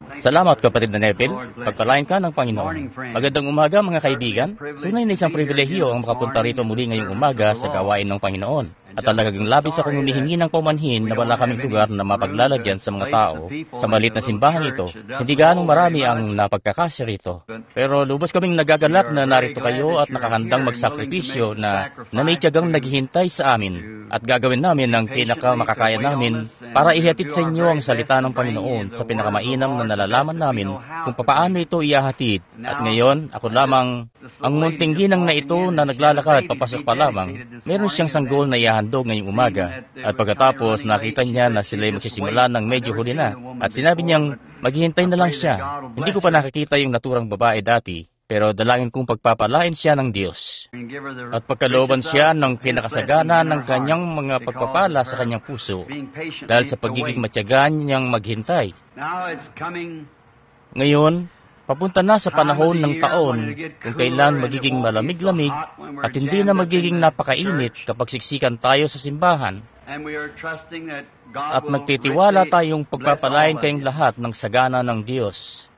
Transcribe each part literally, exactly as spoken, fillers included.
Salamat, kapatid na Neville. Pagpalain ka ng Panginoon. Magandang umaga, mga kaibigan. Tunay na isang pribilehiyo ang makapunta rito muli ngayong umaga sa gawain ng Panginoon. At talagang labis akong humihingi ng paumanhin na wala kaming lugar na mapaglalagyan sa mga tao sa maliit na simbahan ito. Hindi gaanong marami ang napagkakasya rito. Pero lubos kaming nagagalak na narito kayo at nakahandang magsakripisyo na nanitiyagang naghihintay sa amin. At gagawin namin ang pinakamakakaya namin para ihatid sa inyo ang salita ng Panginoon sa pinakamainam na nalalaman namin kung papaano ito ihahatid. At ngayon, ako lamang, ang munting ginang na ito na naglalakad papasok pa lamang, meron siyang sanggol na ihahandog ngayong umaga. At pagkatapos nakita niya na sila'y magsisimula ng medyo huli na. At sinabi niyang maghihintay na lang siya. Hindi ko pa nakikita yung naturang babae dati. Pero dalangin kong pagpapalain siya ng Diyos. At pagkalooban siya ng pinakasagana ng kanyang mga pagpapala sa kanyang puso dahil sa pagiging matyagan niyang maghintay. Ngayon, papunta na sa panahon ng taon kung kailan magiging malamig-lamig at hindi na magiging napakainit kapag siksikan tayo sa simbahan. At nagtitiwala tayong pagpapalain kayong lahat ng sagana ng Diyos.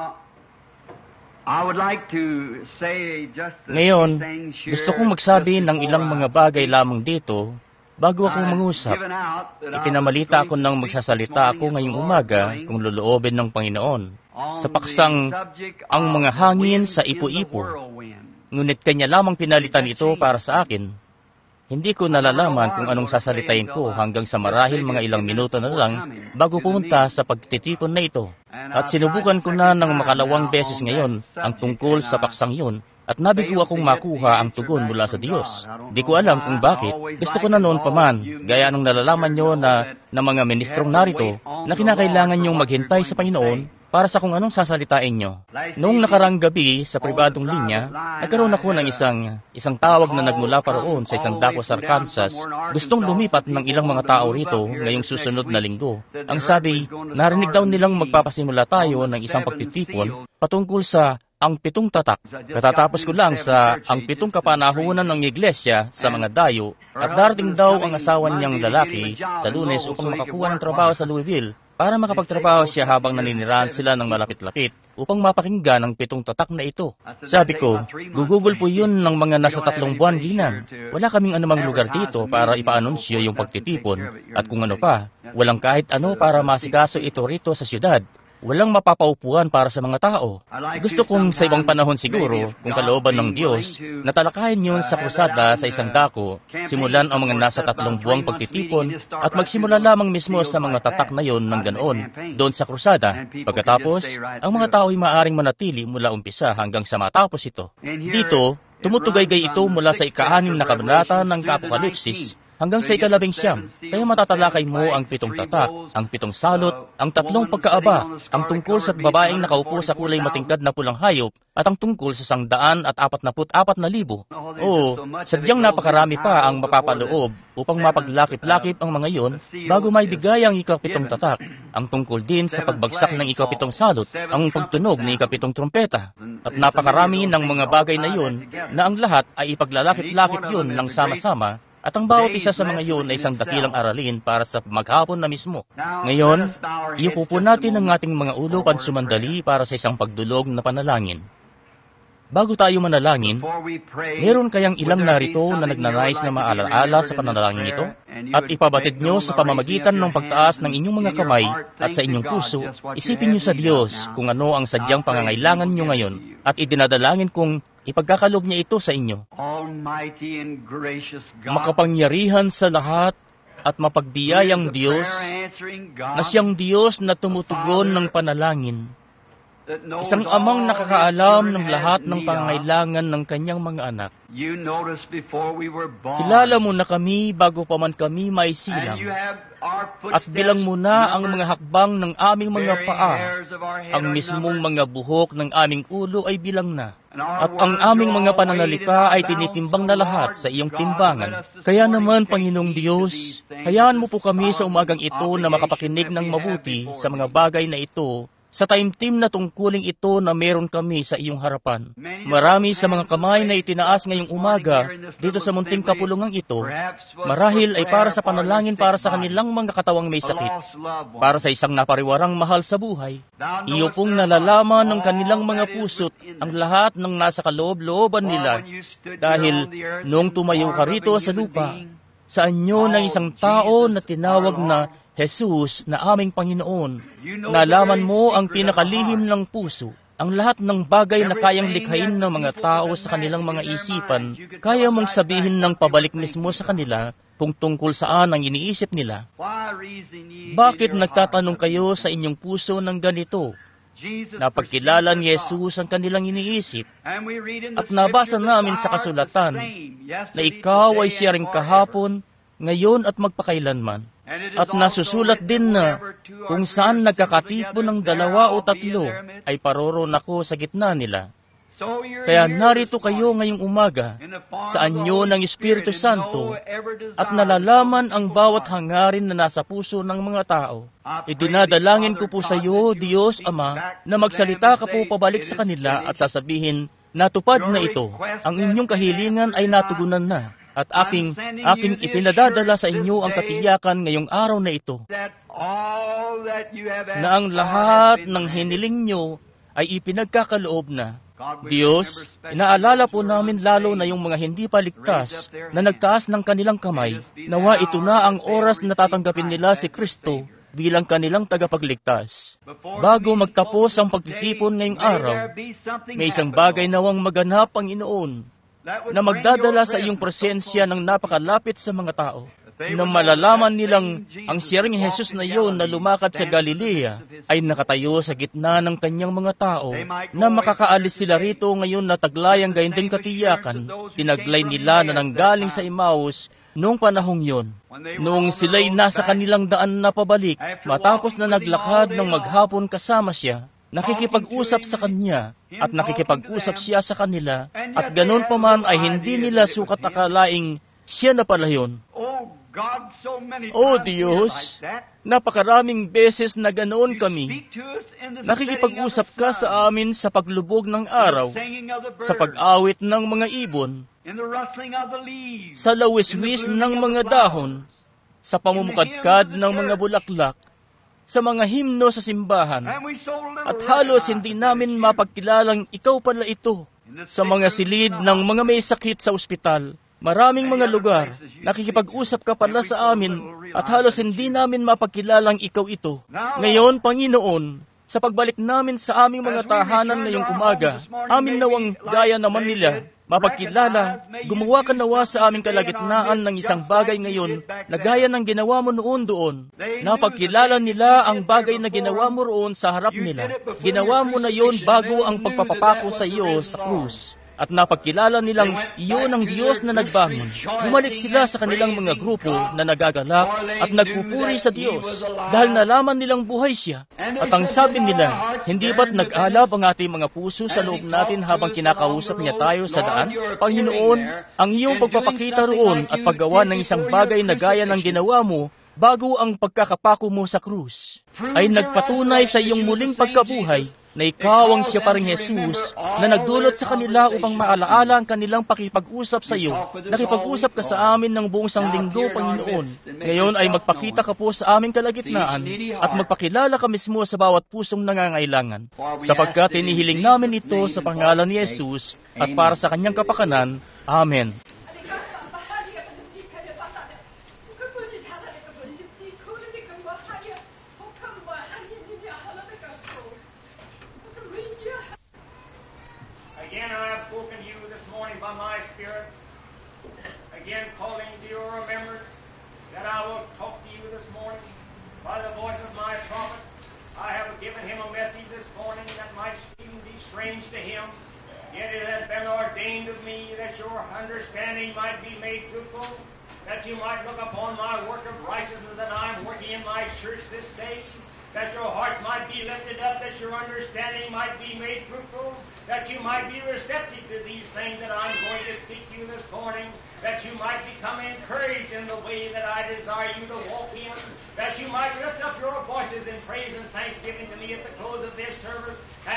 Ngayon, gusto kong magsabi ng ilang mga bagay lamang dito bago akong mangusap. Ipinamalita ako nang magsasalita ako ngayong umaga kung loloobin ng Panginoon sa paksang ang mga hangin sa ipo-ipo. Ngunit kanya lamang pinalitan ito para sa akin. Hindi ko nalalaman kung anong sasalitain ko hanggang sa marahil mga ilang minuto na lang bago pumunta sa pagtitipon na ito. At sinubukan ko na ng makalawang beses ngayon ang tungkol sa paksang yun at nabigo akong makuha ang tugon mula sa Diyos. Di ko alam kung bakit. Gusto ko na noon pa man, gaya nung nalalaman nyo na, na mga ministrong narito na kinakailangan nyong maghintay sa Panginoon para sa kung anong sasalitain nyo. Noong nakarang gabi sa pribadong linya, nagkaroon ako ng isang isang tawag na nagmula pa roon sa isang dako sa Arkansas. Gustong lumipat ng ilang mga tao rito ngayong susunod na linggo. Ang sabi, narinig daw nilang magpapasimula tayo ng isang pagtitipon patungkol sa ang pitong tatak. Katatapos ko lang sa ang pitong kapanahunan ng iglesia sa mga dayo at darating daw ang asawa niyang lalaki sa Lunes upang makakuha ng trabaho sa Louisville para makapagtrabaho siya habang naninirahan sila ng malapit-lapit upang mapakinggan ang pitong tatak na ito. Sabi ko, gugugol po yun ng mga nasa tatlong buwan ginang. Wala kaming anumang lugar dito para ipaanunsyo yung pagtitipon at kung ano pa, walang kahit ano para masikaso ito rito sa siyudad. Walang mapapaupuan para sa mga tao. Gusto kong sa ibang panahon siguro, kung kalooban ng Diyos, natalakayin yun sa krusada sa isang dako, simulan ang mga nasa tatlong buwang pagtitipon at magsimula lamang mismo sa mga tatak na yon ng ganoon, doon sa krusada. Pagkatapos, ang mga tao ay maaaring manatili mula umpisa hanggang sa matapos ito. Dito, tumutugay-gay ito mula sa ika-anim na kabanata ng Apokalipsis, hanggang sa ikalabing siyam, kaya matatalakay mo ang pitong tatak, ang pitong salot, ang tatlong pagkaaba, ang tungkol sa babaeng nakaupo sa kulay matingkad na pulang hayop, at ang tungkol sa sangdaan at apat na put apat na libo. Oo, sadyang napakarami pa ang mapapaloob upang mapaglakip-lakip ang mga iyon bago maibigay ang ikapitong tatak, ang tungkol din sa pagbagsak ng ikapitong salot, ang pagtunog ng ikapitong trumpeta, at napakarami ng mga bagay na iyon na ang lahat ay ipaglalakip-lakip yun ng sama-sama. At ang bawat isa sa mga iyon ay isang dakilang aralin para sa maghapon na mismo. Ngayon, iupo po natin ang ating mga ulo pansumandali para sa isang pagdulog na panalangin. Bago tayo manalangin, meron kayang ilang narito na nagnanais na maalaala sa panalangin ito? At ipabatid nyo sa pamamagitan ng pagtaas ng inyong mga kamay at sa inyong puso, isipin nyo sa Diyos kung ano ang sadyang pangangailangan nyo ngayon at idinadalangin kong ipagkakaloob niya ito sa inyo. Makapangyarihan sa lahat at mapagbiyayang Diyos na siyang Diyos na tumutugon ng panalangin. Isang amang nakakaalam ng lahat ng pangangailangan ng kanyang mga anak. Kilala mo na kami bago pa man kami maisilang. At bilang mo na ang mga hakbang ng aming mga paa. Ang mismong mga buhok ng aming ulo ay bilang na. At ang aming mga pananalita ay tinitimbang na lahat sa iyong timbangan. Kaya naman, Panginoong Diyos, hayaan mo po kami sa umagang ito na makapakinig ng mabuti sa mga bagay na ito sa taimtim na tungkuling ito na meron kami sa iyong harapan. Marami sa mga kamay na itinaas ngayong umaga dito sa munting kapulungang ito, marahil ay para sa panalangin para sa kanilang mga katawang may sakit, para sa isang napariwarang mahal sa buhay. Iyo pong nalalaman ng kanilang mga puso't ang lahat ng nasa kaloob-looban nila, dahil noong tumayo ka rito sa lupa, sa anyo ng isang tao na tinawag na Jesus na aming Panginoon, nalaman mo ang pinakalihim ng puso, ang lahat ng bagay na kayang likhain ng mga tao sa kanilang mga isipan, kaya mong sabihin ng pabalik mismo sa kanila kung tungkol saan ang iniisip nila. Bakit nagtatanong kayo sa inyong puso ng ganito? Napagkilala ni Jesus ang kanilang iniisip, at nabasa namin sa kasulatan na ikaw ay siya ring kahapon, ngayon at magpakailanman. At nasusulat din na kung saan nagkakatipon ng dalawa o tatlo, ay paroroon ako sa gitna nila. Kaya narito kayo ngayong umaga sa anyo ng Espiritu Santo at nalalaman ang bawat hangarin na nasa puso ng mga tao. Idinadalangin ko po sa iyo, Diyos Ama, na magsalita ka po pabalik sa kanila at sasabihin, natupad na ito, ang inyong kahilingan ay natugunan na. At aking, aking ipinadadala sa inyo ang katiyakan ngayong araw na ito, na ang lahat ng hiniling nyo ay ipinagkakaloob na. Diyos, inaalala po namin lalo na yung mga hindi pa ligtas na nagtaas ng kanilang kamay, nawa ito na ang oras na tatanggapin nila si Kristo bilang kanilang tagapagligtas. Bago magtapos ang pagtitipon ngayong araw, may isang bagay nawang maganap, Panginoon, na magdadala sa iyong presensya ng napakalapit sa mga tao, na malalaman nilang ang siyang Jesus na iyon na lumakad sa Galilea ay nakatayo sa gitna ng kanyang mga tao, na makakaalis sila rito ngayon na taglay ang gayunding katiyakan, tinaglay nila na nanggaling sa Emmaus noong panahong yon. Noong sila'y nasa kanilang daan na pabalik, matapos na naglakad ng maghapon kasama siya, nakikipag-usap sa kanya at nakikipag-usap siya sa kanila, at ganun pa man ay hindi nila sukat akalaing siya na pala yun. O Diyos, napakaraming beses na ganoon kami. Nakikipag-usap ka sa amin sa paglubog ng araw, sa pag-awit ng mga ibon, sa lawiswis ng mga dahon, sa pamumukadkad ng mga bulaklak, sa mga himno sa simbahan, at halos hindi namin mapagkilalang ikaw pala ito. Sa mga silid ng mga may sakit sa ospital, maraming mga lugar, nakikipag-usap ka pala sa amin, at halos hindi namin mapagkilalang ikaw ito. Ngayon, Panginoon, sa pagbalik namin sa aming mga tahanan ngayong umaga, amin nawang gaya naman nila, mapagkilala, gumawa ka nawa sa aming kalagitnaan ng isang bagay ngayon na gaya ng ginawa mo noon doon. Napagkilala nila ang bagay na ginawa mo roon sa harap nila. Ginawa mo na yon bago ang pagpapapako sa iyo sa krus. At napagkilala nilang iyon ang Diyos na nagbangon. Bumalik sila sa kanilang mga grupo na nagagalak at nagpupuri sa Diyos dahil nalaman nilang buhay siya. At ang sabi nila, hindi ba't nag-alab ang ating mga puso sa loob natin habang kinakausap niya tayo sa daan? Panginoon, ang iyong pagpapakita roon at paggawa ng isang bagay na gaya ng ginawa mo bago ang pagkakapako mo sa krus ay nagpatunay sa iyong muling pagkabuhay na ikaw ang siya paring Jesus na nagdulot sa kanila upang maalaala ang kanilang pakipag-usap sa iyo. Nakipag-usap ka sa amin ng buong sanglinggo, Panginoon. Ngayon ay magpakita ka po sa aming kalagitnaan at magpakilala ka mismo sa bawat pusong nangangailangan. Sapagkat inihiling namin ito sa pangalan ni Jesus at para sa kanyang kapakanan. Amen. Again, I have spoken to you this morning by my Spirit, again calling to your remembrance that I will talk to you this morning by the voice of my prophet. I have given him a message this morning that might seem to be strange to him, yet it has been ordained of me that your understanding might be made fruitful, that you might look upon my work of righteousness that I am working in my church this day, that your hearts might be lifted up, that your understanding might be made fruitful, that you might be receptive to these things that I'm going to speak to you this morning, that you might become encouraged in the way that I desire you to walk in, that you might lift up your voices in praise and thanksgiving to me at the close of this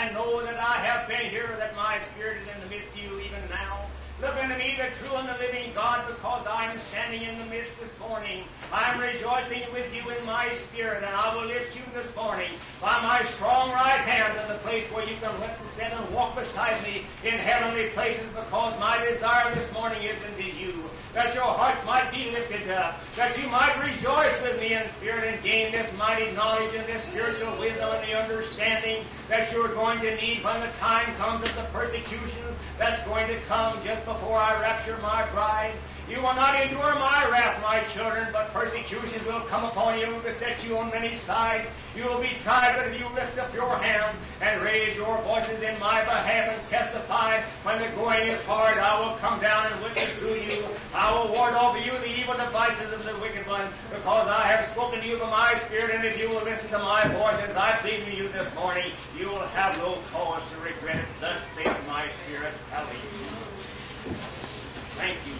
and know that I have been here, that my spirit is in the midst of you even now. Look unto me, the true and the living God, because I am standing in the midst this morning. I am rejoicing with you in my spirit, and I will lift you this morning by my strong right hand to the place where you can lift and sit and walk beside me in heavenly places, because my desire this morning is unto you, that your hearts might be lifted up, that you might rejoice with me in spirit and gain this mighty knowledge and this spiritual wisdom and the understanding that you're going to need when the time comes of the persecution that's going to come just before I rapture my bride. You will not endure my wrath, my children, but persecution will come upon you to set you on many sides. You will be tried, but if you lift up your hands and raise your voices in my behalf and testify, when the going is hard, I will come down and witness through you. I will ward over you the evil devices of the wicked one, because I have spoken to you from my spirit, and if you will listen to my voice as I plead to you this morning, you will have no cause to regret it. Thus saith my spirit. Hallelujah. Thank you.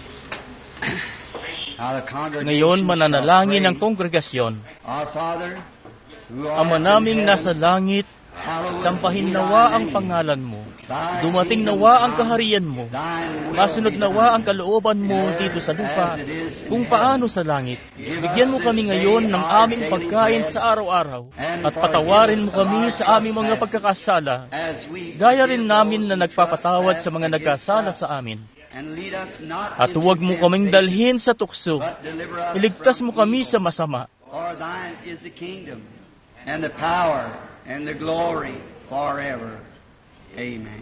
Ngayon, mananalangin ang kongregasyon. Ama naming nasa langit, sampahin nawa ang pangalan mo. Dumating nawa ang kaharian mo. Masunod nawa ang kalooban mo dito sa lupa, kung paano sa langit. Bigyan mo kami ngayon ng aming pagkain sa araw-araw, at patawarin mo kami sa aming mga pagkakasala, gaya rin namin na nagpapatawad sa mga nagkasala sa amin. At huwag mo kaming dalhin sa tukso. Iligtas mo kami sa masama. For thine is the kingdom, and the power, and the glory, forever. Amen.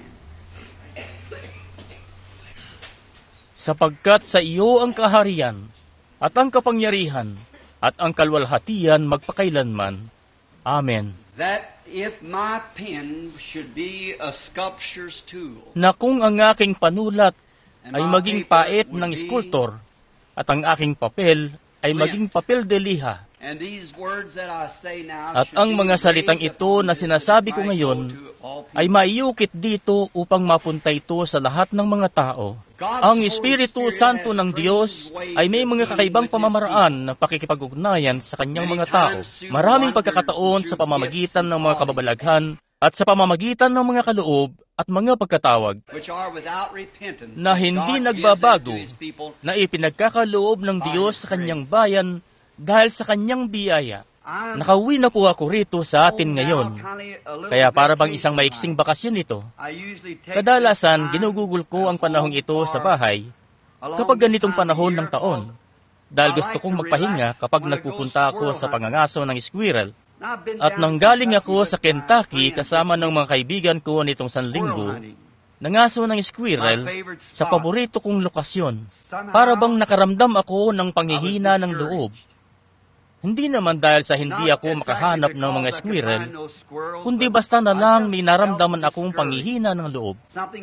Sapagkat sa iyo ang kaharian, at ang kapangyarihan, at ang kalwalhatian magpakailanman. Amen. That if my pen should be a sculpture's tool, Na kung ang aking panulat ay maging pait ng skulptor, at ang aking papel ay maging papel de liha. and these words that I say now At should ang be mga salitang raised ito upon na this sinasabi ko mic ngayon to all people. ay maiukit dito upang mapunta ito sa lahat ng mga tao. Ang Espiritu Santo ng Diyos ay may mga kakaibang pamamaraan ng pakikipag-ugnayan sa kanyang mga tao. Maraming pagkakataon sa pamamagitan ng mga kababalaghan at sa pamamagitan ng mga kaloob at mga pagkatawag which are without repentance, na that hindi God nagbabago, gives unto His people. na ipinagkakaloob ng Diyos sa kanyang bayan dahil sa kanyang biyaya. Nakauwi na po ako rito sa atin ngayon, kaya para bang isang maiksing bakasyon ito. Kadalasan, ginugugol ko ang panahong ito sa bahay kapag ganitong panahon ng taon, dahil gusto kong magpahinga kapag nagpupunta ako sa pangangaso ng squirrel. At nanggaling ako sa Kentucky kasama ng mga kaibigan ko nitong sanlinggo, nangaso ng squirrel sa paborito kong lokasyon. Para bang nakaramdam ako ng panghihina ng loob. Hindi naman dahil sa hindi ako makahanap ng mga squirrel, kundi basta na lang may naramdaman akong panghihina ng loob.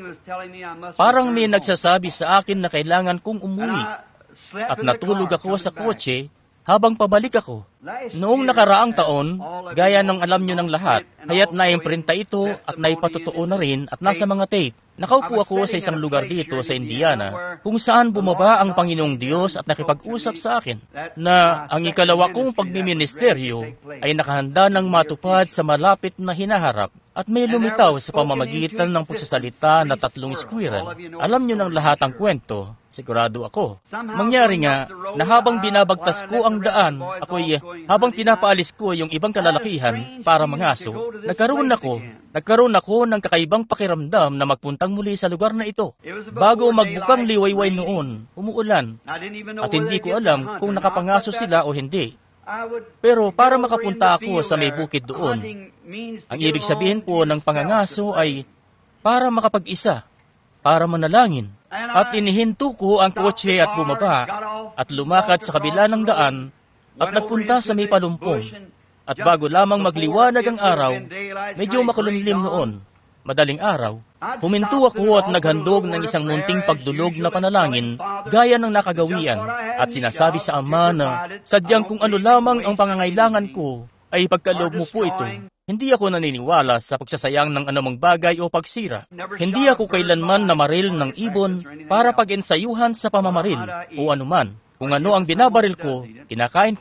Parang may nagsasabi sa akin na kailangan kong umuwi, at natulog ako sa kotse habang pabalik ako. Noong nakaraang taon, gaya ng alam nyo ng lahat, kaya't naimprinta ito at naipatotoo na rin at nasa mga tape. Nakaupo ako sa isang lugar dito sa Indiana, kung saan bumaba ang Panginoong Diyos at nakipag-usap sa akin, na ang ikalawa kong pagmiministeryo ay nakahanda ng matupad sa malapit na hinaharap, at may lumitaw sa pamamagitan ng pagsasalita na tatlong squirrel. Alam nyo ng lahat ang kwento, sigurado ako. Mangyari nga na habang binabagtas ko ang daan, ako'y habang pinapaalis ko yung ibang kalalakihan para mangaso, nagkaroon ako, nagkaroon ako ng kakaibang pakiramdam na magpuntang muli sa lugar na ito. Bago magbukang liwayway noon, umuulan, at hindi ko alam kung nakapangaso sila o hindi. Pero para makapunta ako sa may bukid doon, ang ibig sabihin po ng pangangaso ay para makapag-isa, para manalangin. At inihinto ko ang kotse at bumaba, at lumakad sa kabila ng daan, at nagpunta sa may palumpong. At bago lamang magliwanag ang araw, medyo makulimlim noon, madaling araw, huminto ako at naghandog ng isang munting pagdulog na panalangin gaya ng nakagawian, at sinasabi sa Ama na sadyang kung ano lamang ang pangangailangan ko ay pagkaloob mo po ito. Hindi ako naniniwala sa pagsasayang ng anumang bagay o pagsira. Hindi ako kailanman namaril ng ibon para pag-ensayuhan sa pamamaril o anuman. Kung ano ang binabaril ko, kinakain ko, o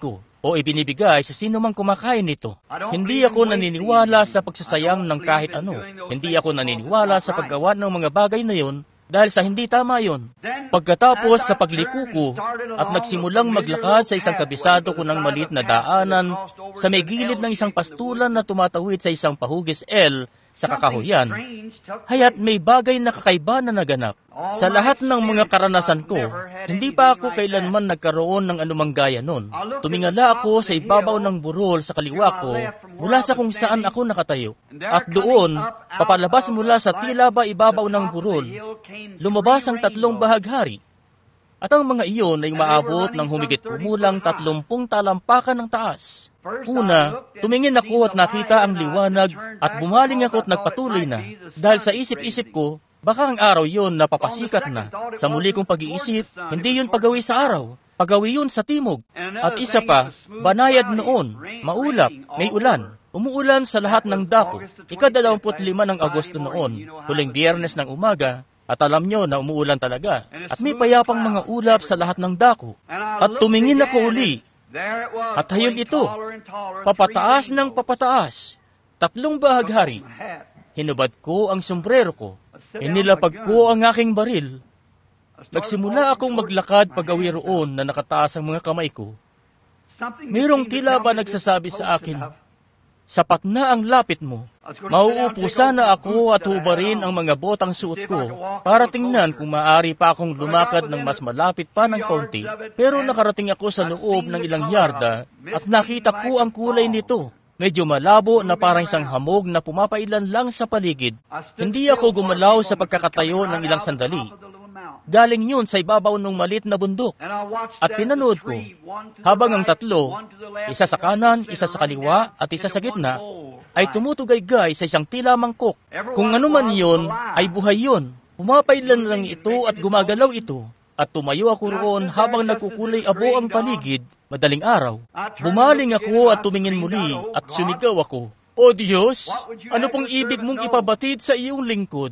o ibinibigay sa sino mang kumakain nito. Hindi ako naniniwala sa pagsasayang ng kahit ano. Hindi ako naniniwala sa paggawa ng mga bagay na yon dahil sa hindi tama yon. Pagkatapos sa pagliko ko at nagsimulang maglakad sa isang kabisado ko ng maliit na daanan sa may gilid ng isang pastulan na tumatawid sa isang pahugis L sa kakahuyan, haya't may bagay na kakaiba na naganap. Sa lahat ng mga karanasan ko, hindi pa ako kailanman nagkaroon ng anumang gaya nun. Tumingala ako sa ibabaw ng burol sa kaliwa ko mula sa kung saan ako nakatayo. At doon, papalabas mula sa tila ba ibabaw ng burol, lumabas ang tatlong bahaghari. At ang mga iyon ay maabot ng humigit kumulang tatlumpung talampakan ng taas. Una, tumingin ako at nakita ang liwanag at bumaling ako at nagpatuloy na. Dahil sa isip-isip ko, baka ang araw yon napapasikat na. Sa muli kong pag-iisip, hindi yun pagawi sa araw, pagawi yun sa timog. At isa pa, banayad noon, maulap, may ulan. Umuulan sa lahat ng dako. Ikadalawamput lima ng Agosto noon, huling Biyernes ng umaga, at alam nyo na umuulan talaga. At may payapang mga ulap sa lahat ng dako. At tumingin ako uli. At hayon ito, papataas ng papataas. Tatlong bahaghari. Hinubad ko ang sombrero ko. Inilapag ko ang aking baril. Nagsimula akong maglakad pagawi roon na nakataas ang mga kamay ko. Mayroong tila ba nagsasabi sa akin, sapat na ang lapit mo. Mauupo sana ako at hubarin ang mga botang suot ko para tingnan kung maaari pa akong lumakad ng mas malapit pa ng konti. Pero nakarating ako sa loob ng ilang yarda at nakita ko ang kulay nito. Medyo malabo na parang isang hamog na pumapailan lang sa paligid. Hindi ako gumalaw sa pagkakatayo ng ilang sandali. Galing yun sa ibabaw ng malit na bundok. At pinanood ko, habang ang tatlo, isa sa kanan, isa sa kaliwa, at isa sa gitna, ay tumutugay-gay sa isang tila mangkok. Kung ano man yun, ay buhay yun. Pumapailan lang ito at gumagalaw ito. At tumayo ako roon habang nagkukulay abo ang paligid, madaling araw. Bumaling ako at tumingin muli at sumigaw ako, O Diyos, ano pong ibig mong ipabatid sa iyong lingkod?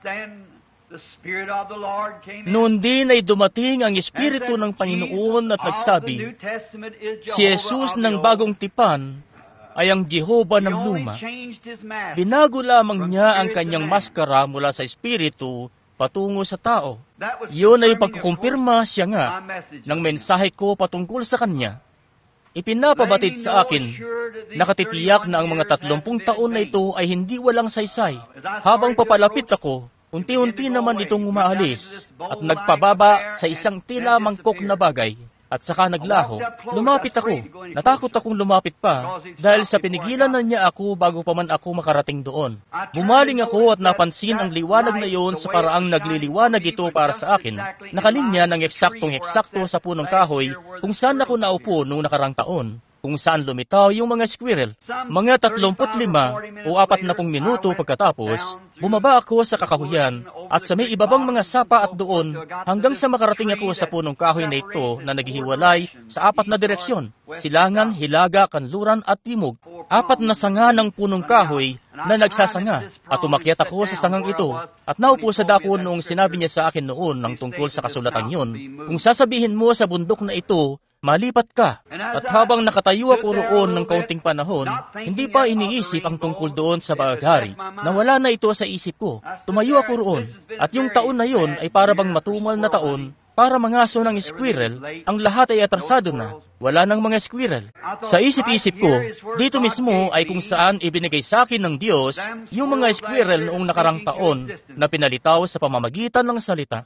Noon din ay dumating ang Espiritu ng Panginoon at nagsabi, si Jesus ng bagong tipan ay ang Jehova ng luma. Binago lamang niya ang kanyang maskara mula sa Espiritu patungo sa tao. Iyon ay pagkukumpirma siya nga ng mensahe ko patungkol sa kanya. Ipinapabatid sa akin, nakatitiyak na ang mga tatlumpung taon na ito ay hindi walang saysay. Habang papalapit ako, unti-unti naman itong umaalis at nagpababa sa isang tila mangkok na bagay at saka naglaho. Lumapit ako. Natakot akong lumapit pa dahil sa pinigilan na niya ako bago pa man ako makarating doon. Bumaling ako at napansin ang liwanag na iyon sa paraang nagliliwanag ito para sa akin. Nakalinya ng eksaktong-eksakto sa punong kahoy kung saan ako naupo noong nakarang taon. Kung saan lumitaw yung mga squirrel. Mga tatlumput lima o apat na pung minuto pagkatapos, bumaba ako sa kakahuyan at sa may ibabang mga sapa at doon hanggang sa makarating ako sa punong kahoy na ito na naghihiwalay sa apat na direksyon, silangan, hilaga, kanluran at timog. Apat na sanga ng punong kahoy na nagsasanga at umakyat ako sa sangang ito at naupo sa dako noong sinabi niya sa akin noon ng tungkol sa kasulatan yun. Kung sasabihin mo sa bundok na ito, malipat ka. At habang nakatayo ako roon ng kaunting panahon, hindi pa iniisip ang tungkol doon sa bahaghari. Nawala na ito sa isip ko. Tumayo ako roon. At yung taon na yon ay para bang matumal na taon para mangaso ng squirrel, ang lahat ay atrasado na. Wala nang mga squirrel. Sa isip-isip ko, dito mismo ay kung saan ibinigay sa akin ng Diyos yung mga squirrel noong nakarang taon na pinalitaw sa pamamagitan ng salita.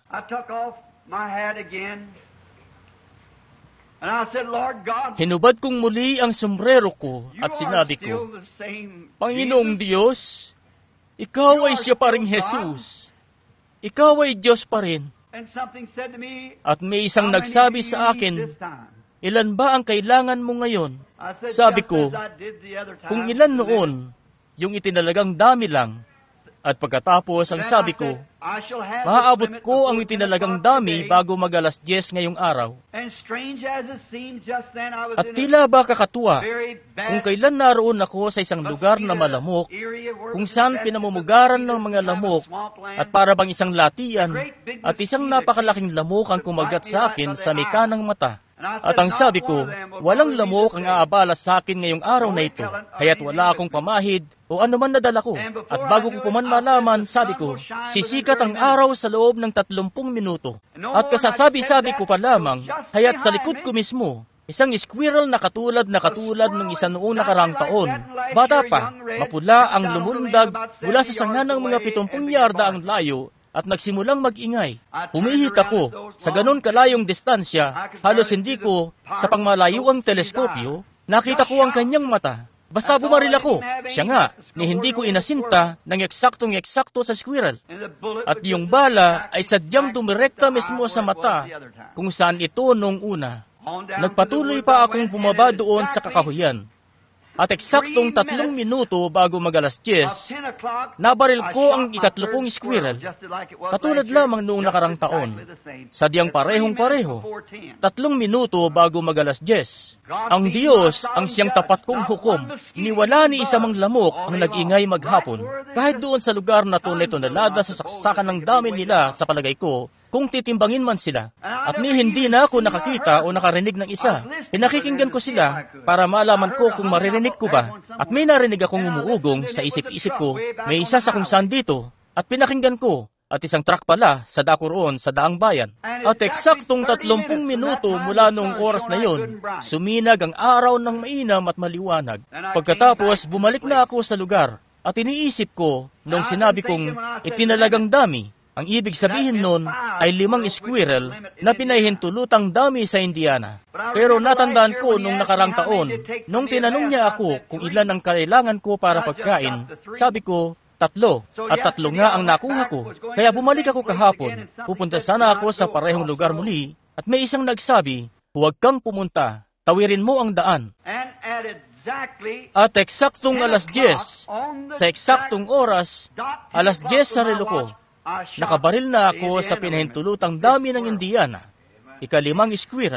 Hinubad kong muli ang sombrero ko at sinabi ko, Panginoong Diyos, Ikaw ay siya pa ring Jesus. Ikaw ay Diyos pa rin. At may isang nagsabi sa akin, ilan ba ang kailangan mo ngayon? Sabi ko, kung ilan noon, yung itinalagang dami lang. At pagkatapos, ang sabi ko, maaabot ko ang itinalagang dami bago mag alas diyes ngayong araw. At tila ba kakatuwa, kung kailan naroon ako sa isang lugar na malamok, kung saan pinamumugaran ng mga lamok, at para bang isang latian, at isang napakalaking lamok ang kumagat sa akin sa may kanang mata. At ang sabi ko, walang lamok ang aabala sa akin ngayong araw na ito, kaya't wala akong pamahid o anuman nadala ko. At bago ko puman malaman, sabi ko, sisikat ang araw sa loob ng tatlumpung minuto. At kasasabi-sabi ko pa lamang, kaya't sa likod ko mismo, isang squirrel na katulad na katulad ng isa noong nakarang taon. Bata pa, mapula ang lumulundag mula sa sanga ng mga pitumpung yarda ang layo at nagsimulang mag-ingay. Pumihit ako sa ganon kalayong distansya, halos hindi ko sa pangmalayuang teleskopyo, nakita ko ang kanyang mata. Basta bumaril ako, siya nga, ni hindi ko inasinta ng eksaktong-eksakto sa squirrel. At yung bala ay sadyang dumirekta mismo sa mata kung saan ito noong una. Nagpatuloy pa akong bumaba doon sa kakahuyan. At eksaktong tatlong minuto bago mag-alas diyes, nabaril ko ang ikatlo kong squirrel, katulad lamang noong nakarang taon. Sadyang parehong-pareho, tatlong minuto bago mag-alas diyes. Ang Diyos ang siyang tapat kong hukom, niwala ni isa mang lamok ang nag-ingay maghapon. Kahit doon sa lugar na tunay-tunalada sa saksakan ng dami nila sa palagay ko, kung titimbangin man sila. At ni hindi na ako nakakita o nakarinig ng isa. Pinakikinggan ko sila para malaman ko kung maririnig ko ba. At may narinig akong umuugong sa isip-isip ko, may isa sa kung saan dito. At pinakinggan ko, at isang truck pala sa dako roon sa daang bayan. At eksaktong tatlumpung minuto mula noong oras na yon, suminag ang araw ng mainam at maliwanag. Pagkatapos, bumalik na ako sa lugar. At iniisip ko, nung sinabi kong itinalagang dami, ang ibig sabihin nun ay limang squirrel na pinahintulutang dami sa Indiana. Pero natandaan ko nung nakarang taon, nung tinanong niya ako kung ilan ang kailangan ko para pagkain, sabi ko, tatlo. At tatlo nga ang nakuha ko. Kaya bumalik ako kahapon. Pupunta sana ako sa parehong lugar muli. At may isang nagsabi, huwag kang pumunta. Tawirin mo ang daan. At eksaktong alas diyes, sa eksaktong oras, alas diyes sa relo ko, nakabaril na ako sa pinahintulutang dami ng Indiana, ikalimang squirrel.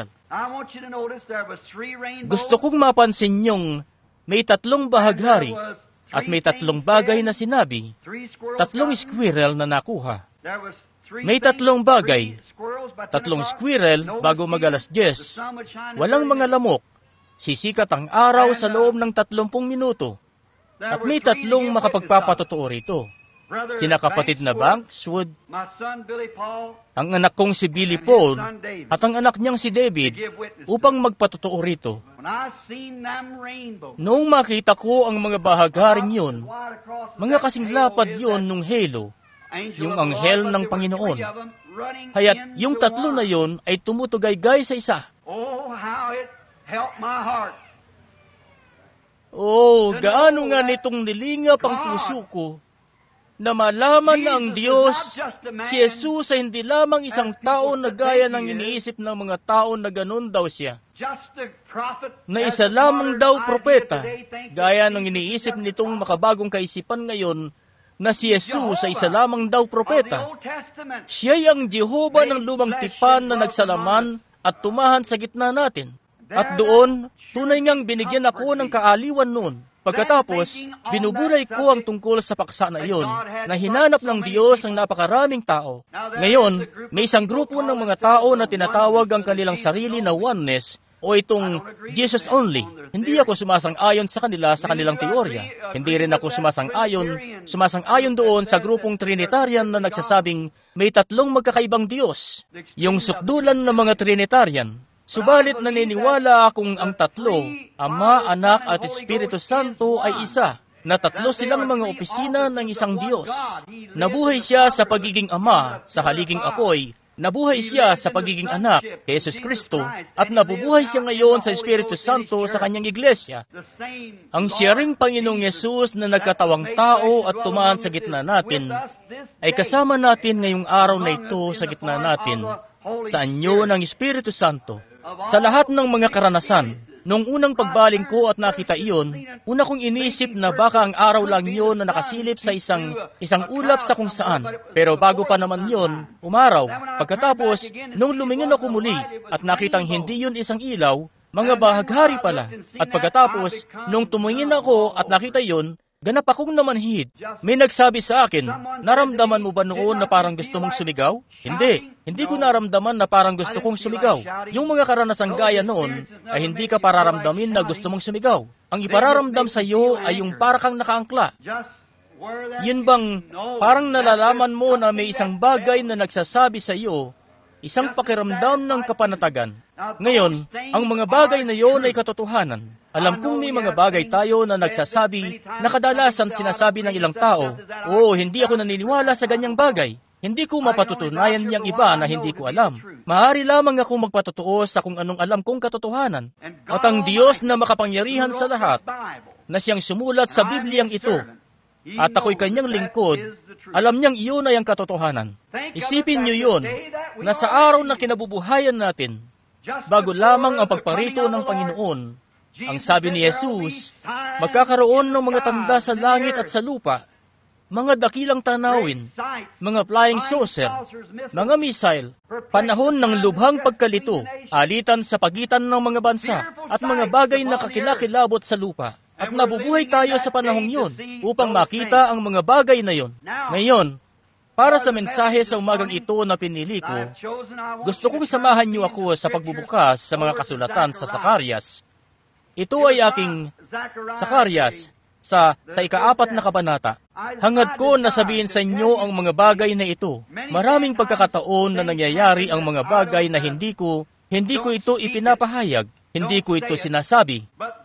Gusto kong mapansin niyong may tatlong bahaghari at may tatlong bagay na sinabi, tatlong squirrel na nakuha. May tatlong bagay, tatlong squirrel bago mag-alas diyes, walang mga lamok, sisikat ang araw sa loob ng tatlumpung minuto, at may tatlong makapagpapatotoo rito. Sina kapatid na Bankswood, ang anak kong si Billy Paul, at ang anak niyang si David, upang magpatotoo rito. Noong makita ko ang mga bahagharing yun, mga kasing lapad yun nung halo, yung anghel ng Panginoon. Haya't yung tatlo na yun ay tumutugay-gay sa isa. Oh, gaano nga nitong nilingap ang puso ko, na malaman na ang Diyos, si Jesus ay hindi lamang isang tao na gaya ng iniisip ng mga tao na ganun daw siya. Na isa lamang daw propeta, gaya ng iniisip nitong makabagong kaisipan ngayon, na si Jesus ay isa lamang daw propeta. Siya'y ang Jehovah ng lumang tipan na nagsalaman at tumahan sa gitna natin. At doon, tunay ngang binigyan ako ng kaaliwan noon. Pagkatapos, binubulay ko ang tungkol sa paksa na iyon, na hinanap ng Diyos ang napakaraming tao. Ngayon, may isang grupo ng mga tao na tinatawag ang kanilang sarili na oneness, o itong Jesus only. Hindi ako sumasang-ayon sa kanila sa kanilang teorya. Hindi rin ako sumasang-ayon, sumasang-ayon doon sa grupong Trinitarian na nagsasabing may tatlong magkakaibang Diyos, yung sukdulan ng mga Trinitarian. Subalit naniniwala akong ang tatlo, Ama, Anak at Espiritu Santo ay isa, na tatlo silang mga opisina ng isang Diyos. Nabuhay siya sa pagiging Ama, sa haliging apoy, nabuhay siya sa pagiging Anak, kay Jesus Kristo, at nabubuhay siya ngayon sa Espiritu Santo sa kanyang iglesia. Ang siya ring Panginoong Yesus na nagkatawang tao at tumaan sa gitna natin, ay kasama natin ngayong araw na ito sa gitna natin, sa anyo ng Espiritu Santo. Sa lahat ng mga karanasan, nung unang pagbaling ko at nakita iyon, una kong inisip na baka ang araw lang yun na nakasilip sa isang isang ulap sa kung saan. Pero bago pa naman yun, umaraw. Pagkatapos, nung lumingin ako muli at nakitang hindi yun isang ilaw, mga bahaghari pala. At pagkatapos, nung tumingin ako at nakita yun, Ganap akong namanhid. May nagsabi sa akin, naramdaman mo ba noon na parang gusto mong sumigaw? Hindi. Hindi ko naramdaman na parang gusto kong sumigaw. Yung mga karanasang gaya noon ay hindi ka pararamdamin na gusto mong sumigaw. Ang ipararamdam sa iyo ay yung para kang nakaangkla. Yun bang parang nalalaman mo na may isang bagay na nagsasabi sa iyo, isang pakiramdam ng kapanatagan. Ngayon, ang mga bagay na iyon ay katotohanan. Alam kong may mga bagay tayo na nagsasabi na kadalasan sinasabi ng ilang tao, "Oo, hindi ako naniniwala sa ganyang bagay. Hindi ko mapatutunayan niyang iba na hindi ko alam. Maaari lamang ako magpatotoo sa kung anong alam kong katotohanan." At ang Diyos na makapangyarihan sa lahat, na siyang sumulat sa Bibliyang ito, at ako'y kanyang lingkod, alam niyang iyon ay ang katotohanan. Isipin niyo yun, na sa araw na kinabubuhayan natin, bago lamang ang pagparito ng Panginoon, ang sabi ni Jesus, magkakaroon ng mga tanda sa langit at sa lupa, mga dakilang tanawin, mga flying saucer, mga missile, panahon ng lubhang pagkalito, alitan sa pagitan ng mga bansa, at mga bagay na kakilakilabot sa lupa. At nabubuhay tayo sa panahong yun upang makita ang mga bagay na yun. Ngayon, para sa mensahe sa umagang ito na pinili ko, gusto kong samahan niyo ako sa pagbubukas sa mga kasulatan sa Zacarias. Ito ay aking Zacarias sa, sa ikaapat na kabanata. Hangad ko na sabihin sa inyo ang mga bagay na ito. Maraming pagkakataon na nangyayari ang mga bagay na hindi ko, hindi ko ito ipinapahayag. Hindi ko ito sinasabi.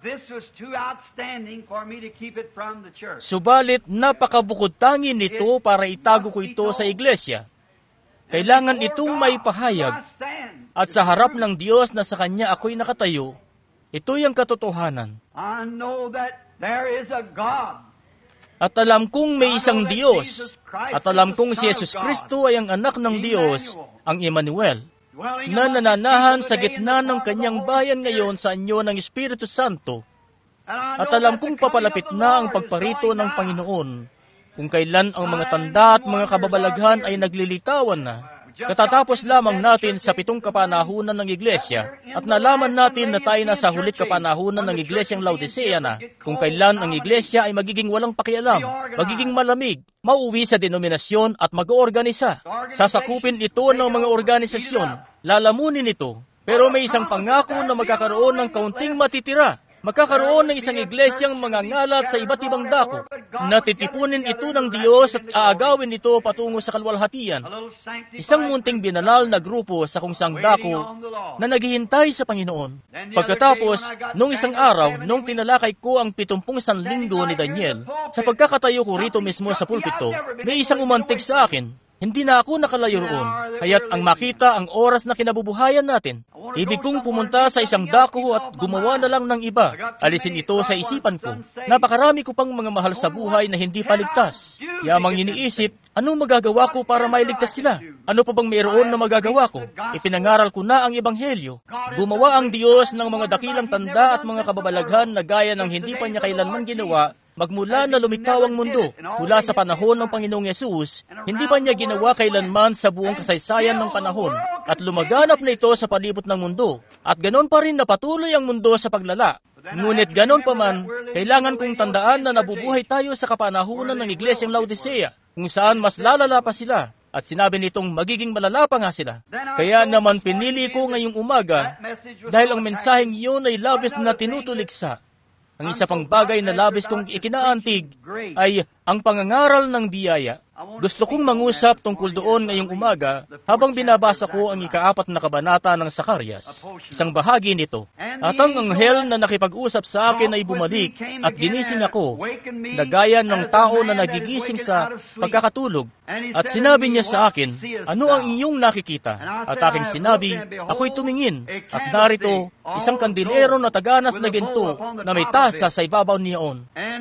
Subalit, napakabukod tangi nito para itago ko ito sa iglesia. Kailangan itong maipahayag. At sa harap ng Diyos na sa Kanya ako'y nakatayo, ito'y ang katotohanan. At alam kong may isang Diyos. At alam kong si Jesus Kristo ay ang anak ng Diyos, ang Emmanuel, na nananahan sa gitna ng kanyang bayan ngayon sa anyo ng Espiritu Santo. At alam kong papalapit na ang pagparito ng Panginoon, kung kailan ang mga tanda at mga kababalaghan ay naglilitawan na. Katatapos lamang natin sa pitong kapanahunan ng Iglesia, at nalaman natin na tayo na sa hulit kapanahunan ng Iglesyang Laodicea na, kung kailan ang Iglesia ay magiging walang pakialam, magiging malamig, mauwi sa denominasyon at mag-oorganisa. Sasakupin ito ng mga organisasyon, lalamunin ito, pero may isang pangako na magkakaroon ng kaunting matitira. Magkakaroon ng isang iglesyang mga ngalat sa iba't ibang dako. Natitipunin ito ng Diyos at aagawin ito patungo sa kalwalhatian. Isang munting binanal na grupo sa kung saang dako na naghihintay sa Panginoon. Pagkatapos, nung isang araw, nung tinalakay ko ang pitumpung sanlinggo ni Daniel, sa pagkakatayo ko rito mismo sa pulpito, may isang umantig sa akin. Hindi na ako nakalayo roon, kaya't ang makita ang oras na kinabubuhayan natin. Ibig kong pumunta sa isang dako at gumawa na lang ng iba. Alisin ito sa isipan ko. Napakarami ko pang mga mahal sa buhay na hindi paligtas. Yamang iniisip, anong magagawa ko para mailigtas sila? Ano pa bang mayroon na magagawa ko? Ipinangaral ko na ang Ebanghelyo. Gumawa ang Diyos ng mga dakilang tanda at mga kababalaghan na gaya ng hindi pa niya kailanman ginawa magmula na lumitaw ang mundo. Mula sa panahon ng Panginoong Yesus, hindi pa niya ginawa kailanman sa buong kasaysayan ng panahon. At lumaganap na ito sa palibot ng mundo. At ganon pa rin napatuloy ang mundo sa paglala. Ngunit ganon pa man, kailangan kong tandaan na nabubuhay tayo sa kapanahunan ng Iglesyang Laodicea, kung saan mas lalala pa sila. At sinabi nitong magiging malala pa nga sila. Kaya naman pinili ko ngayong umaga, dahil ang mensaheng iyon ay labis na tinutuliksa. Ang isa pang bagay na labis kong ikinaantig ay ang pangangaral ng biyaya. Gusto kong mangusap tungkol doon ngayong umaga habang binabasa ko ang ikaapat na kabanata ng Zacarias, isang bahagi nito. At ang anghel na nakipag-usap sa akin ay bumalik at ginising ako, na gaya ng tao na nagigising sa pagkakatulog. At sinabi niya sa akin, ano ang inyong nakikita? At aking sinabi, ako'y tumingin, at narito, isang kandilero na taganas na ginto na may tasa sa ibabaw niyaon.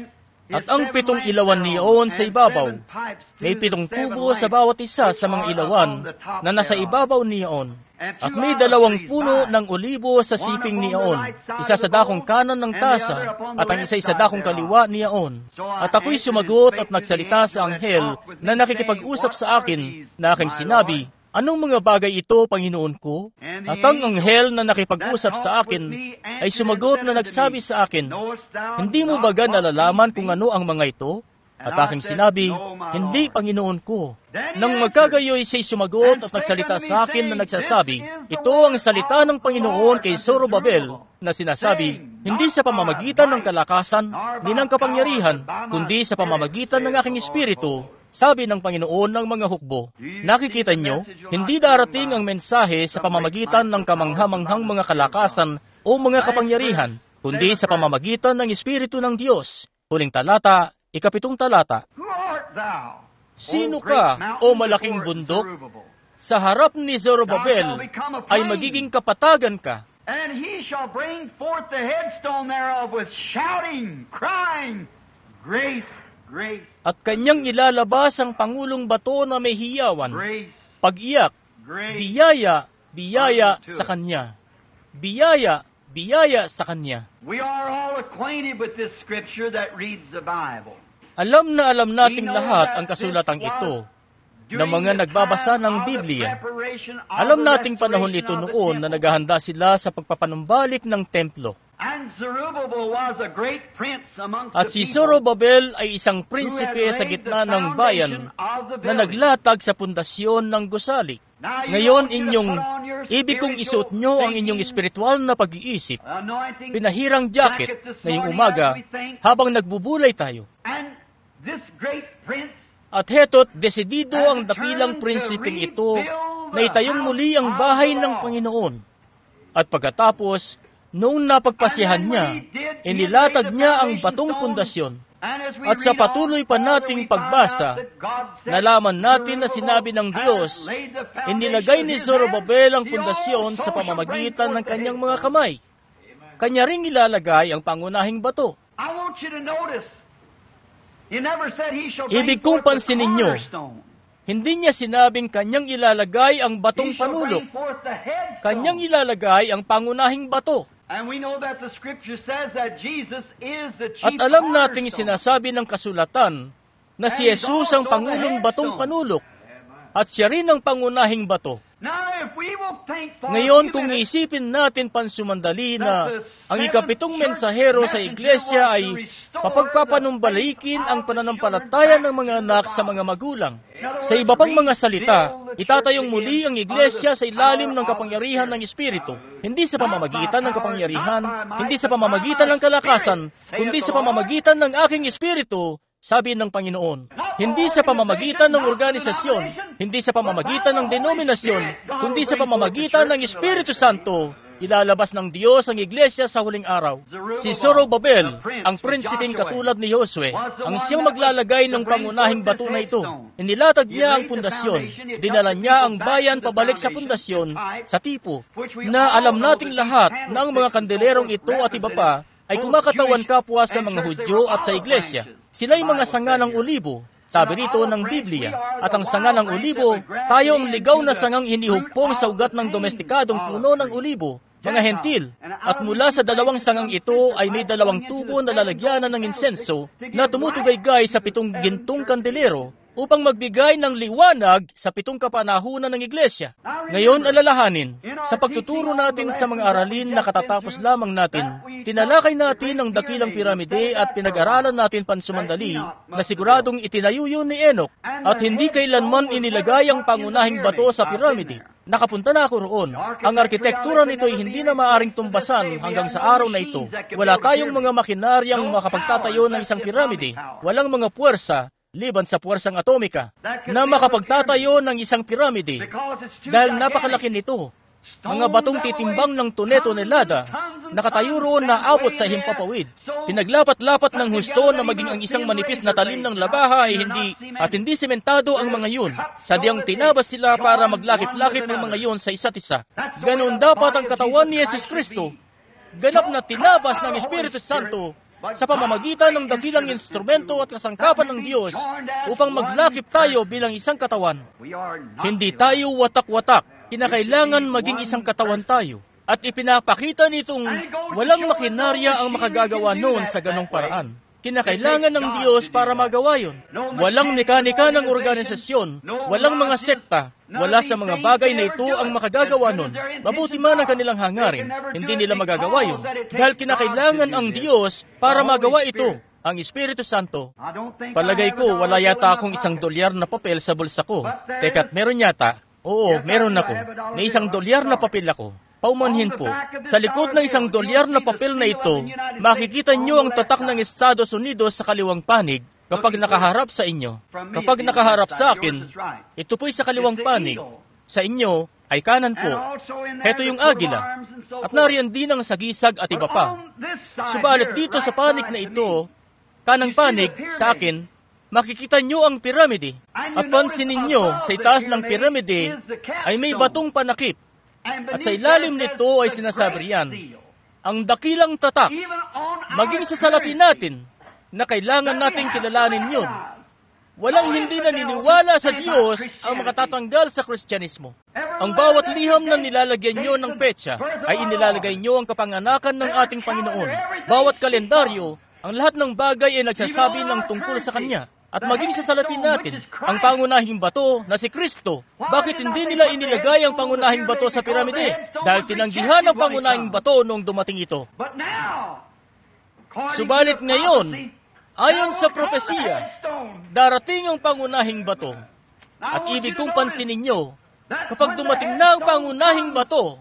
At ang pitong ilawan niyaon sa ibabaw, may pitong tubo sa bawat isa sa mga ilawan na nasa ibabaw niyaon. At may dalawang puno ng olibo sa siping niyaon, isa sa dakong kanan ng tasa, at ang isa sa dakong kaliwa niyaon. At ako'y sumagot at nagsalita sa anghel na nakikipag-usap sa akin, na aking sinabi, Anong mga bagay ito, Panginoon ko? At ang anghel na nakipag-usap sa akin ay sumagot na nagsabi sa akin, hindi mo baga nalalaman kung ano ang mga ito? At aking sinabi, hindi, Panginoon ko. Nang magkagayoy siya'y sumagot at nagsalita sa akin na nagsasabi, ito ang salita ng Panginoon kay Zorobabel na sinasabi, hindi sa pamamagitan ng kalakasan ni ng kapangyarihan, kundi sa pamamagitan ng aking espiritu, sabi ng Panginoon ng mga hukbo. Nakikita nyo, hindi darating ang mensahe sa pamamagitan ng kamanghamanghang mga kalakasan o mga kapangyarihan, kundi sa pamamagitan ng Espiritu ng Diyos. Huling talata, ikapitong talata. Sino ka, o malaking bundok? Sa harap ni Zorobabel ay magiging kapatagan ka. And he shall bring forth the headstone thereof with shouting, crying, grace, grace. At kanyang ilalabas ang pangulong bato na may hiyawan, pag-iyak, biyaya, biyaya sa kanya. Biyaya, biyaya sa kanya. We are all acquainted with this scripture that reads the Bible. Alam na alam nating lahat ang kasulatang ito na mga nagbabasa ng Biblia. Alam nating panahon ito noon na naghahanda sila sa pagpapanumbalik ng templo. At si Zorobabel ay isang prinsipe sa gitna ng bayan na naglatag sa pundasyon ng gusali. Ngayon, inyong, ibig kong isuot nyo ang inyong espiritual na pag-iisip, pinahirang jacket ngayong umaga habang nagbubulay tayo. At heto't, desidido ang dakilang prinsipeng ito na itayong muli ang bahay ng Panginoon. At pagkatapos, noong napagpasihan niya, inilatag niya ang batong pundasyon. At sa patuloy pa nating pagbasa, nalaman natin na sinabi ng Diyos, inilagay ni Zorobabel ang pundasyon sa pamamagitan ng kanyang mga kamay. Kanya ring ilalagay ang pangunahing bato. Ibig kong pansinin nyo, hindi niya sinabing kanyang ilalagay ang batong panulok. Kanyang ilalagay ang pangunahing bato. At alam nating sinasabi ng kasulatan na si Jesus ang pangulong batong panulok at siya rin ang pangunahing bato. Ngayon, kung iisipin natin pansumandali na ang ikapitong mensahero sa iglesia ay papagpapanumbalikin ang pananampalataya ng mga anak sa mga magulang. Sa iba pang mga salita, itatayong muli ang iglesia sa ilalim ng kapangyarihan ng Espiritu, hindi sa pamamagitan ng kapangyarihan, hindi sa pamamagitan ng kalakasan, kundi sa pamamagitan ng aking Espiritu, sabi ng Panginoon. Hindi sa pamamagitan ng organisasyon, hindi sa pamamagitan ng denominasyon, kundi sa pamamagitan ng Espiritu Santo, ilalabas ng Diyos ang iglesia sa huling araw. Si Zorobabel, ang prinsipeng katulad ni Josue, ang siyang maglalagay ng pangunahing bato na ito. Inilatag niya ang pundasyon, dinala niya ang bayan pabalik sa pundasyon, sa tipo, na alam nating lahat na ang mga kandelerong ito at iba pa ay kumakatawan kapwa sa mga Hudyo at sa iglesia. Sila'y mga sanga ng olibo, sabi rito ng Biblia. At ang sanga ng olibo, tayo ang ligaw na sangang hinihugpong sa ugat ng domestikadong puno ng olibo, mga hentil. At mula sa dalawang sangang ito ay may dalawang tubo na lalagyanan ng insenso na tumutugay-gay sa pitong gintong kandelero upang magbigay ng liwanag sa pitong kapanahunan ng iglesia. Ngayon, alalahanin, sa pagtuturo natin sa mga aralin na katatapos lamang natin, tinalakay natin ang dakilang piramide at pinag-aralan natin pansumandali na siguradong itinayo yun ni Enoch at hindi kailanman inilagay ang pangunahing bato sa piramide. Nakapunta na ako roon. Ang arkitektura nito ay hindi na maaring tumbasan hanggang sa araw na ito. Wala tayong mga makinaryang makapagtatayo ng isang piramide. Walang mga puwersa, liban sa puwersang atomika, na makapagtatayo ng isang piramide dahil napakalaki nito. Mga batong titimbang ng tone-tonelada, nakatayo roon na abot sa himpapawid. Pinaglapat-lapat ng husto na maging ang isang manipis na talim ng labaha ay hindi at hindi sementado ang mga yun. Sadyang tinabas sila para maglakip-lakip ng mga yun sa isa't isa. Ganoon dapat ang katawan ni Jesus Kristo, ganap na tinabas ng Espiritu Santo sa pamamagitan ng dakilang instrumento at kasangkapan ng Diyos upang maglakip tayo bilang isang katawan. Hindi tayo watak-watak. Kinakailangan maging isang katawan tayo. At ipinapakita nitong walang makinarya ang makagagawa noon sa ganong paraan. Kinakailangan ng Diyos para magawa yun. Walang mekanika ng organisasyon, walang mga sekta, wala sa mga bagay na ito ang makagagawa nun. Mabuti man ang kanilang hangarin, hindi nila magagawa yun. Dahil kinakailangan ang Diyos para magawa ito, ang Espiritu Santo. Palagay ko, wala yata akong isang dolyar na papel sa bulsa ko. Teka't meron yata. Oo, meron ako. May isang dolyar na papel ako. Paumanhin po, sa likod ng isang dolyar na papel na ito, makikita nyo ang tatak ng Estados Unidos sa kaliwang panig kapag nakaharap sa inyo. Kapag nakaharap sa akin, ito po'y sa kaliwang panig. Sa inyo ay kanan po. Heto yung agila. At nariyan din ang sagisag at iba pa. Subalit dito sa panig na ito, kanang panig sa akin, makikita nyo ang piramide. At pansinin nyo, sa itaas ng piramide ay may batong panakip. At sa ilalim nito ay sinasabi riyan, ang dakilang tatak, maging sa salapi natin, na kailangan nating kilalanin yun. Walang hindi naniniwala sa Diyos ang makatatanggal sa Kristyanismo. Ang bawat liham na nilalagyan nyo ng petsa ay inilalagay nyo ang kapanganakan ng ating Panginoon. Bawat kalendaryo, ang lahat ng bagay ay nagsasabi ng tungkol sa Kanya. At maging sa salapin natin, ang pangunahing bato na si Kristo. Bakit hindi nila inilagay ang pangunahing bato sa piramide? Dahil tinanggihan ang pangunahing bato noong dumating ito. Subalit ngayon, ayon sa propesiya, darating ang pangunahing bato. At ibig kong pansinin nyo, kapag dumating na ang pangunahing bato,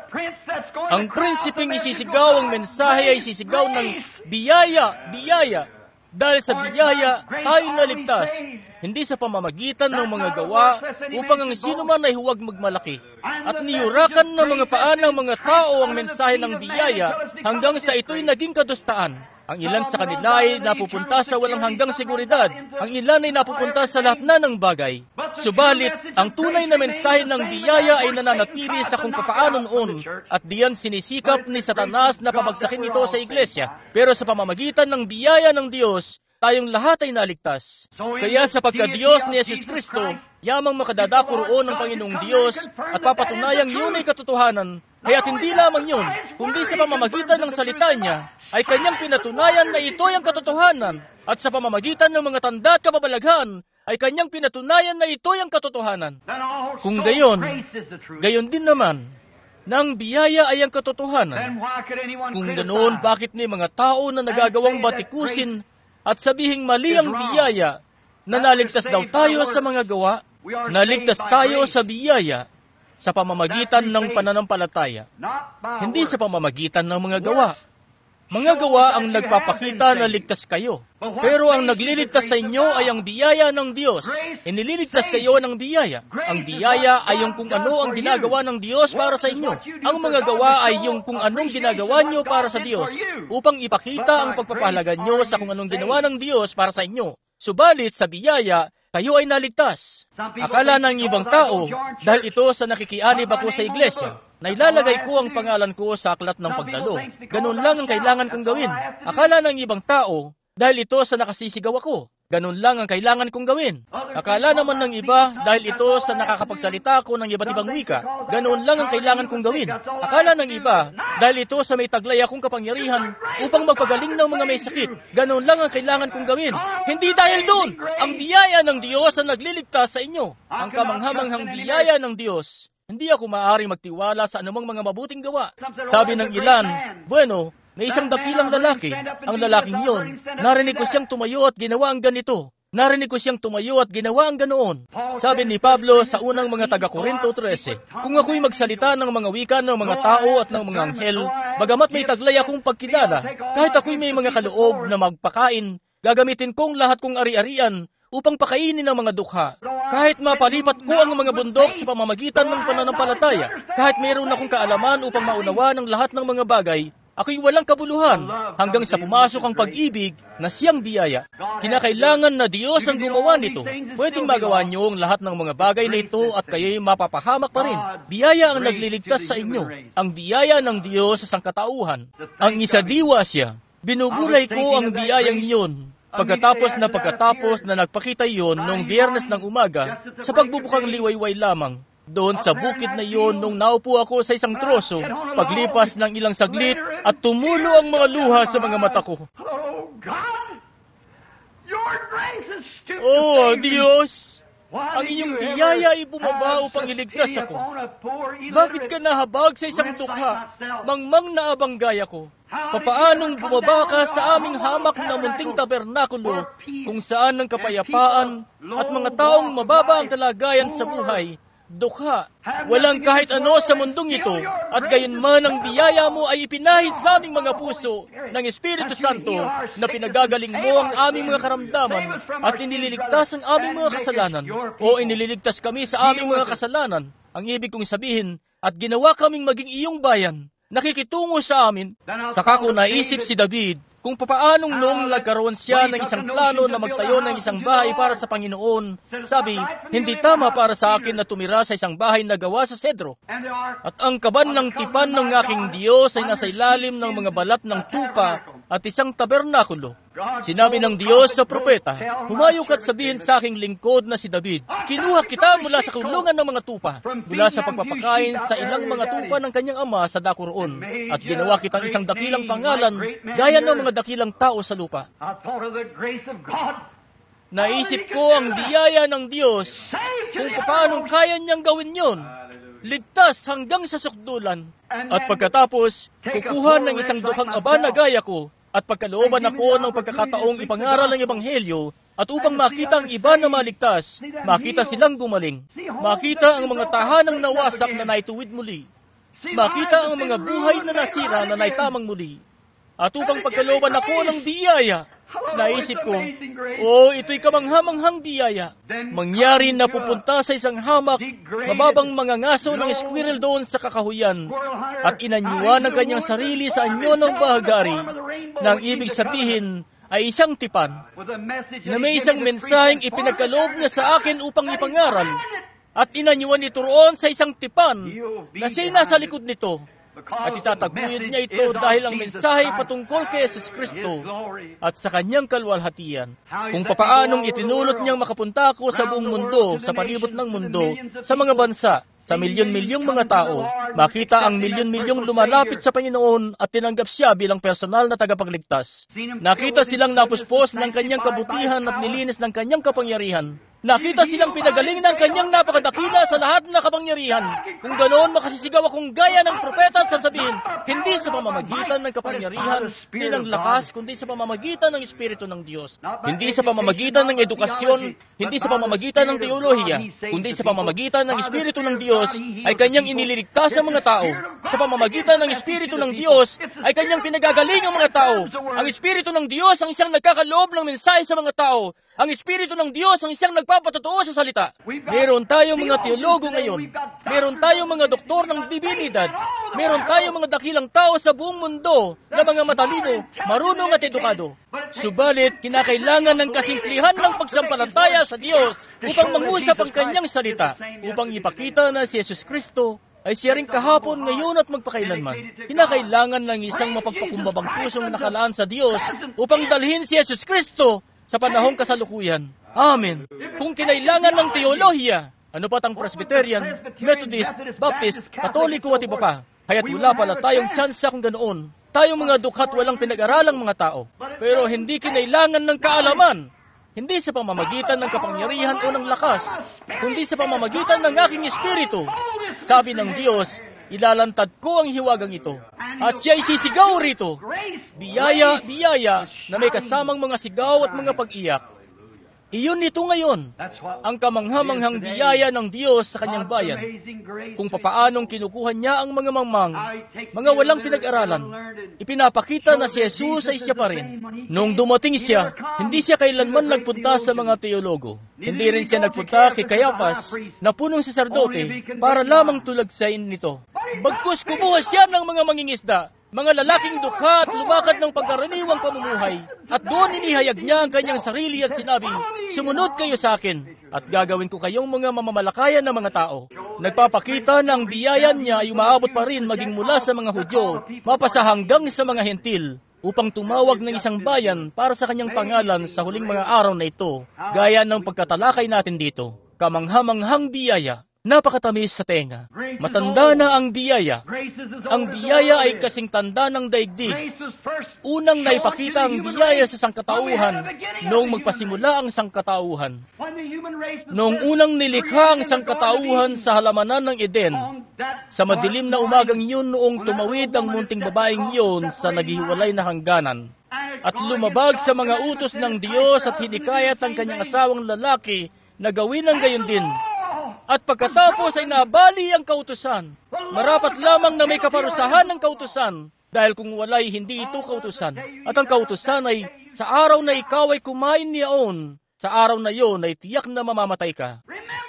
ang prinsipeng isisigaw ang mensahe ay isisigaw ng biyaya, biyaya. Dahil sa biyaya, tayo naligtas, hindi sa pamamagitan ng mga gawa upang ang sinuman ay huwag magmalaki. At niyurakan ng mga paan ng mga tao ang mensahe ng biyaya hanggang sa ito'y naging kadustaan. Ang ilan sa kanila ay napupunta sa walang hanggang seguridad. Ang ilan ay napupunta sa lahat na ng bagay. Subalit, ang tunay na mensahe ng biyaya ay nananatili sa kung papaano noon at diyan sinisikap ni Satanas na pabagsakin ito sa iglesia. Pero sa pamamagitan ng biyaya ng Diyos, tayong lahat ay naligtas. Kaya sa pagka-Diyos ni Jesus Kristo, yamang makadadako roon ng Panginoong Diyos at papatunayang yun ay katotohanan. Kaya't hindi lamang yun, kundi sa pamamagitan ng salita niya, ay kanyang pinatunayan na ito ang katotohanan. At sa pamamagitan ng mga tanda at kababalaghan, ay kanyang pinatunayan na ito ang katotohanan. Kung gayon, gayon din naman, na ang biyaya ay ang katotohanan. Kung ganoon, bakit may mga tao na nagagawang batikusin at sabihing mali ang biyaya, na naligtas daw tayo sa mga gawa? Naligtas tayo sa biyaya sa pamamagitan ng pananampalataya, hindi sa pamamagitan ng mga gawa. Mga gawa ang nagpapakita na ligtas kayo. Pero ang nagliligtas sa inyo ay ang biyaya ng Diyos. Inililigtas kayo ng biyaya. Ang biyaya ay yung kung ano ang ginagawa ng Diyos para sa inyo. Ang mga gawa ay yung kung anong ginagawa nyo para sa Diyos, upang ipakita ang pagpapahalaga nyo sa kung anong ginawa ng Diyos para sa inyo. Subalit sa biyaya, kayo ay naligtas. Akala ng ibang tao, dahil ito sa nakikianib ako sa iglesia, na ilalagay ko ang pangalan ko sa aklat ng pagdalo. Ganun lang ang kailangan kong gawin. Akala ng ibang tao, dahil ito sa nakasisigaw ako, ganun lang ang kailangan kong gawin. Akala naman ng iba, dahil ito sa nakakapagsalita ako ng iba't ibang wika, ganun lang ang kailangan kong gawin. Akala ng iba, dahil ito sa may taglay akong kapangyarihan upang magpagaling ng mga may sakit, ganun lang ang kailangan kong gawin. Hindi dahil doon, ang biyaya ng Diyos ang nagliligtas sa inyo. Ang kamanghamanghang biyaya ng Diyos. Hindi ako maaaring magtiwala sa anumang mga mabuting gawa. Sabi ng ilan, bueno, may isang dakilang lalaki. Ang lalaking yun, narinig ko siyang tumayo at ginawa ang ganito. Narinig ko siyang tumayo at ginawa ang ganoon. Sabi ni Pablo sa unang mga taga-Korinto thirteen, kung ako'y magsalita ng mga wika ng mga tao at ng mga anghel, bagamat may taglay akong pagkilala, kahit ako'y may mga kaloob na magpakain, gagamitin kong lahat kong ari-arian upang pakainin ang mga dukha. Kahit mapalipat ko ang mga bundok sa pamamagitan ng pananampalataya, kahit mayroon akong kaalaman upang maunawa ng lahat ng mga bagay, ako'y walang kabuluhan hanggang sa pumasok ang pag-ibig na siyang biyaya. Kinakailangan na Diyos ang gumawa nito. Pwedeng magawa niyo ang lahat ng mga bagay na ito at kayo'y mapapahamak pa rin. Biyaya ang nagliligtas sa inyo. Ang biyaya ng Diyos sa sangkatauhan. Ang isadiwa siya. Binubulay ko ang biyayang iyon. Pagkatapos na pagkatapos na nagpakita iyon noong Biyernes ng umaga sa pagbubukang liwayway lamang. Doon sa bukid na iyon nung naupo ako sa isang troso, paglipas ng ilang saglit at tumulo ang mga luha sa mga mata ko. Oh, Diyos! Ang iyong biyaya ay bumaba upang iligtas ako. Bakit ka nahabag sa isang dukha, mangmang na abanggay ako? Papaanong bumaba ka sa aming hamak na munting tabernakulo, kung saan ang kapayapaan at mga taong mababa ang kalagayan sa buhay, dukha, walang kahit ano sa mundong ito, at gayunman ang biyaya mo ay ipinahid sa aming mga puso ng Espiritu Santo na pinagagaling mo ang aming mga karamdaman at inililigtas ang aming mga kasalanan o inililigtas kami sa aming mga kasalanan. Ang ibig kong sabihin, at ginawa kaming maging iyong bayan, nakikitungo sa amin. Saka ko naisip si David kung papaanong noong nagkaroon siya ng isang plano na magtayo ng isang bahay para sa Panginoon. Sabi, hindi tama para sa akin na tumira sa isang bahay na gawa sa sedro. At ang kaban ng tipan ng aking Diyos ay nasa ilalim ng mga balat ng tupa at isang tabernakulo. Sinabi ng Diyos sa propeta, humayo ka't sabihin sa aking lingkod na si David, kinuha kita mula sa kulungan ng mga tupa, mula sa pagpapakain sa ilang mga tupa ng kanyang ama sa dako roon, at ginawa kitang isang dakilang pangalan, gaya ng mga dakilang tao sa lupa. Naisip ko ang biyaya ng Diyos, kung paano kaya niyang gawin yon. Ligtas hanggang sa sukdulan, at pagkatapos, kukuha ng isang dukhang aba na gaya ko, at pagkalooban ako ng pagkakataong ipangaral ang Ebanghelyo, at upang makita ang iba na maligtas, makita silang gumaling, makita ang mga tahanang nawasak na naituwid muli, makita ang mga buhay na nasira na naitamang muli, at upang pagkalooban ako ng biyaya, naisip ko, oh, ito'y kamanghamanghang biyaya. Mangyari na pupunta sa isang hamak, mababang mga ngaso ng squirrel doon sa kakahuyan, at inanyuan ang kanyang sarili sa anyo ng bahagari, na ang ibig sabihin ay isang tipan, na may isang mensaheng ipinagkaloob niya sa akin upang ipangaral, at inanyuan ito roon sa isang tipan, na siya nasa likod nito. At itataguyod niya ito dahil ang mensahe patungkol kay Jesus Kristo at sa kanyang kalwalhatian. Kung papaanong itinulot niyang makapunta ako sa buong mundo, sa palibot ng mundo, sa mga bansa, sa milyon-milyong mga tao, makita ang milyon-milyong lumalapit sa Panginoon at tinanggap siya bilang personal na tagapagligtas. Nakita silang napuspos ng kanyang kabutihan at nilinis ng kanyang kapangyarihan. Nakita silang pinagaling ng kanyang napakadakila sa lahat ng kapangyarihan. Kung ganoon, makasisigaw akong gaya ng propeta at sasabihin, hindi sa pamamagitan ng kapangyarihan, hindi ng lakas, kundi sa pamamagitan ng Espiritu ng Diyos. Hindi sa pamamagitan ng edukasyon, hindi sa pamamagitan ng teolohiya, kundi sa pamamagitan ng Espiritu ng Diyos ay kanyang inililigtas ang mga tao. Sa pamamagitan ng Espiritu ng Diyos ay kanyang pinagagaling ang mga tao. Ang Espiritu ng Diyos ang isang nagkakaloob ng mensahe sa mga tao. Ang Espiritu ng Diyos ang isang nagpapatotoo sa salita. Meron tayong mga teologo ngayon. Meron tayong mga doktor ng divinidad. Meron tayong mga dakilang tao sa buong mundo na mga matalino, marunong at edukado. Subalit, kinakailangan ng kasimplihan ng pagsampalataya sa Diyos upang mangusap ang kanyang salita, upang ipakita na si Jesus Kristo ay siya rin kahapon, ngayon at magpakailanman. Kinakailangan ng isang mapagpakumbabang pusong nakalaan sa Diyos upang dalhin si Jesus Kristo sa panahong kasalukuyan. Amen. Kung kinailangan ng teolohiya, ano pat ang Presbyterian, Methodist, Baptist, Katoliko at iba pa, kaya't wala pala tayong tsansa kung ganoon. Tayong mga dukhat walang pinag-aralang mga tao. Pero hindi kinailangan ng kaalaman. Hindi sa pamamagitan ng kapangyarihan o ng lakas, kundi sa pamamagitan ng aking espiritu. Sabi ng Diyos, ilalantad ko ang hiwagang ito, at siya'y sisigaw rito. Biyaya, biyaya, na may kasamang mga sigaw at mga pag-iyak. Iyon ito ngayon, ang kamanghamanghang biyaya ng Diyos sa kanyang bayan. Kung papaanong kinukuha niya ang mga mangmang, mga walang pinag-aralan, ipinapakita na si Jesus ay siya pa rin. Noong dumating siya, hindi siya kailanman nagpunta sa mga teologo. Hindi rin siya nagpunta kay Caiaphas, na punong saserdote, para lamang tulagsain nito. Bagkus kumuha siya ng mga mangingisda, mga lalaking dukha at lumakad ng pagkaraniwang pamumuhay. At doon inihayag niya ang kanyang sarili at sinabi, sumunod kayo sa akin, at gagawin ko kayong mga mamamalakayan ng mga tao. Nagpapakita na ang biyayan niya ay umaabot pa rin maging mula sa mga Hudyo, mapasa hanggang sa mga Hentil, upang tumawag ng isang bayan para sa kanyang pangalan sa huling mga araw na ito, gaya ng pagkatalakay natin dito. Kamanghamanghang biyaya. Napakatamis sa tenga. Matanda na ang biyaya. Ang biyaya ay kasing tanda ng daigdig. Unang naipakita ang biyaya sa sangkatauhan noong magpasimula ang sangkatauhan. Noong unang nilikha ang sangkatauhan sa halamanan ng Eden, sa madilim na umagang yun noong tumawid ang munting babaeng yun sa naghiwalay na hangganan, at lumabag sa mga utos ng Diyos at hinikayat ang kanyang asawang lalaki na gawin ang gayon din. At pagkatapos ay nabali ang kautusan. Marapat lamang na may kaparusahan ng kautusan, dahil kung walay, hindi ito kautusan. At ang kautusan ay, sa araw na ikaw ay kumain niyaon, sa araw na yon ay tiyak na mamamatay ka.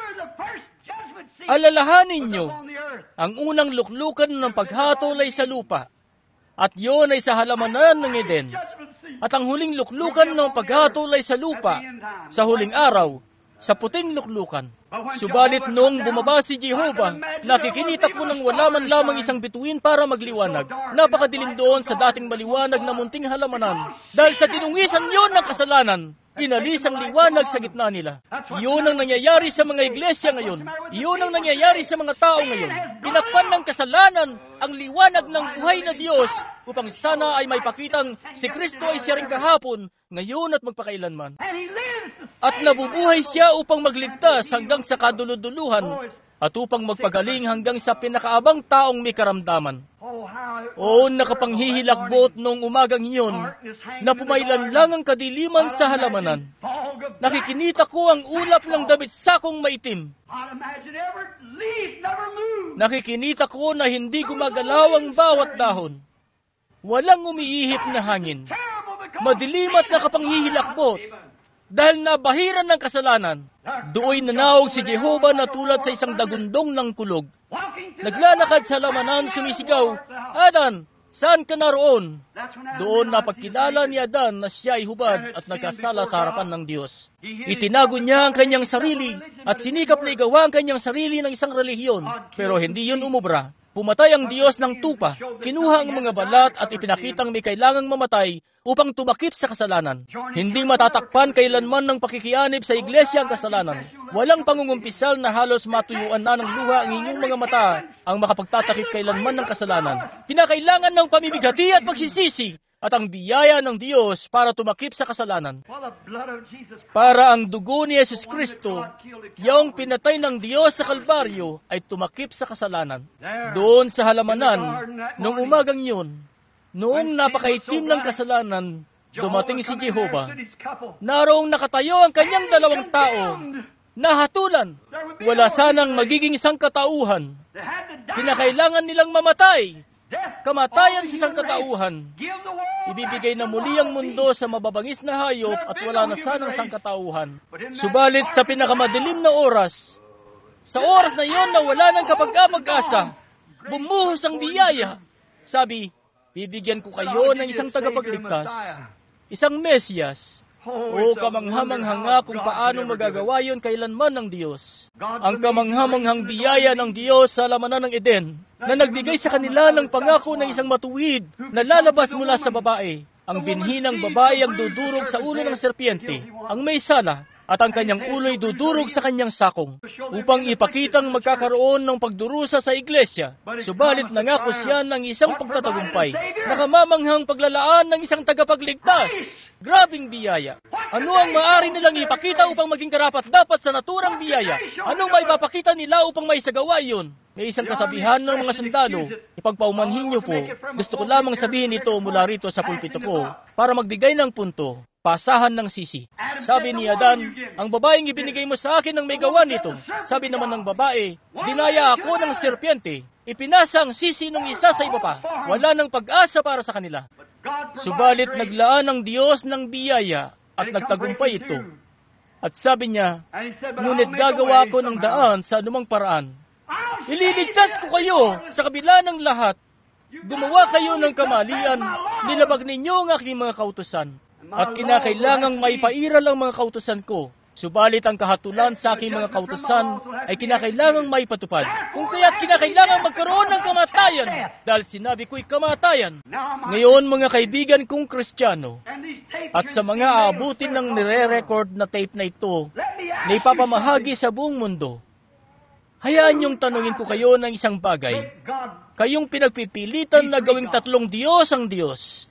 Alalahanin nyo, ang unang luklukan ng paghatol ay sa lupa, at yon ay sa halamanan ng Eden. At ang huling luklukan ng paghatol ay sa lupa, sa huling araw, sa puting luklukan. Subalit noong bumaba si Jehovah, nakikinita ko ng wala man lamang isang bituin para magliwanag. Napakadilim doon sa dating maliwanag na munting halamanan. Dahil sa tinungisan yun ng kasalanan, inalis ang liwanag sa gitna nila. Iyon ang nangyayari sa mga iglesia ngayon. Iyon ang nangyayari sa mga tao ngayon. Pinakpan ng kasalanan ang liwanag ng buhay na Diyos upang sana ay may pakitang si Kristo ay siya rin kahapon, ngayon at magpakailanman. At nabubuhay siya upang magligtas hanggang sa kaduluduluhan at upang magpagaling hanggang sa pinakaabang taong may karamdaman. O nakapanghihilakbot noong umagang iyon na pumaylan lang ang kadiliman sa halamanan. Nakikinita ko ang ulap ng damit sakong maitim. Nakikita ko na hindi gumagalaw ang bawat dahon. Walang umiihip na hangin. Madilim at nakapanghihilakbot dahil nabahiran ng kasalanan. Do'y nanawag si Jehovah na tulad sa isang dagundong ng kulog. Naglalakad sa lamanan, sumisigaw, "Adan, saan ka naroon?" Doon napagkilala ni Adan na siya ay hubad at nagkasala sa harapan ng Diyos. Itinago niya ang kanyang sarili at sinikap na igawa ang kanyang sarili ng isang relihiyon, pero hindi yun umubra. Pumatay ang Diyos ng tupa, kinuha ang mga balat at ipinakitang may kailangang mamatay upang tumakip sa kasalanan. Hindi matatakpan kailanman ng pakikianib sa iglesia ang kasalanan. Walang pangungumpisal na halos matuyuan na ng luha ang inyong mga mata ang makapagtatakip kailanman ng kasalanan. Kinakailangan ng pamimighati at pagsisisi at ang biyaya ng Diyos para tumakip sa kasalanan. Para ang dugo ni Jesus Kristo, yung pinatay ng Diyos sa Kalbaryo, ay tumakip sa kasalanan. Doon sa halamanan, noong umagang yun, noong napakaitim ng kasalanan, dumating si Jehovah. Naroong nakatayo ang kanyang dalawang tao, nahatulan. Wala sanang magiging sangkatauhan. Kinakailangan nilang mamatay. Kamatayan sa sangkatauhan. Ibibigay na muli ang mundo sa mababangis na hayop at wala na sanang sangkatauhan. Subalit sa pinakamadilim na oras, sa oras na iyon na wala ng kapag-apag-asa, bumuhos ang biyaya. Sabi, bibigyan ko kayo ng isang tagapagligtas, isang Mesiyas. O kamanghamanghanga kung paano magagawa yun kailanman ng Diyos. Ang kamanghamanghang biyaya ng Diyos sa lamanan ng Eden, na nagbigay sa kanila ng pangako ng isang matuwid na lalabas mula sa babae. Ang binhi ng babae ang dudurog sa ulo ng serpiente, ang may sala, at ang kanyang ulo'y dudurog sa kanyang sakong, upang ipakitang magkakaroon ng pagdurusa sa iglesia. Subalit nangako siya ng isang pagtatagumpay, nakamamanghang paglalaan ng isang tagapagligtas. Grabing biyaya. Ano ang maaari nilang ipakita upang maging karapat-dapat sa naturang biyaya? Anong maipapakita nila upang maisagawa iyon? May isang kasabihan ng mga sundalo, ipagpaumanhin niyo po, gusto ko lamang sabihin ito mula rito sa pulpito ko, para magbigay ng punto, pasahan ng sisi. Sabi ni Adan, ang babaeng ibinigay mo sa akin ang may gawa nito. Sabi naman ng babae, dinaya ako ng serpiente, ipinasa ang sisi ng isa sa iba pa. Wala ng pag-asa para sa kanila. Subalit naglaan ng Diyos ng biyaya at nagtagumpay ito. At sabi niya, ngunit gagawa ko ng daan sa anumang paraan. Ililigtas ko kayo sa kabila ng lahat. Gumawa kayo ng kamalian, nilabag ninyo ang aking mga kautusan. At kinakailangang maipairal ang mga kautusan ko. Subalit ang kahatulan sa aking mga kautusan ay kinakailangang maipatupad. Kung kaya't kinakailangang magkaroon ng kamatayan, dahil sinabi ko'y kamatayan. Ngayon mga kaibigan kong Kristiyano, at sa mga aabutin ng nire-record na tape na ito, na ipapamahagi sa buong mundo, Hayaan niyong tanungin ko kayo ng isang bagay. Kayong pinagpipilitan na gawing tatlong Diyos ang Diyos.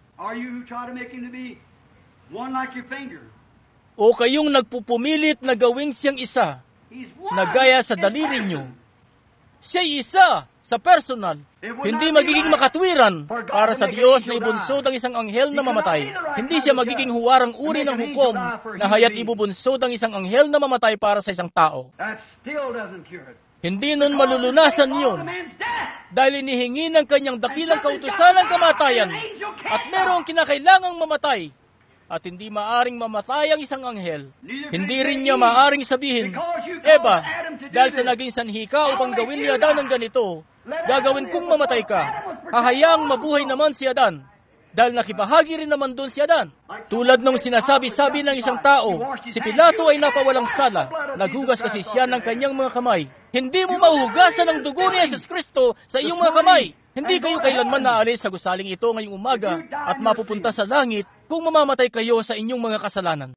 O kayong nagpupumilit na gawing siyang isa, na gaya sa daliri niyo. Siya'y isa sa personal. Hindi magiging makatwiran para sa Diyos na ibunsod ang isang anghel na mamatay. Hindi siya magiging huwarang uri ng hukom na haya't ibubunsod ang isang anghel na mamatay para sa isang tao. Hindi nun malulunasan yun dahil inihingi ng kanyang dakilang kautusan ng kamatayan at merong kinakailangang mamatay at hindi maaring mamatay ang isang anghel. Hindi rin niya maaring sabihin, Eva, dahil sa naging sanhi ka upang gawin ni Adan ang ganito, gagawin kong mamatay ka. Hahayaang mabuhay naman si Adan, dahil nakibahagi rin naman doon si Adan. Tulad ng sinasabi-sabi ng isang tao, si Pilato ay napawalang sala, naghugas kasi siya ng kanyang mga kamay. Hindi mo mahuhugasan ang dugo ni Jesus Kristo sa iyong mga kamay. Hindi kayo kailanman naalis sa gusaling ito ngayong umaga at mapupunta sa langit kung mamamatay kayo sa inyong mga kasalanan.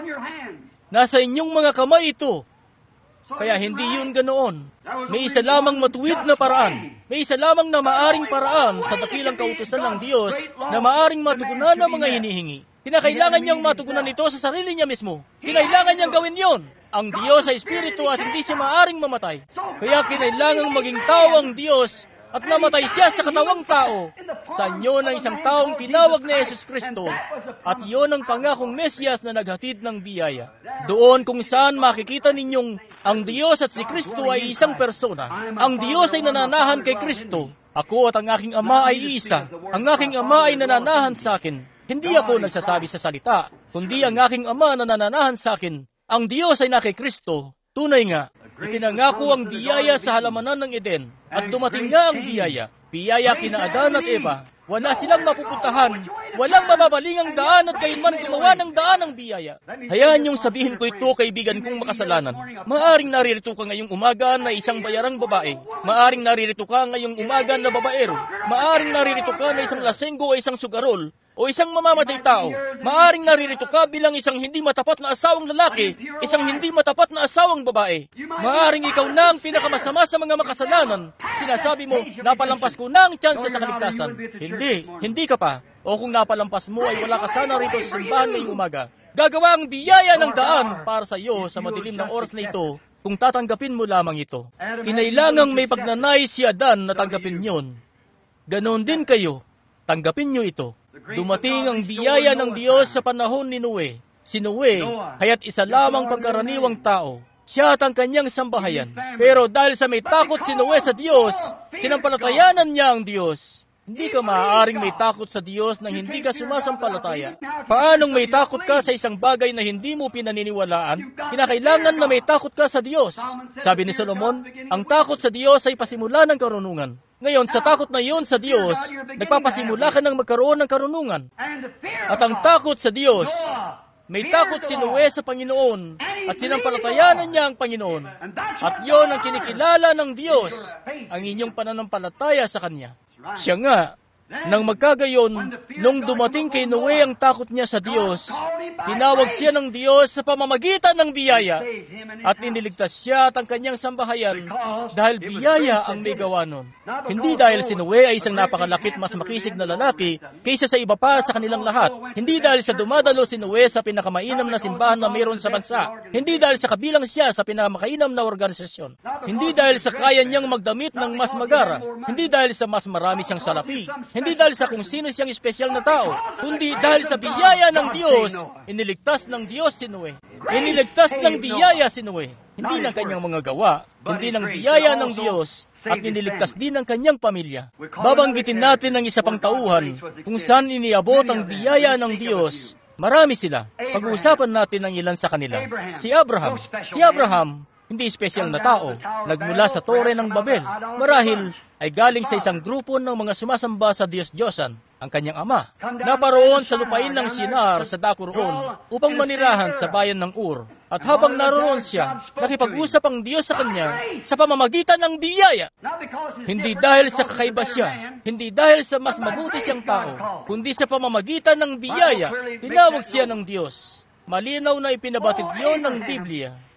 Nasa inyong mga kamay ito. Kaya hindi yun ganoon. May isa lamang matuwid na paraan. May isa lamang na maaring paraan sa dakilang kautusan ng Diyos na maaring matugunan ang mga hinihingi. Kinakailangan niyang matugunan ito sa sarili niya mismo. Kinailangan niyang gawin yon. Ang Diyos ay Espiritu at hindi siya maaring mamatay. Kaya kinailangang maging tao ang Diyos at namatay siya sa katawang tao. Sa inyo ng isang taong tinawag na Jesus Kristo. At iyon ang pangakong Mesiyas na naghatid ng biyaya. Doon kung saan makikita ninyong ang Diyos at si Kristo ay isang persona. Ang Diyos ay nananahan kay Kristo. Ako at ang aking Ama ay isa. Ang aking Ama ay nananahan sa akin. Hindi ako nagsasabi sa salita, kundi ang aking Ama na nananahan sa akin. Ang Diyos ay na kay Kristo. Tunay nga, ipinangako ang biyaya sa halamanan ng Eden. At dumating nga ang biyaya. Biyaya kina Adan at Eva. Wala silang mapupuntahan. Walang mababalingang daan at gayunman gumawa ng daan ng biyaya. Hayaan niyong sabihin ko ito, kaibigan kong makasalanan. Maaring naririto ka ngayong umaga na isang bayarang babae. Maaring naririto ka ngayong umaga na babaero. Maaring naririto ka na isang lasenggo o isang sugarol o isang mamamatay tao. Maaring naririto ka bilang isang hindi matapat na asawang lalaki, isang hindi matapat na asawang babae. Maaring ikaw na ang pinakamasama sa mga makasalanan. Sinasabi mo, napalampas ko na ang tsansa sa kaligtasan. Hindi, hindi ka pa. O kung napalampas mo ay wala ka sana rito sa simbahan ngayong umaga. Gagawa ang biyaya ng daan para sa iyo sa madilim ng oras na ito kung tatanggapin mo lamang ito. Kinailangang may pagnanay si Adan na tanggapin yon. Ganon din kayo, tanggapin nyo ito. Dumating ang biyaya ng Diyos sa panahon ni Noe. Si Noe, kaya't isa lamang pagkaraniwang tao. Siya at ang kanyang sambahayan. Pero dahil sa may takot si Noe sa Diyos, sinampalatayanan niya ang Diyos. Hindi ka maaaring may takot sa Diyos nang hindi ka sumasampalataya. Paanong may takot ka sa isang bagay na hindi mo pinaniniwalaan? Kinakailangan na may takot ka sa Diyos. Sabi ni Solomon, ang takot sa Diyos ay pasimula ng karunungan. Ngayon, sa takot na iyon sa Diyos, nagpapasimula ka ng magkaroon ng karunungan. At ang takot sa Diyos, may takot si Noe sa Panginoon at sinampalatayanan niya ang Panginoon. At iyon ang kinikilala ng Diyos, ang inyong pananampalataya sa Kanya. Siya nga, nang magkagayon, nung dumating kay Noe ang takot niya sa Diyos, tinawag siya ng Diyos sa pamamagitan ng biyaya at iniligtas siya at ang kanyang sambahayan dahil biyaya ang may gawa nun. Hindi dahil si Noe ay isang napakalakit mas makisig na lalaki kaysa sa iba pa sa kanilang lahat. Hindi dahil sa dumadalo si Noe sa pinakamainam na simbahan na mayroon sa bansa. Hindi dahil sa kabilang siya sa pinakamainam na organisasyon. Hindi dahil sa kaya niyang magdamit ng mas magara. Hindi dahil sa mas marami siyang salapi. Hindi dahil sa kung sino siyang espesyal na tao, kundi dahil sa biyaya ng Diyos, iniligtas ng Diyos si Noe. Iniligtas ng biyaya si Noe. Hindi ng kanyang mga gawa, kundi ng biyaya ng Diyos at iniligtas din ng kanyang pamilya. Babanggitin natin ang isa pang tauhan kung saan iniabot ang biyaya ng Diyos. Marami sila. Pag-uusapan natin ang ilan sa kanila. Si Abraham. Si Abraham, hindi espesyal na tao, nagmula sa Tore ng Babel. Marahil ay galing sa isang grupo ng mga sumasamba sa Diyos-Diyosan, ang kanyang ama. Naparoon sa lupain ng Sinar sa dako roon upang manirahan sa bayan ng Ur. At habang naroon siya, nakipag-usap ang Diyos sa kanya sa pamamagitan ng biyaya. Hindi dahil sa kakaiba siya, hindi dahil sa mas mabuti siyang tao, kundi sa pamamagitan ng biyaya, tinawag siya ng Diyos. Malinaw na ipinabatid yon ng Biblia.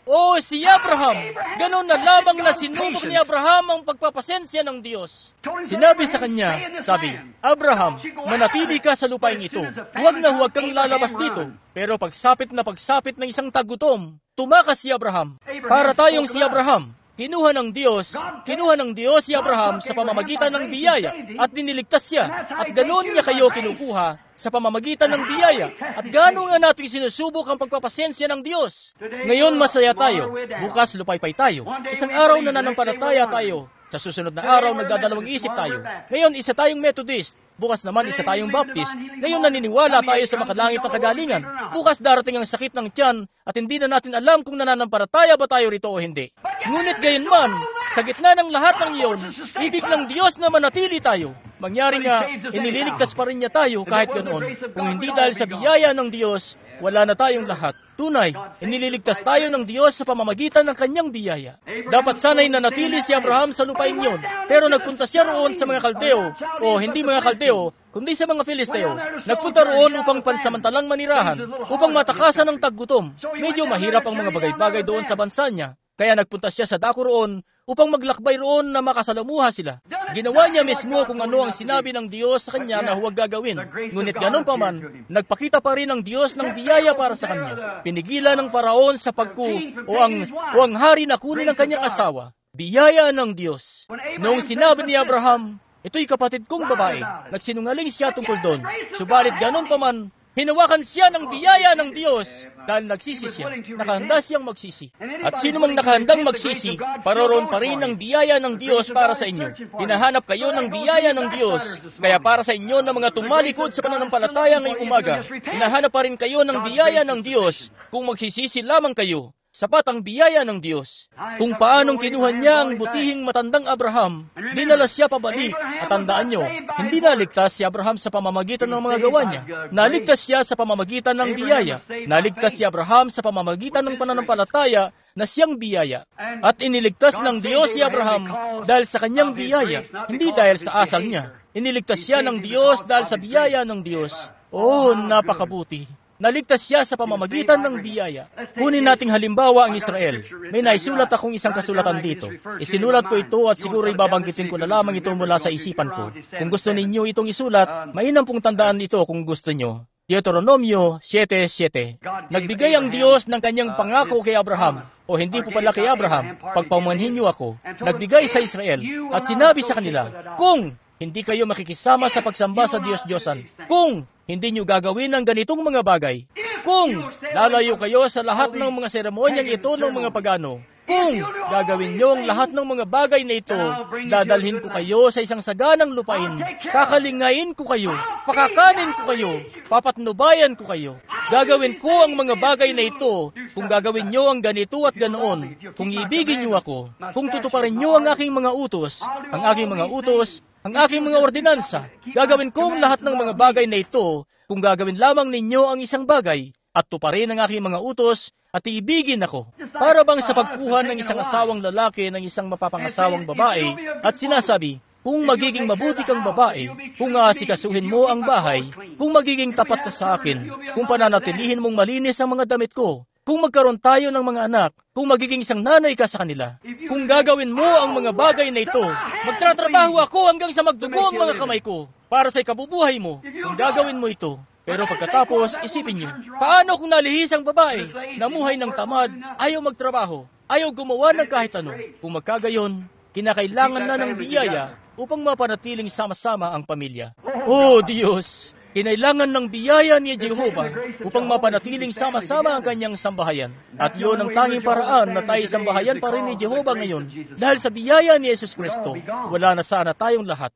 O si Abraham, ganun na lamang na sinubok ni Abraham ang pagpapasensya ng Diyos. Sinabi sa kanya, sabi, Abraham, manatili ka sa lupain ito. Huwag na huwag kang lalabas dito. Pero pagsapit na pagsapit ng isang tagutom, tumakas si Abraham. Para tayong si Abraham, kinuha ng Diyos, kinuha ng Diyos si Abraham sa pamamagitan ng biyaya at diniligtas siya. At ganoon niya kayo kinukuha sa pamamagitan ng biyaya. At ganoon nga natin sinusubok ang pagpapasensya ng Diyos. Ngayon masaya tayo, bukas lupaypay tayo. Isang araw nananampalataya tayo. Sa susunod na araw, nagdadalawang isip tayo. Ngayon, isa tayong Methodist. Bukas naman, isa tayong Baptist. Ngayon, naniniwala tayo sa makalangit na kagalingan. Bukas darating ang sakit ng tiyan at hindi na natin alam kung nananampalataya ba tayo rito o hindi. Ngunit gayon man, sa gitna ng lahat ng iyon, ibig ng Diyos na manatili tayo. Mangyari nga, inililigtas pa rin niya tayo kahit ganoon. Kung hindi dahil sa biyaya ng Diyos, wala na tayong lahat. Tunay, inililigtas tayo ng Diyos sa pamamagitan ng kanyang biyaya. Dapat sana'y nanatili si Abraham sa lupain yon, pero nagpunta siya roon sa mga Kaldeo, o hindi mga Kaldeo, kundi sa mga Filisteo. Nagpunta roon upang pansamantalang manirahan, upang matakasan ng taggutom. Medyo mahirap ang mga bagay-bagay doon sa bansa niya. Kaya nagpunta siya sa dako roon upang maglakbay roon na makasalamuha sila. Ginawa niya mismo kung ano ang sinabi ng Diyos sa kanya na huwag gagawin. Ngunit ganun pa man, nagpakita pa rin ng Diyos ng biyaya para sa kanya. Pinigilan ng Faraon sa pagku o ang, o ang hari na kunin ng kanyang asawa. Biyaya ng Diyos. Noong sinabi ni Abraham, ito'y kapatid kong babae, nagsinungaling siya tungkol doon. Subalit ganun pa man, hinawakan siya ng biyaya ng Diyos dahil nagsisi siya. Nakahanda siyang magsisi. At sino mang nakahandang magsisi, paroroon pa rin ang biyaya ng Diyos para sa inyo. Hinahanap kayo ng biyaya ng Diyos. Kaya para sa inyo na mga tumalikod sa pananampalataya ngayong umaga, hinahanap pa rin kayo ng biyaya ng Diyos kung magsisisi lamang kayo. Sapat ang biyaya ng Diyos. Kung paanong kinuha niya ang butihing matandang Abraham, dinala siya pabalik. At tandaan nyo, hindi naligtas si Abraham sa pamamagitan ng mga gawa niya. Naligtas siya sa pamamagitan ng biyaya. Naligtas si Abraham sa pamamagitan ng pananampalataya na siyang biyaya. At iniligtas ng Diyos si Abraham dahil sa kanyang biyaya, hindi dahil sa asal niya. Iniligtas siya ng Diyos dahil sa biyaya ng Diyos. Oh, napakabuti. Naligtas siya sa pamamagitan ng biyaya. Kunin nating halimbawa ang Israel. May naisulat akong isang kasulatan dito. Isinulat ko ito at siguro ibabanggitin ko na lamang ito mula sa isipan ko. Kung gusto ninyo itong isulat, mainam pong tandaan ito kung gusto nyo. Deuteronomio seven seven. Nagbigay ang Diyos ng kanyang pangako kay Abraham, o hindi po pala kay Abraham, pagpamanhin niyo ako. Nagbigay sa Israel at sinabi sa kanila, kung hindi kayo makikisama sa pagsamba sa Diyos-Diyosan, kung hindi nyo gagawin ang ganitong mga bagay, kung lalayo kayo sa lahat ng mga seremonyang ito ng mga pagano, kung gagawin nyo ang lahat ng mga bagay na ito, dadalhin ko kayo sa isang saganang lupain, kakalingain ko kayo, pakakanin ko kayo, papatnubayan ko kayo. Gagawin ko ang mga bagay na ito kung gagawin nyo ang ganito at ganoon, kung ibigin nyo ako, kung tutuparin nyo ang aking mga utos, ang aking mga utos, ang aking mga ordinansa. Gagawin ko ang lahat ng mga bagay na ito kung gagawin lamang ninyo ang isang bagay at tuparin ang aking mga utos at iibigin ako. Para bang sa pagkuha ng isang asawang lalaki ng isang mapapangasawang babae at sinasabi, kung magiging mabuti kang babae, kung aasikasuhin mo ang bahay, kung magiging tapat ka sa akin, kung pananatilihin mong malinis ang mga damit ko, kung magkaroon tayo ng mga anak, kung magiging isang nanay ka sa kanila, kung gagawin mo ang mga bagay na ito, magtatrabaho ako hanggang sa magdugo ang mga kamay ko para sa ikabubuhay mo, kung gagawin mo ito. Pero pagkatapos, isipin niyo, paano kung nalihis ang babae, namuhay ng tamad, ayaw magtrabaho, ayaw gumawa ng kahit ano? Kung magkagayon, kinakailangan na ng biyaya upang mapanatiling sama-sama ang pamilya. Oh Diyos! Kinailangan ng biyaya ni Jehovah upang mapanatiling sama-sama ang kanyang sambahayan. At yun ang tanging paraan na tayo sambahayan pa rin ni Jehovah ngayon. Dahil sa biyaya ni Jesus Kristo, wala na sana tayong lahat.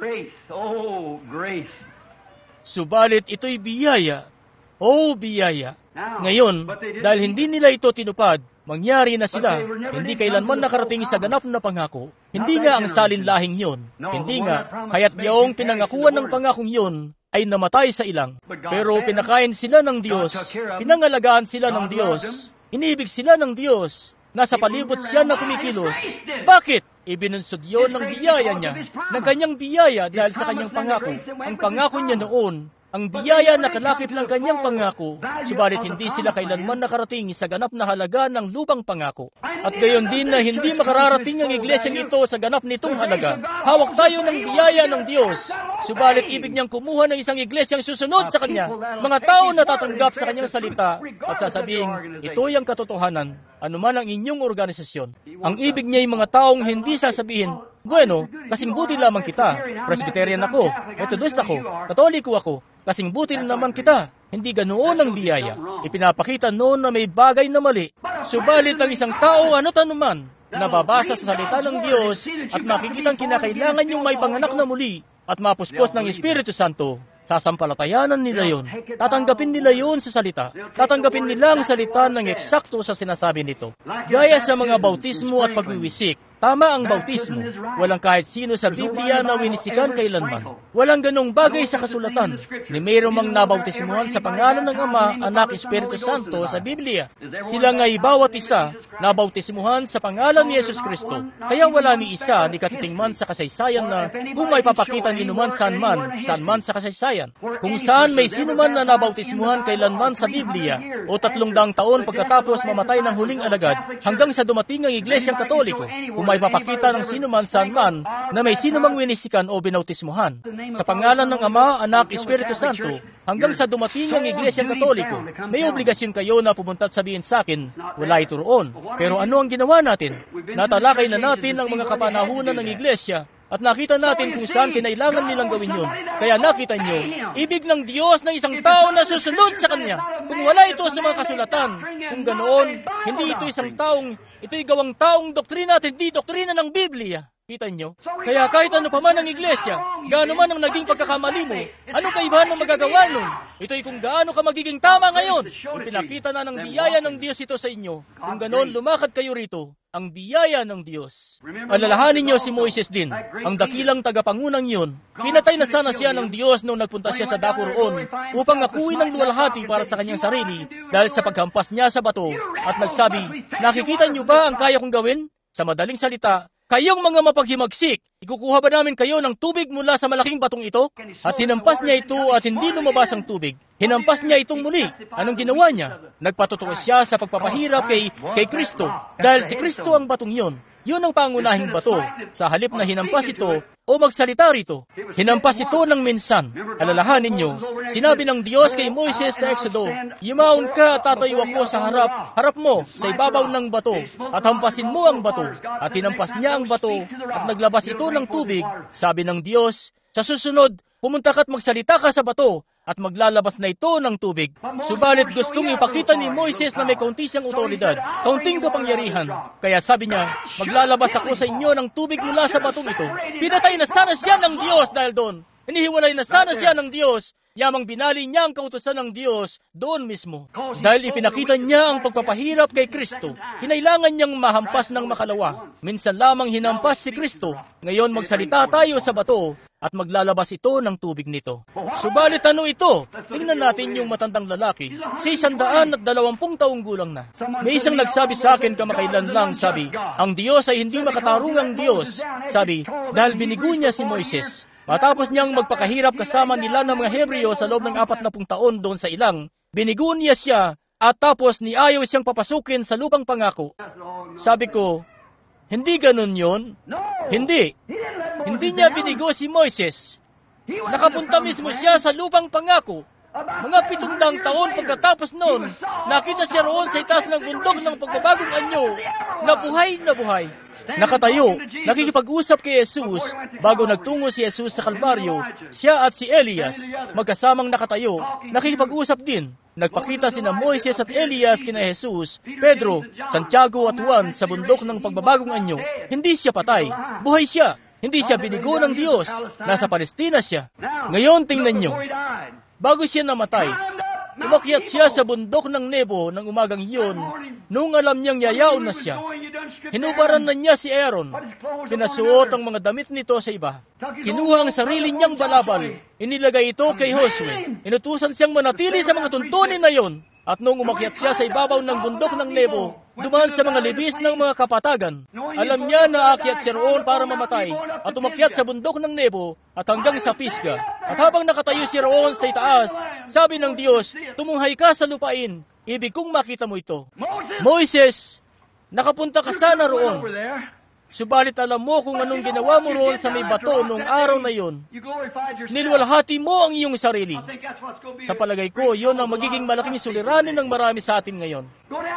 Subalit ito'y biyaya. Oh, biyaya. Ngayon, dahil hindi nila ito tinupad, mangyari na sila. Hindi kailanman nakarating sa ganap na pangako. Hindi nga ang salinlahing yun. Hindi nga, kaya't yaong pinangakuan ng pangakong yun, ay namatay sa ilang. Pero pinakain sila ng Diyos, pinangalagaan sila ng Diyos, inibig sila ng Diyos, nasa palibot siya na kumikilos. Bakit? Ibinunsod yun ng biyaya niya, ng kanyang biyaya dahil sa kanyang pangako. Ang pangako niya noon Ang biyaya nakalapit ng kanyang pangako, subalit hindi sila kailanman nakarating sa ganap na halaga ng lupang pangako. At gayon din na hindi makararating ang iglesyang ito sa ganap nitong halaga. Hawak tayo ng biyaya ng Diyos, subalit ibig niyang kumuha ng isang iglesyang susunod sa Kanya, mga tao na tatanggap sa Kanyang salita at sasabihin, ito yung katotohanan, anuman ang inyong organisasyon. Ang ibig niya ay mga taong hindi sasabihin, bueno, kasing buti lamang kita, Presbyterian ako, Methodist ako, Katoliko ako, kasing buti na naman kita. Hindi ganoon ang biyaya. Ipinapakita noon na may bagay na mali. Subalit ang isang tao ano't anuman, nababasa sa salita ng Diyos at makikitang kinakailangan yung may panganak na muli at mapuspos ng Espiritu Santo, sasampalatayanan nila yon. Tatanggapin nila yon sa salita. Tatanggapin nila ang salita ng eksakto sa sinasabi nito. Gaya sa mga bautismo at pagwiwisik, tama ang bautismo. Walang kahit sino sa Biblia na winisikan kailanman. Walang ganong bagay sa kasulatan. Ni mayroong mang nabautismuhan sa pangalan ng Ama, Anak, Espiritu Santo sa Biblia. Sila nga'y bawat isa nabautismuhan sa pangalan ni Jesus Kristo. Kaya wala ni isa ni katitingman sa kasaysayan na kung may papakita ni numan saan man, saan man sa kasaysayan. Kung saan may sino man na nabautismuhan kailanman sa Biblia o tatlong daang taon pagkatapos mamatay ng huling alagad hanggang sa dumating ang Iglesyang Katoliko. Kung may papakita ng sino man saan man na may sino mang winisikan o binautismuhan sa pangalan ng Ama, Anak, Espiritu Santo hanggang sa dumating ang Iglesyang Katoliko, may obligasyon kayo na pumunta at sabihin sa akin, wala ito roon. Pero ano ang ginawa natin? Natalakay na natin ang mga kapanahunan ng Iglesia at nakita natin kung saan kinailangan nilang gawin yun. Kaya nakita nyo, ibig ng Diyos na isang tao na susunod sa Kanya. Kung wala ito sa mga kasulatan, kung ganoon, hindi ito isang taong, ito'y gawang taong doktrina at hindi doktrina ng Biblia. Kita nyo? Kaya kahit ano pa man ang iglesia, gaano man ang naging pagkakamali mo, anong kaibahan ang magagawa nun? Ito'y kung gaano ka magiging tama ngayon. Ipinakita na ng biyaya ng Diyos ito sa inyo. Kung ganoon, lumakad kayo rito. Ang biyaya ng Diyos. Alalahanin niyo si Moises din, ang dakilang tagapangunang yun. Pinatay na sana siya ng Diyos nung nagpunta siya sa dako roon upang akuin ng luwalhati para sa kanyang sarili dahil sa paghampas niya sa bato at nagsabi, nakikita niyo ba ang kaya kong gawin? Sa madaling salita, kayong mga mapaghimagsik, ikukuha ba namin kayo ng tubig mula sa malaking batong ito? At hinampas niya ito at hindi lumabas ang tubig. Hinampas niya itong muli. Anong ginawa niya? Nagpatutuo siya sa pagpapahirap kay, kay Kristo. Dahil si Kristo ang batong yun. Yun ang pangunahing bato. Sa halip na hinampas ito o magsalita rito. Hinampas ito ng minsan. Alalahanin niyo, sinabi ng Diyos kay Moises sa Exodo, yumaon ka at tatayo ako sa harap, harap mo sa ibabaw ng bato at hampasin mo ang bato. At hinampas niya ang bato at naglabas ito ng tubig. Sabi ng Diyos, sa susunod, pumunta ka at magsalita ka sa bato at maglalabas na ito ng tubig. Subalit gustong ipakita ni Moises na may kaunti siyang otoridad, kaunting kapangyarihan. Kaya sabi niya, maglalabas ako sa inyo ng tubig mula sa batong ito. Pinatay na sana siya ng Diyos dahil doon. Hinihiwalay na sana siya ng Diyos. Yamang binali niya ang kautusan ng Diyos doon mismo. Dahil ipinakita niya ang pagpapahirap kay Kristo, hinailangan niyang mahampas ng makalawa. Minsan lamang hinampas si Kristo. Ngayon magsalita tayo sa bato at maglalabas ito ng tubig nito. Subalit ano ito? Tingnan natin yung matandang lalaki. Si sandaan at dalawampung taong gulang na. May isang nagsabi sa akin kamakailan lang, sabi, ang Diyos ay hindi makatarungang Diyos. Sabi, dahil binigo niya si Moises. Matapos niyang magpakahirap kasama nila ng mga Hebreo sa loob ng apat na pung taon doon sa ilang, binigo niya siya at tapos niayaw siyang papasukin sa lupang pangako. Sabi ko, hindi ganun yun. Hindi. Hindi niya binigo si Moises. Nakapunta mismo siya sa lupang pangako. Mga pitundang taon pagkatapos noon, nakita siya roon sa itaas ng bundok ng pagbabagong anyo, na buhay na buhay. Nakatayo, nakikipag-usap kay Jesus bago nagtungo si Jesus sa Kalbaryo. Siya at si Elias, magkasamang nakatayo, nakikipag-usap din. Nagpakita sina Moises at Elias kina Jesus, Pedro, Santiago at Juan sa bundok ng pagbabagong anyo. Hindi siya patay, buhay siya. Hindi siya binigo ng Diyos. Nasa Palestina siya. Ngayon tingnan nyo. Bago siya namatay, umakyat siya sa bundok ng Nebo ng umagang iyon nung alam niyang yayaw na siya. Hinubaran na niya si Aaron. Pinasuot ang mga damit nito sa iba. Kinuha ang sarili niyang balabal. Inilagay ito kay Josue. Inutusan siyang manatili sa mga tuntunin na yon. At noong umakyat siya sa ibabaw ng bundok ng Nebo, dumaan sa mga libis ng mga kapatagan. Alam niya na aakyat siya roon para mamatay, at umakyat sa bundok ng Nebo at hanggang sa Pisga. At habang nakatayo siya roon sa itaas, sabi ng Diyos, "Tumunghay ka sa lupain, ibig kong makita mo ito." Moises, nakapunta ka sana roon. Subalit alam mo kung anong ginawa mo roon sa may bato noong araw na yon. Nilwalhati mo ang iyong sarili. Sa palagay ko, yon ang magiging malaking suliranin ng marami sa atin ngayon.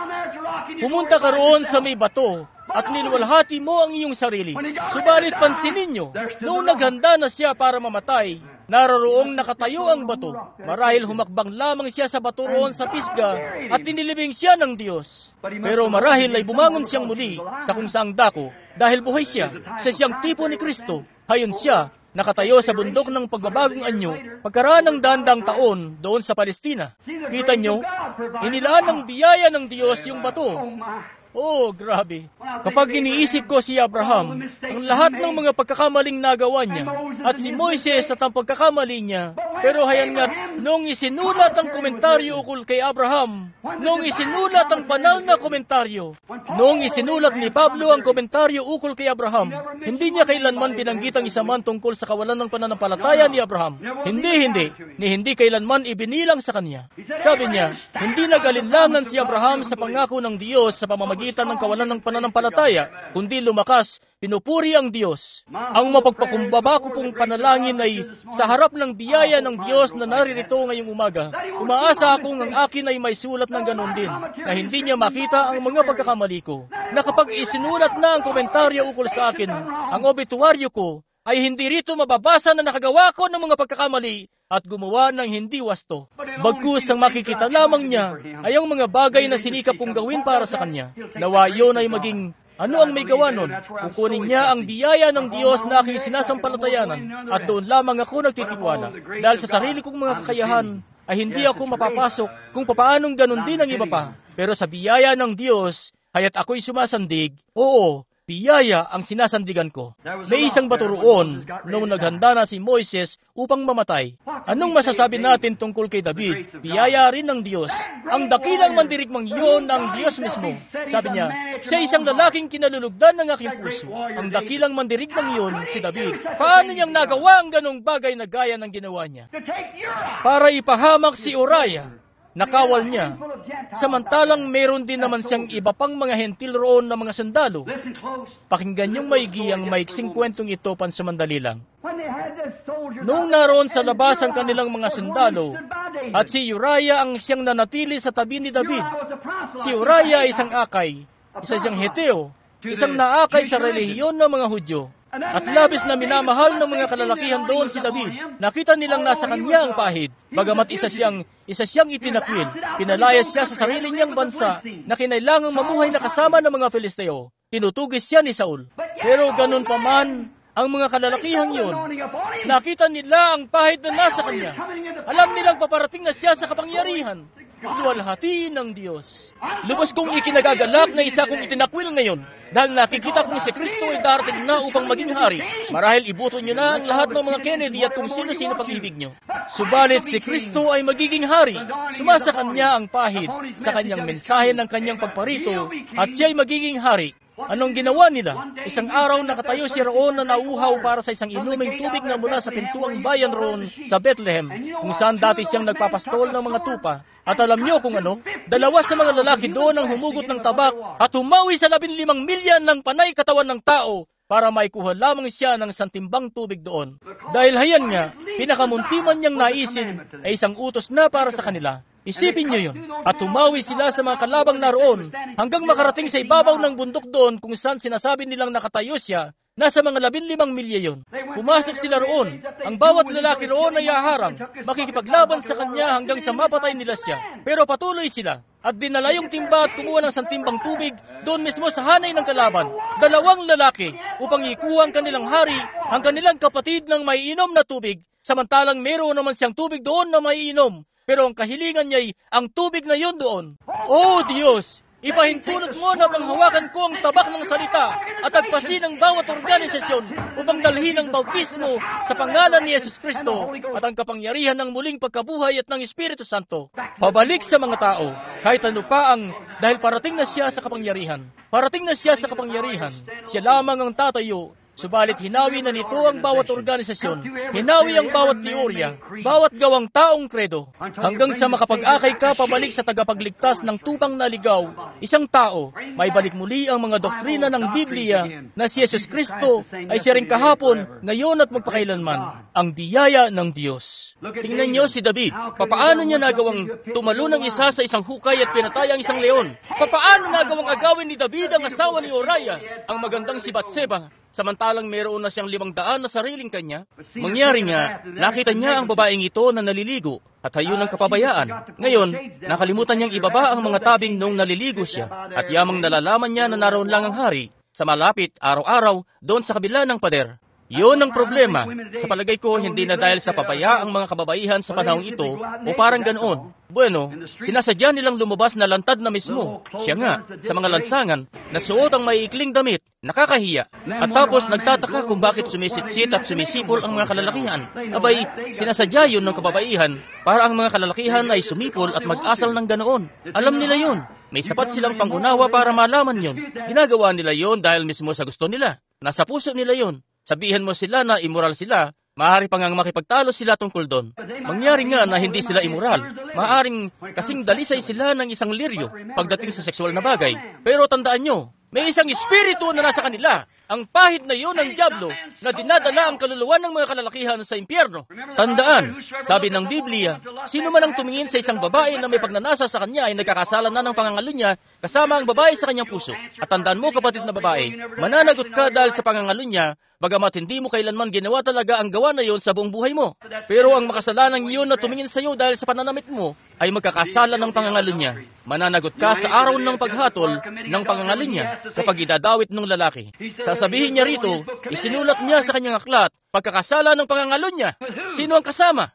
Pumunta ka roon sa may bato at nilwalhati mo ang iyong sarili. Subalit pansinin nyo, noong naghanda na siya para mamatay, naroroong nakatayo ang bato. Marahil humakbang lamang siya sa bato roon sa Pisga at inilibing siya ng Diyos. Pero marahil ay bumangon siyang muli sa kung saang dako dahil buhay siya. Sa siyang tipo ni Kristo. Hayon siya, nakatayo sa bundok ng pagbabagong anyo pagkaraan ng dandang taon doon sa Palestina. Kita nyo, inilaan ng biyaya ng Diyos yung bato. Oh, grabe. Kapag iniisip ko si Abraham, ang lahat ng mga pagkakamaling nagawa niya, at si Moises at ang pagkakamali niya, pero hayan nga, noong isinulat ang komentaryo ukol kay Abraham, noong isinulat ang banal na komentaryo, noong isinulat ni Pablo ang komentaryo ukol kay Abraham, hindi niya kailanman binanggit ang isa man tungkol sa kawalan ng pananampalataya ni Abraham. Hindi, hindi, ni hindi kailanman ibinilang sa kanya. Sabi niya, hindi nag-alinlangan si Abraham sa pangako ng Diyos sa pamamagitan ng kawalan ng pananampalataya, kundi lumakas, pinupuri ang Diyos. Ang mapagpakumbaba ko pong panalangin ay sa harap ng biyaya ng Diyos na naririto ngayong umaga. Umaasa akong ang akin ay may sulat ng ganon din, na hindi niya makita ang mga pagkakamali ko. Na kapag isinulat na ang komentaryo ukol sa akin, ang obituaryo ko, ay hindi rito mababasa na nakagawa ko ng mga pagkakamali at gumawa ng hindi wasto. Bagkus ang makikita lamang niya ay ang mga bagay na sinikap kong gawin para sa kanya. Nawa yun ay maging ano ang may gawa nun. Kukunin niya ang biyaya ng Diyos na aking sinasampalatayanan at doon lamang ako nagtitiwala. Dahil sa sarili kong mga kakayahan ay hindi ako mapapasok kung papaanong ganun din ang iba pa. Pero sa biyaya ng Diyos, haya't ako'y sumasandig, oo, biyaya ang sinasandigan ko. May isang bato roon nung naghanda na si Moises upang mamatay. Anong masasabi natin tungkol kay David? Biyaya rin ng Diyos. Ang dakilang mandirigmang iyon ng Diyos mismo. Sabi niya, siya isang lalaking kinalulugdan ng aking puso. Ang dakilang mandirigmang iyon, si David. Paano niyang nagawa ang ganong bagay na gaya ng ginawa niya? Para ipahamak si Uriah. Nakawal niya. Samantalang meron din naman siyang iba pang mga hentil roon na mga sundalo. Pakinggan niyong maigi ang maiksing kwentong ito pansamandali lang. Noong naroon sa labas ang kanilang mga sundalo, at si Uriah ang siyang nanatili sa tabi ni David. Si Uriah ay isang akay, isa siyang Heteo, isang naakay sa relihiyon ng mga Hudyo. At labis na minamahal ng mga kalalakihan doon si David. Nakita nilang nasa kanya ang pahid. Bagamat isa siyang, isa siyang itinakwil, pinalayas siya sa sarili niyang bansa na kinailangang mamuhay na kasama ng mga Filisteo. Tinutugis siya ni Saul. Pero ganun pa man, ang mga kalalakihan yun, nakita nila ang pahid na nasa kanya. Alam nilang paparating na siya sa kapangyarihan. Luwalhati ng Diyos. Lubos kong ikinagagalak na isa kong itinakwil ngayon. Dahil nakikita kong si Kristo ay darating na upang maging hari. Marahil ibuto niyo na ang lahat ng mga Kennedy at kung sino-sino pang ibig niyo. Subalit si Kristo ay magiging hari. Sumasa kanya ang pahid sa kanyang mensahe ng kanyang pagparito at siya ay magiging hari. Anong ginawa nila? Isang araw nakatayo si roon na nauuhaw para sa isang inuming tubig na mula sa pintuang bayan roon sa Bethlehem, kung saan dati siyang nagpapastol ng mga tupa. At alam niyo kung ano? Dalawa sa mga lalaki doon ang humugot ng tabak at humawi sa labing limang milya ng panay katawan ng tao para maikuha lamang siya ng santimbang tubig doon. Dahil hayan nga, pinakamuntiman niyang naisin ay isang utos na para sa kanila. Isipin niyo yun. At tumawi sila sa mga kalabang naroon hanggang makarating sa ibabaw ng bundok doon kung saan sinasabi nilang nakatayo siya. Nasa mga labing limang milya yun. Pumasok sila roon. Ang bawat lalaki roon ay haharang. Makikipaglaban sa kanya hanggang sa mapatay nila siya. Pero patuloy sila. At dinala yung timba at kumuha ng santimbang tubig doon mismo sa hanay ng kalaban. Dalawang lalaki upang ikuha ang kanilang hari, ang kanilang kapatid ng maiinom na tubig. Samantalang meron naman siyang tubig doon na maiinom. Pero ang kahilingan niya ay ang tubig na yun doon. Oh Diyos! Ipahintulot mo na panghawakan ko ang tabak ng salita at agpasin ang bawat organisasyon upang dalhin ang bautismo sa pangalan ni Yesus Kristo at ang kapangyarihan ng muling pagkabuhay at ng Espiritu Santo. Pabalik sa mga tao, kahit ano pa ang dahil parating na siya sa kapangyarihan. Parating na siya sa kapangyarihan. Siya lamang ang tatayo. Subalit hinawi na nito ang bawat organisasyon, hinawi ang bawat teorya, bawat gawang taong kredo, hanggang sa makapag-akay ka pabalik sa tagapagligtas ng tupang naligaw, isang tao, may balik muli ang mga doktrina ng Biblia na si Jesus Kristo ay siya rin kahapon, ngayon at magpakailanman, ang biyaya ng Diyos. Tingnan niyo si David, papaano niya nagawang tumalo ng isa sa isang hukay at pinatay ang isang leon? Papaano nagawang agawin ni David ang asawa ni Uriah, ang magandang si Batseba? Samantalang mayroon na siyang limang daan na sariling kanya. Mangyari nga, nakita niya ang babaeng ito na naliligo at hayo ng kapabayaan. Ngayon, nakalimutan niyang ibaba ang mga tabing nung naliligo siya at yamang nalalaman niya na naroon lang ang hari sa malapit araw-araw doon sa kabila ng pader. Yun ang problema. Sa palagay ko, hindi na dahil sa papaya ang mga kababaihan sa panahong ito o parang ganoon. Bueno, sinasadya nilang lumabas na lantad na mismo. Siya nga, sa mga lansangan, nasuot ang maiikling damit, nakakahiya. At tapos nagtataka kung bakit sumisitsit at sumisipol ang mga kalalakihan. Abay, sinasadya yun ng kababaihan para ang mga kalalakihan ay sumipol at mag-asal ng ganoon. Alam nila yun. May sapat silang pangunawa para malaman yun. Ginagawa nila yun dahil mismo sa gusto nila. Nasa puso nila yun. Sabihin mo sila na immoral sila, maaari pang ang makipagtalo sila tungkol doon. Mangyari nga na hindi sila immoral. Maaring kasing dalisay sila ng isang liryo pagdating sa sexual na bagay. Pero tandaan nyo, may isang espiritu na nasa kanila. Ang pahid na yun ng dyablo na dinadala ang kaluluwa ng mga kalalakihan sa impyerno. Tandaan, sabi ng Biblia, sino man ang tumingin sa isang babae na may pagnanasa sa kanya ay nagkakasala na ng pangangalo niya kasama ang babae sa kanyang puso. At tandaan mo, kapatid na babae, mananagot ka dahil sa pangangalo niya, bagamat hindi mo kailanman ginawa talaga ang gawa na yon sa buong buhay mo. Pero ang makasalanang iyon na tumingin sa iyo dahil sa pananamit mo, ay magkakasala ng pangangalo niya. Mananagot ka sa araw ng paghatol ng pangangalo niya kapag idadawit ng lalaki. Sasabihin niya rito, isinulat niya sa kanyang aklat, pagkakasala ng pangangalo niya. Sino ang kasama?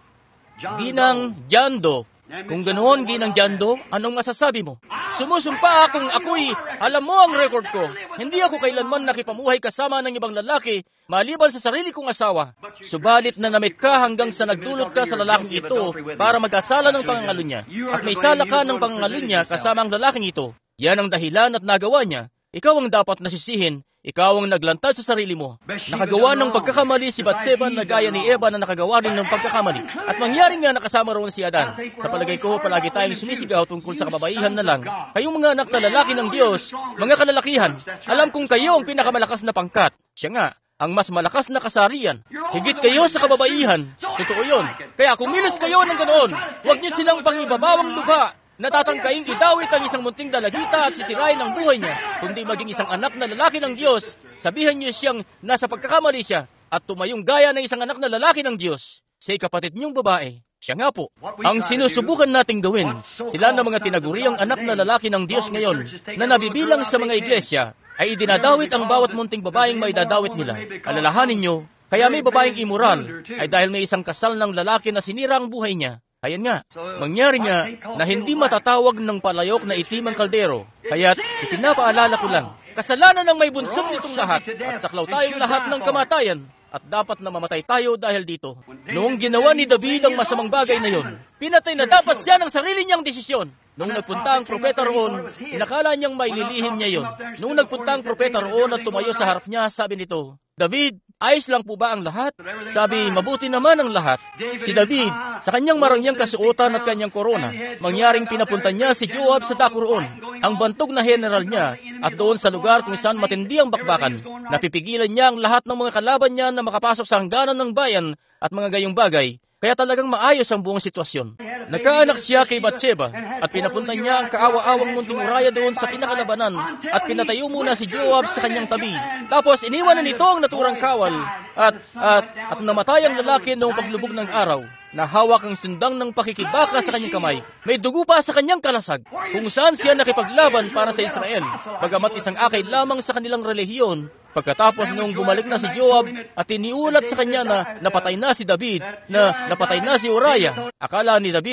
Ginang Jando. Kung ganoon, Ginang Jando, anong masasabi mo? Sumusumpa akong ako'y, alam mo ang record ko, hindi ako kailanman nakipamuhay kasama ng ibang lalaki, maliban sa sarili kong asawa. Subalit na namit ka hanggang sa nagdulot ka sa lalaking ito para mag-asala ng pangangalo niya. At may sala ka ng pangangalo niya kasama ang lalaking ito. Yan ang dahilan at nagawa niya. Ikaw ang dapat nasisihin. Ikaw ang naglantad sa sarili mo. Nakagawa ng pagkakamali si Batseba na gaya ni Eva na nakagawa rin ng pagkakamali. At mangyari nga nakasama roon si Adan. Sa palagay ko, palagi tayong sumisigaw tungkol sa kababaihan na lang. Kayong mga anak na lalaki ng Diyos, mga kalalakihan, alam kong kayo ang pinakamalakas na pangkat. Siya nga, ang mas malakas na kasarian. Higit kayo sa kababaihan. Totoo yun. Kaya kumilos kayo ng ganoon. Huwag niyo silang pangibabawang lupa. Natatangkaing idawit ang isang munting dalagita at sisirain ang buhay niya, kundi maging isang anak na lalaki ng Diyos. Sabihin niyo siyang nasa pagkakamali siya at tumayong gaya ng isang anak na lalaki ng Diyos. Say kapatid niyong babae, siya nga po. Ang sinusubukan nating gawin, sila na mga tinaguriang anak na lalaki ng Diyos ngayon na nabibilang sa mga iglesia, ay idinadawit ang bawat munting babaeng may dadawit nila. Alalahanin niyo, kaya may babaeng immoral ay dahil may isang kasal ng lalaki na sinira ang buhay niya. Ayan nga, mangyari nga na hindi matatawag ng palayok na itim ang kaldero. Kaya't ipinapaalala ko lang, kasalanan ng may bunsod nitong lahat at saklaw tayong lahat ng kamatayan at dapat na mamatay tayo dahil dito. Noong ginawa ni David ang masamang bagay na yon, pinatay na dapat siya ng sarili niyang desisyon. Noong nagpunta ang propeta roon, inakala niyang may lilihim niya yon. Noong nagpunta ang propeta roon at tumayo sa harap niya, sabi nito, David, ayos lang po ba ang lahat? Sabi, mabuti naman ang lahat. Si David, sa kanyang marangyang kasuotan at kanyang korona, mangyaring pinapunta niya si Joab sa dako roon, ang bantog na general niya, at doon sa lugar kung saan matindi ang bakbakan, napipigilan niya ang lahat ng mga kalaban niya na makapasok sa hangganan ng bayan at mga gayong bagay. Kaya talagang maayos ang buong sitwasyon. Nagkaanak siya kay Batseba at pinapunta niya ang kaawa-awang munting Uriah doon sa pinakalabanan at pinatayo muna si Joab sa kanyang tabi. Tapos iniwanan nito ang naturang kawal at, at, at namatay ang lalaki noong paglubog ng araw. Nahawak ang sundang ng pakikibaka sa kanyang kamay. May dugo pa sa kanyang kalasag kung saan siya nakipaglaban para sa Israel. Bagamat isang akay lamang sa kanilang relihiyon, pagkatapos nung bumalik na si Joab at iniulat sa kanya na napatay na si David, na napatay na si Uriah, akala ni David,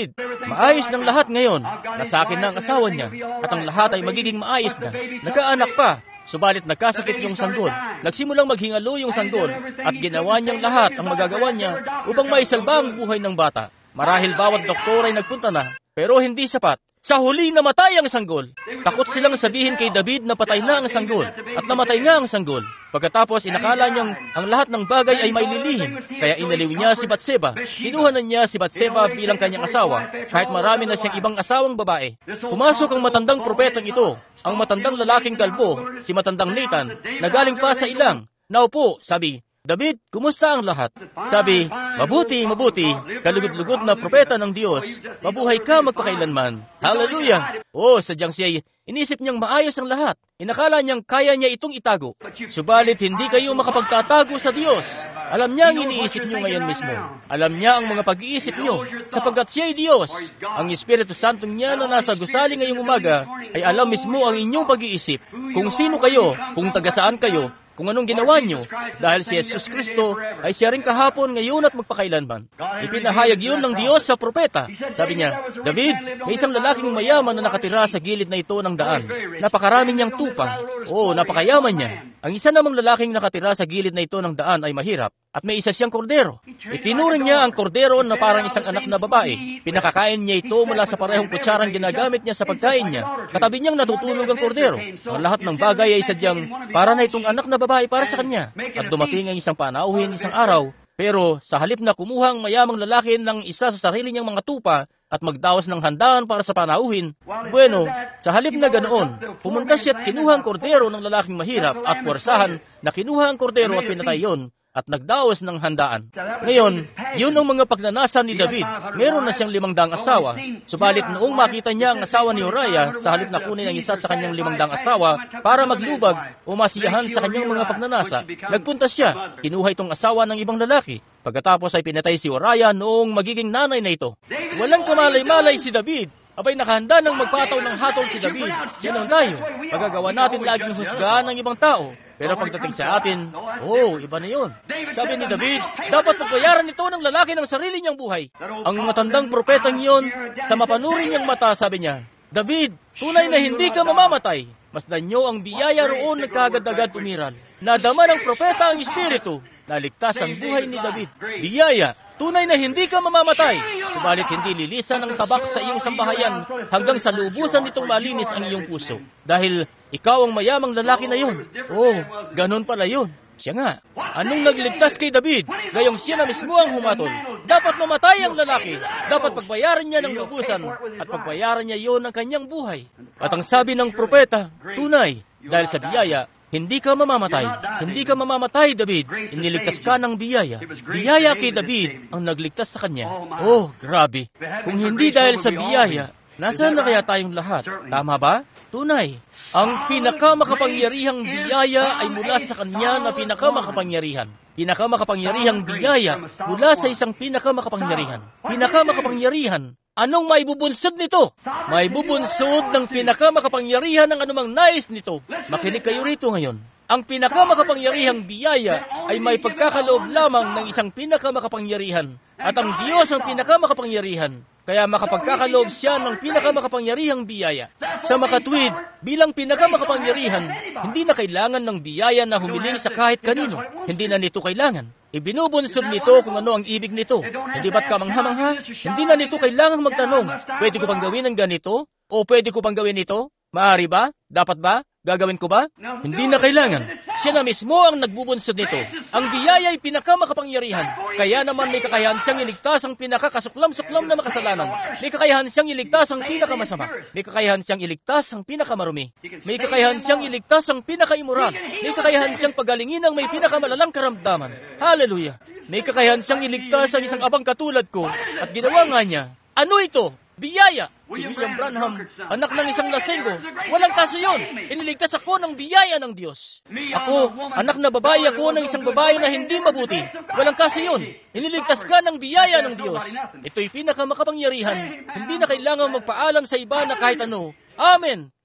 Maayos ng lahat ngayon. Nasa akin na ang asawa niya. At ang lahat ay magiging maayos na. Nagkaanak pa. Subalit nagkasakit yung sanggol. Nagsimulang maghingalo yung sanggol. At ginawa niyang lahat ang magagawa niya upang maisalba ang buhay ng bata. Marahil bawat doktor ay nagpunta na. Pero hindi sapat. Sa huli namatay ang sanggol. Takot silang sabihin kay David na patay na ang sanggol. At namatay nga ang sanggol. Pagkatapos inakala niyang ang lahat ng bagay ay may lilihim. Kaya inaliw niya si Batseba. Kinuha na niya si Batseba bilang kanyang asawa. Kahit marami na siyang ibang asawang babae. Pumasok ang matandang propetang ito. Ang matandang lalaking kalbo, si matandang Nathan, na galing pa sa ilang. Naupo, sabi, David, kumusta ang lahat? Sabi, mabuti, mabuti, kalugod-lugod na propeta ng Diyos, mabuhay ka magpakailanman. Hallelujah! Oh, sadyang siya, inisip niyang maayos ang lahat. Inakala niyang kaya niya itong itago. Subalit hindi kayo makapagtatago sa Diyos. Alam niya ang iniisip niyo ngayon mismo. Alam niya ang mga pag-iisip niyo, sapagkat siya ay Diyos. Ang Espiritu Santo niya na nasa gusali ngayong umaga ay alam mismo ang inyong pag-iisip. Kung sino kayo, kung taga-saan kayo, kung anong ginawa niyo, dahil si Jesus Kristo ay siya rin kahapon, ngayon at magpakailanman. Ipinahayag yun ng Diyos sa propeta. Sabi niya, David, may isang lalaking mayaman na nakatira sa gilid na ito ng daan. Napakarami niyang tupa. Oo, napakayaman niya. Ang isa namang lalaking nakatira sa gilid na ito ng daan ay mahirap. At may isa siyang kordero. Itinuring niya ang kordero na parang isang anak na babae. Pinakakain niya ito mula sa parehong kutsarang ginagamit niya sa pagkain niya. Katabi niyang natutulog ang kordero. Ang lahat ng bagay ay sadyang para na itong anak na babae para sa kanya. At dumating ang isang panauhin, isang araw. Pero sa halip na kumuha ang mayamang lalaki ng isa sa sarili niyang mga tupa at magdaos ng handaan para sa panauhin, bueno, sa halip na ganoon, pumunta siya at kinuha ang kordero ng lalaking mahirap at puwersahan na kinuha ang kordero at pinatay yon at nagdaos ng handaan. Ngayon, yun ang mga pagnanasa ni David. Meron na siyang limangdaang asawa. Subalit noong makita niya ang asawa ni Uriah, sa halip na kunin ang isa sa kanyang limangdaang asawa para maglubag o masiyahan sa kanyang mga pagnanasa, nagpunta siya, kinuha itong asawa ng ibang lalaki. Pagkatapos ay pinatay si Uriah noong magiging nanay na ito. Walang kamalay-malay si David. Abay nakahanda ng magpataw ng hatol si David. Yan ang tayo. Magagawa natin laging husgahan ng ibang tao. Pero pagdating sa atin, oh, iba na yun. Sabi ni David, dapat pagbayaran ito ng lalaki ng sarili niyang buhay. Ang matandang propetang iyon, sa mapanuri niyang mata, sabi niya, David, tunay na hindi ka mamamatay. Masdan niyo ang biyaya roon nagkagad-agad umiral. Nadama ng propeta ang espiritu. Naligtas ang buhay ni David. Biyaya, tunay na hindi ka mamamatay. Subalit hindi lilisan ang tabak sa iyong sambahayan hanggang sa lubusan nitong malinis ang iyong puso. Dahil ikaw ang mayamang lalaki na yun. Oh, ganun pala yun. Siya nga. Anong nagligtas kay David? Gayong siya na mismo ang humatol. Dapat mamatay ang lalaki. Dapat pagbayaran niya ng lubusan. At pagbayaran niya yon ng kanyang buhay. At ang sabi ng propeta, tunay, dahil sa biyaya, hindi ka mamamatay. Hindi ka mamamatay, David. Iniligtas ka ng biyaya. Biyaya kay David ang nagligtas sa kanya. Oh, grabe. Kung hindi dahil sa biyaya, nasaan na kaya tayong lahat? Tama ba? Tunay. Ang pinakamakapangyarihang biyaya ay mula sa kanya na pinakamakapangyarihan. Pinakamakapangyarihang biyaya mula sa isang pinakamakapangyarihan. Pinakamakapangyarihan. Anong maibubunsod nito? Maibubunsod ng pinakamakapangyarihan ng anumang nais nito. Makinig kayo rito ngayon. Ang pinakamakapangyarihang biyaya ay may pagkakaloob lamang ng isang pinakamakapangyarihan. At ang Diyos ang pinakamakapangyarihan. Kaya makapagkakaloob siya ng pinakamakapangyarihang biyaya. Sa makatwid, bilang pinakamakapangyarihan, hindi na kailangan ng biyaya na humiling sa kahit kanino. Hindi na nito kailangan. Ibinubunsod nito kung ano ang ibig nito. Hindi ba't kamangha-mangha? Hindi na nito kailangan magtanong, pwede ko pang gawin ng ganito? O pwede ko pang gawin ito? Maaari ba? Dapat ba? Gagawin ko ba? Hindi na kailangan. Siya na mismo ang nagbubunsod nito. Ang biyaya ay pinakamakapangyarihan. Kaya naman may kakayahan siyang iligtas ang pinakakasuklam-suklam na makasalanan. May kakayahan siyang iligtas ang pinakamasama. May kakayahan siyang iligtas ang pinakamarumi. May kakayahan siyang iligtas ang pinakaimmoral. May kakayahan siyang pagalingin ang may pinakamalalang karamdaman. Hallelujah! May kakayahan siyang iligtas ang isang abang katulad ko at ginawa nga niya. Ano ito? Biyaya! Si William Branham, anak ng isang lasenggo. Walang kaso yun. Iniligtas ako ng biyaya ng Diyos. Ako, anak na babae ako ng isang babae na hindi mabuti. Walang kaso yun. Iniligtas ka ng biyaya ng Diyos. Ito'y pinakamakapangyarihan. Hindi na kailangan magpaalam sa iba na kahit ano. Amen!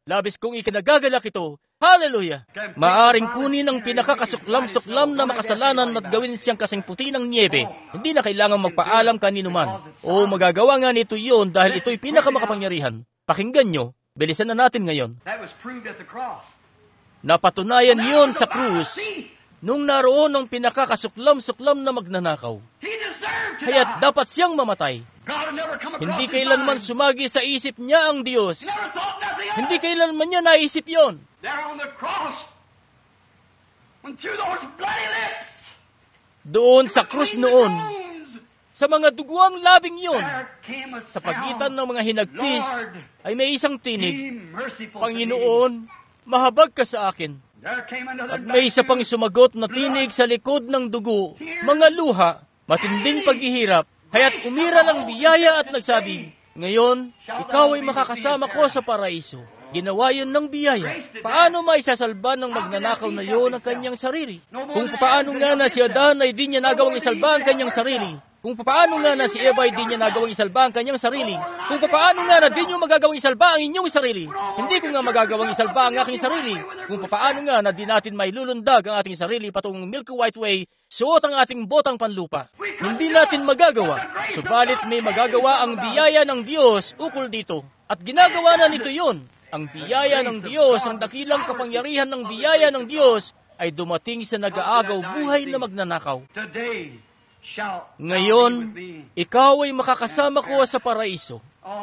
Labis kong ikinagagalak ito. Hallelujah! Maaring kunin ang pinakakasuklam-suklam na makasalanan at gawin siyang kasing puti ng niebe. Hindi na kailangan magpaalam kanino man. O magagawa nga nito yun dahil ito'y pinakamakapangyarihan. Pakinggan nyo, bilisan na natin ngayon. Napatunayan yun sa krus nung naroon ang pinakakasuklam-suklam na magnanakaw. Kaya't dapat siyang mamatay. Hindi kailanman sumagi sa isip niya ang Diyos. Hindi kailanman niya naisip yon. Doon sa krus noon, sa mga duguang labing yon, sa pagitan ng mga hinagpis, ay may isang tinig, Panginoon, mahabag ka sa akin. At may isa pang sumagot na tinig sa likod ng dugo, mga luha, matinding paghihirap, kaya't umira ng biyaya at nagsabi, ngayon, ikaw ay makakasama ko sa paraiso. Ginawa yun ng biyaya. Paano maisasalba ng magnanakaw na yun ang kanyang sarili? Kung paano nga na si Adan ay di niya nagawang isalba ang kanyang sarili. Kung paano nga na si Eva ay di niya nagawang isalba ang kanyang sarili. Kung paano nga na di niyo magagawang isalba ang inyong sarili. Hindi ko nga magagawang isalba ang aking sarili. Kung paano nga na di natin may lulundag ang ating sarili patungong Milky White Way, suot ang ating botang panlupa. Hindi natin magagawa. Subalit may magagawa ang biyaya ng Diyos ukol dito. At ginagawa na nito yun. Ang biyaya ng Diyos, ang dakilang kapangyarihan ng biyaya ng Diyos ay dumating sa nag-aagaw buhay na magnanakaw. Ngayon, ikaw ay makakasama ko sa paraiso.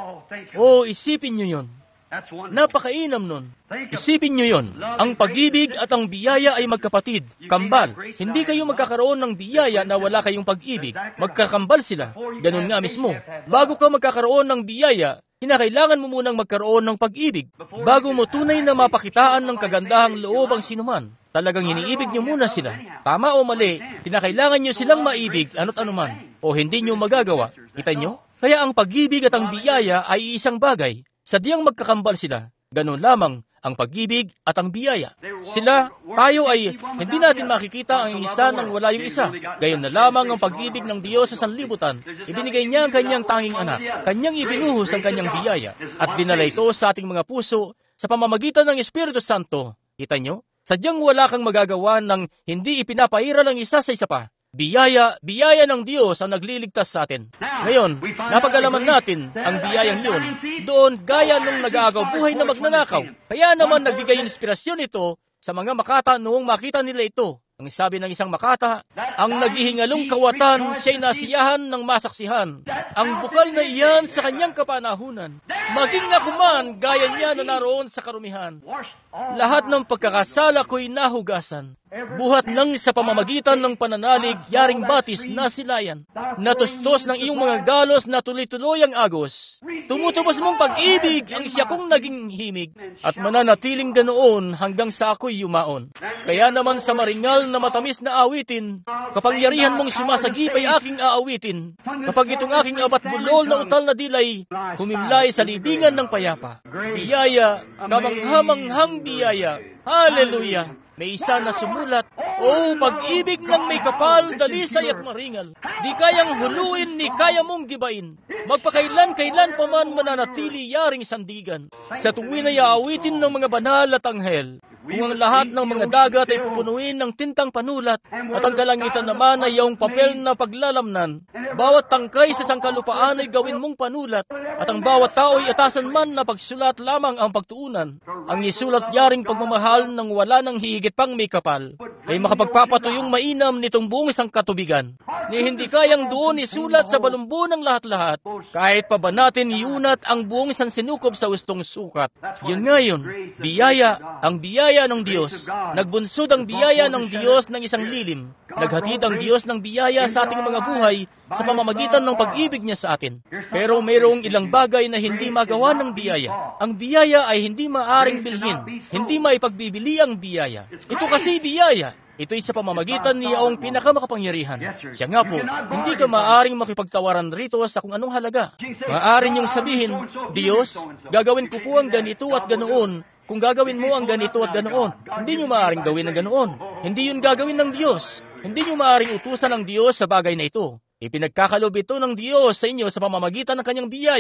O, isipin nyo yun. Napakainam nun. Isipin nyo yun. Ang pag-ibig at ang biyaya ay magkapatid, kambal. Hindi kayo magkakaroon ng biyaya na wala kayong pag-ibig. Magkakambal sila. Ganun nga mismo. Bago ka magkakaroon ng biyaya, kinakailangan mo munang magkaroon ng pag-ibig. Bago mo tunay na mapakitaan ng kagandahang loob ang sinuman. Talagang iniibig nyo muna sila. Tama o mali, kinakailangan nyo silang maibig ano't anuman. O hindi nyo magagawa. Kita nyo? Kaya ang pag-ibig at ang biyaya ay isang bagay. Sadyang magkakambal sila. Ganun lamang ang pag-ibig at ang biyaya. Sila, tayo ay hindi natin makikita ang isa nang wala yung isa. Gayon na lamang ang pag-ibig ng Diyos sa sanlibutan. Ibinigay niya ang kanyang tanging anak. Kanyang ibinuhos ang kanyang biyaya. At dinala ito sa ating mga puso sa pamamagitan ng Espiritu Santo. Kita nyo? Sadyang wala kang magagawa ng hindi ipinapairal ang isa sa isa pa. Biyaya, biyaya ng Diyos ang nagliligtas sa atin. Ngayon, napag-alaman natin ang biyayang yun. Doon, gaya nung nag-aagaw buhay na magnanakaw. Kaya naman nagbigay inspirasyon ito sa mga makata noong makita nila ito. Ang sabi ng isang makata, ang naghihingalong kawatan siya'y nasiyahan ng masaksihan. Ang bukal na iyan sa kanyang kapanahunan. Maging ako man, gaya niya na naroon sa karumihan. Lahat ng pagkakasala ko'y nahugasan. Buhat nang sa pamamagitan ng pananalig, yaring batis na silayan. Natustos ng iyong mga galos na tuloy-tuloy ang agos. Tumutubos mong pag-ibig ang siya kong naging himig. At mananatiling ganoon hanggang sa ako'y yumaon. Kaya naman sa maringal na matamis na awitin, kapangyarihan mong sumasagip ay aking aawitin. Kapag itong aking abat bulol na utal na dilay, humimlay sa libingan ng payapa. Biyaya, kamanghamanghang biyaya. Hallelujah! May isa na sumulat, O pag-ibig ng may kapal, dalisay at maringal. Di kayang huluin ni kaya mong gibain. Magpakailan-kailan pa man mananatili yaring sandigan. Sa tuwin ay aawitin ng mga banal at anghel. Kung ang lahat ng mga dagat ay pupunuin ng tintang panulat, at ang kalangitan naman ay iyong papel na paglalamnan, bawat tangkay sa sangkalupaan ay gawin mong panulat, at ang bawat tao ay atasan man na pagsulat lamang ang pagtuunan. Ang isulat yaring pagmamahal ng wala ng hihigit pang may kapal, ay makapagpapatuyong mainam nitong buong sangkatubigan, ni hindi kayang doon isulat sa balumbo ng lahat-lahat, kahit pa ba natin iunat ang buong sansinukob sa ustong sukat. Yun nga yun, biyaya, ang biyaya ng Diyos. Nagbunsod ang biyaya ng Diyos ng isang lilim. Naghatid ang Diyos ng biyaya sa ating mga buhay sa pamamagitan ng pag-ibig niya sa atin. Pero mayroong ilang bagay na hindi magawa ng biyaya. Ang biyaya ay hindi maaring bilhin. Hindi maipagbibili ang biyaya. Ito kasi biyaya. Ito'y sa pamamagitan ni Yaong pinakamakapangyarihan. Siya nga po, hindi ka maaring makipagtawaran rito sa kung anong halaga. Maaari niyong sabihin, Diyos, gagawin ko po ang ganito at ganoon. Kung gagawin mo ang ganito at ganoon, hindi niyo maaaring gawin ang ganoon. Hindi yun gagawin ng Diyos. Hindi niyo maaaring utusan ng Diyos sa bagay na ito. Ipinagkakalob ito ng Diyos sa inyo sa pamamagitan ng kanyang biyaya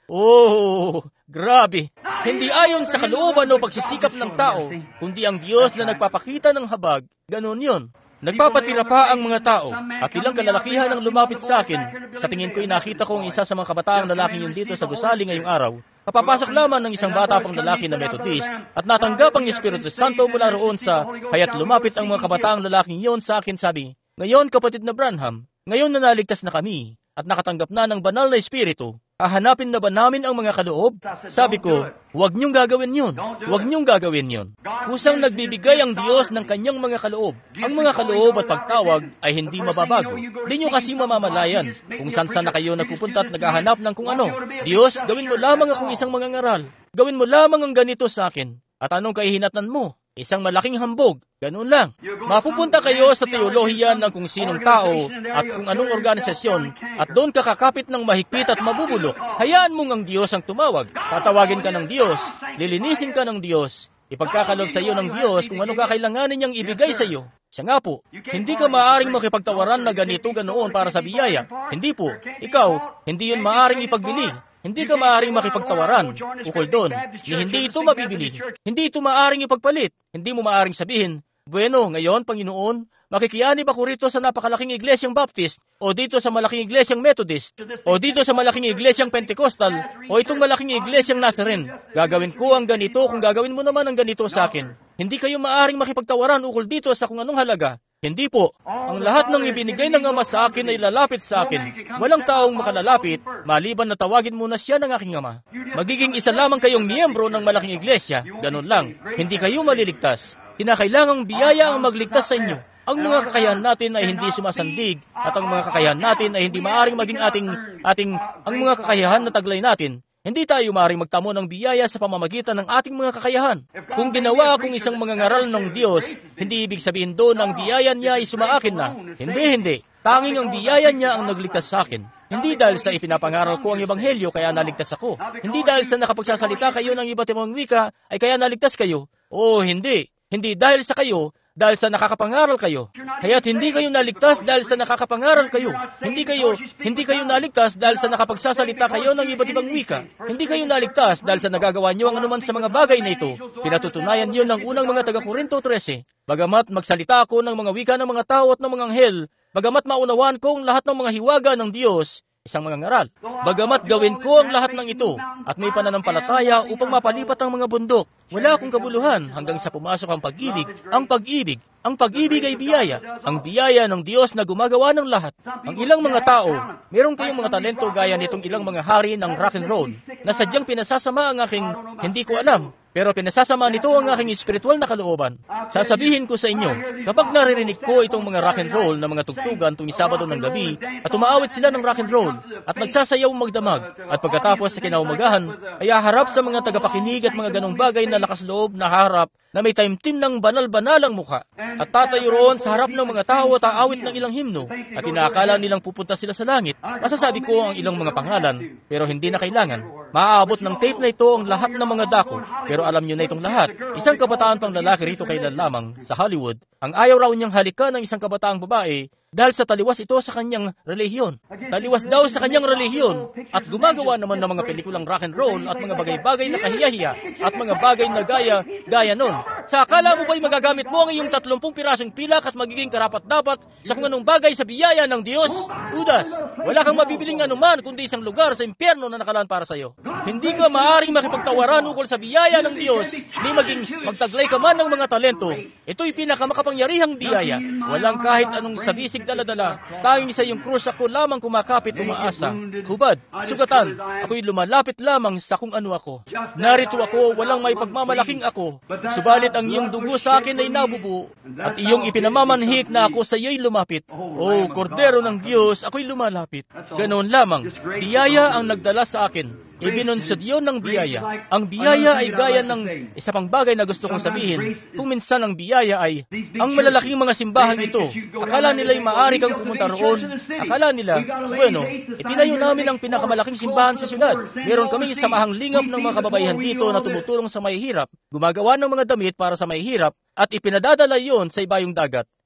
Oh, grabe. Hindi ayon sa kalooban o pagsisikap ng tao, kundi ang Diyos na nagpapakita ng habag. Ganon yun. Nagpapatira pa ang mga tao at ilang kalalakihan ang lumapit sa akin. Sa tingin ko'y nakita ko ang isa sa mga kabataang lalaking yun dito sa gusali ngayong araw. Kapapasok lamang ng isang bata pang lalaki na Methodist at natanggap ang Espiritu Santo mula roon sa kaya't lumapit ang mga kabataang lalaking yun sa akin sabi, "Ngayon kapatid na Branham, ngayon na naligtas na kami at nakatanggap na ng banal na Espiritu, hahanapin na ba namin ang mga kaloob?" Sabi ko, huwag niyong gagawin yun. Huwag niyong gagawin yun. Kusang nagbibigay ang Diyos ng kanyang mga kaloob. Ang mga kaloob at pagtawag ay hindi mababago. Di niyo kasi mamamalayan kung saan-saan na kayo nagpupunta at naghahanap ng kung ano. Diyos, gawin mo lamang akong isang mangangaral. Gawin mo lamang ang ganito sa akin. At anong kahihinatnan mo? Isang malaking hambog. Ganun lang. Mapupunta kayo sa teolohiya ng kung sinong tao at kung anong organisasyon at doon ka kakapit ng mahigpit at mabubulok. Hayaan mong ang Diyos ang tumawag. Tatawagin ka ng Diyos. Lilinisin ka ng Diyos. Ipagkakalob sa iyo ng Diyos kung ano kakailanganin niyang ibigay sa iyo. Siya nga po, hindi ka maaaring makipagtawaran na ganito ganoon para sa biyaya. Hindi po. Ikaw, hindi yun maaaring ipagbili. Hindi ka maaaring makipagtawaran ukol doon, ni hindi ito mabibili. Hindi ito maaaring ipagpalit. Hindi mo maaaring sabihin, bueno, ngayon, Panginoon, makikianib ako rito sa napakalaking iglesyang Baptist, o dito sa malaking iglesyang Methodist, o dito sa malaking iglesyang Pentecostal, o itong malaking iglesyang Nazarene. Gagawin ko ang ganito kung gagawin mo naman ang ganito sa akin. Hindi kayo maaaring makipagtawaran ukol dito sa kung anong halaga. Hindi po. Ang lahat ng ibinigay ng Ama sa akin ay lalapit sa akin. Walang taong makalalapit, maliban na tawagin muna siya ng aking Ama. Magiging isa lamang kayong miyembro ng malaking iglesia. Ganun lang. Hindi kayo maliligtas. Kinakailangang biyaya ang magligtas sa inyo. Ang mga kakayahan natin ay hindi sumasandig at ang mga kakayahan natin ay hindi maaaring maging ating, ating, ang mga kakayahan na taglay natin. Hindi tayo maaaring magtamo ng biyaya sa pamamagitan ng ating mga kakayahan. Kung ginawa akong isang mangangaral ng Diyos, hindi ibig sabihin doon ang biyaya niya ay sumaakin na. Hindi, hindi. Tanging ang biyaya niya ang nagligtas sa akin. Hindi dahil sa ipinapangaral ko ang Ebanghelyo kaya naligtas ako. Hindi dahil sa nakapagsasalita kayo ng iba't ibang wika ay kaya naligtas kayo. Oo, hindi. Hindi dahil sa kayo, dahil sa nakakapangaral kayo. Kaya't hindi kayo naligtas dahil sa nakakapangaral kayo. Hindi kayo, hindi kayo naligtas dahil sa nakapagsasalita kayo ng iba't ibang wika. Hindi kayo naligtas dahil sa nagagawa niyo ang anuman sa mga bagay na ito. Pinatutunayan niyo ng unang mga taga-Korinto thirteen. Bagamat magsalita ako ng mga wika ng mga tao at ng mga anghel, bagamat maunawaan ko ang lahat ng mga hiwaga ng Diyos, isang mangangaral. Bagamat gawin ko ang lahat ng ito at may pananampalataya upang mapalipat ang mga bundok, wala akong kabuluhan hanggang sa pumasok ang pag-ibig. Ang pag-ibig, ang pag-ibig ay biyaya. Ang biyaya ng Diyos na gumagawa ng lahat. Ang ilang mga tao, meron kayong mga talento gaya nitong ilang mga hari ng rock and roll na sadyang pinasasama ang aking hindi ko alam. Pero pinasasama nito ang aking espiritual na kalooban. Sasabihin ko sa inyo, kapag naririnig ko itong mga rock and roll na mga tugtugan tuwing Sabado ng gabi at umaawit sila ng rock and roll at nagsasayaw magdamag at pagkatapos sa kinaumagahan ay haharap sa mga tagapakinig at mga ganong bagay na lakas loob na harap na may taimtim ng banal-banalang mukha at tatayo roon sa harap ng mga tao at aawit ng ilang himno at inaakala nilang pupunta sila sa langit. Masasabi ko ang ilang mga pangalan pero hindi na kailangan. Maaabot ng tape na ito ang lahat ng mga dako pero alam niyo na itong lahat. Isang kabataan pang lalaki rito kailan lamang sa Hollywood ang ayaw raw niyang halikan ng isang kabataang babae dahil sa taliwas ito sa kanyang relihiyon. Taliwas daw sa kanyang relihiyon at gumagawa naman ng mga pelikulang rock and roll at mga bagay-bagay na kahiyahiya at mga bagay na gaya, gaya nun. Sa akala mo ba'y magagamit mo ang iyong tatlumpung pirasong pilak at magiging karapat-dapat sa kung anong bagay sa biyaya ng Diyos? Judas, wala kang mabibiling anuman kundi isang lugar sa impyerno na nakalaan para sa iyo. Hindi ka maaaring makipagtawaran ukol sa biyaya ng Diyos ni maging magtaglay ka man ng mga talento. Ito'y pinakamakapangyarihang biyaya. Walang kahit anong sabisig dala-dala. Tanging sa iyong krus ako lamang kumakapit umaasa. Hubad, sugatan, ako'y lumalapit lamang sa kung ano ako. Narito ako, walang may pagmamalaking ako. Subalit ang iyong dugo sa akin ay nabubuo at iyong ipinamamanhik na ako sa iyo'y lumapit. O Kordero ng Diyos, ako'y lumalapit. Ganoon lamang, biyaya ang nagdala sa akin. Ibinunsod yun ng biyaya. Ang biyaya ay gaya ng isa pang bagay na gusto kong sabihin. Kung minsan ang biyaya ay ang malalaking mga simbahan ito. Akala nila'y maaari kang pumunta roon. Akala nila, bueno, itinayo namin ang pinakamalaking simbahan sa syudad. Meron kaming samahang lingap ng mga kababaihan dito na tumutulong sa mahihirap. Gumagawa ng mga damit para sa mahihirap at ipinadadala yon sa ibayong dagat.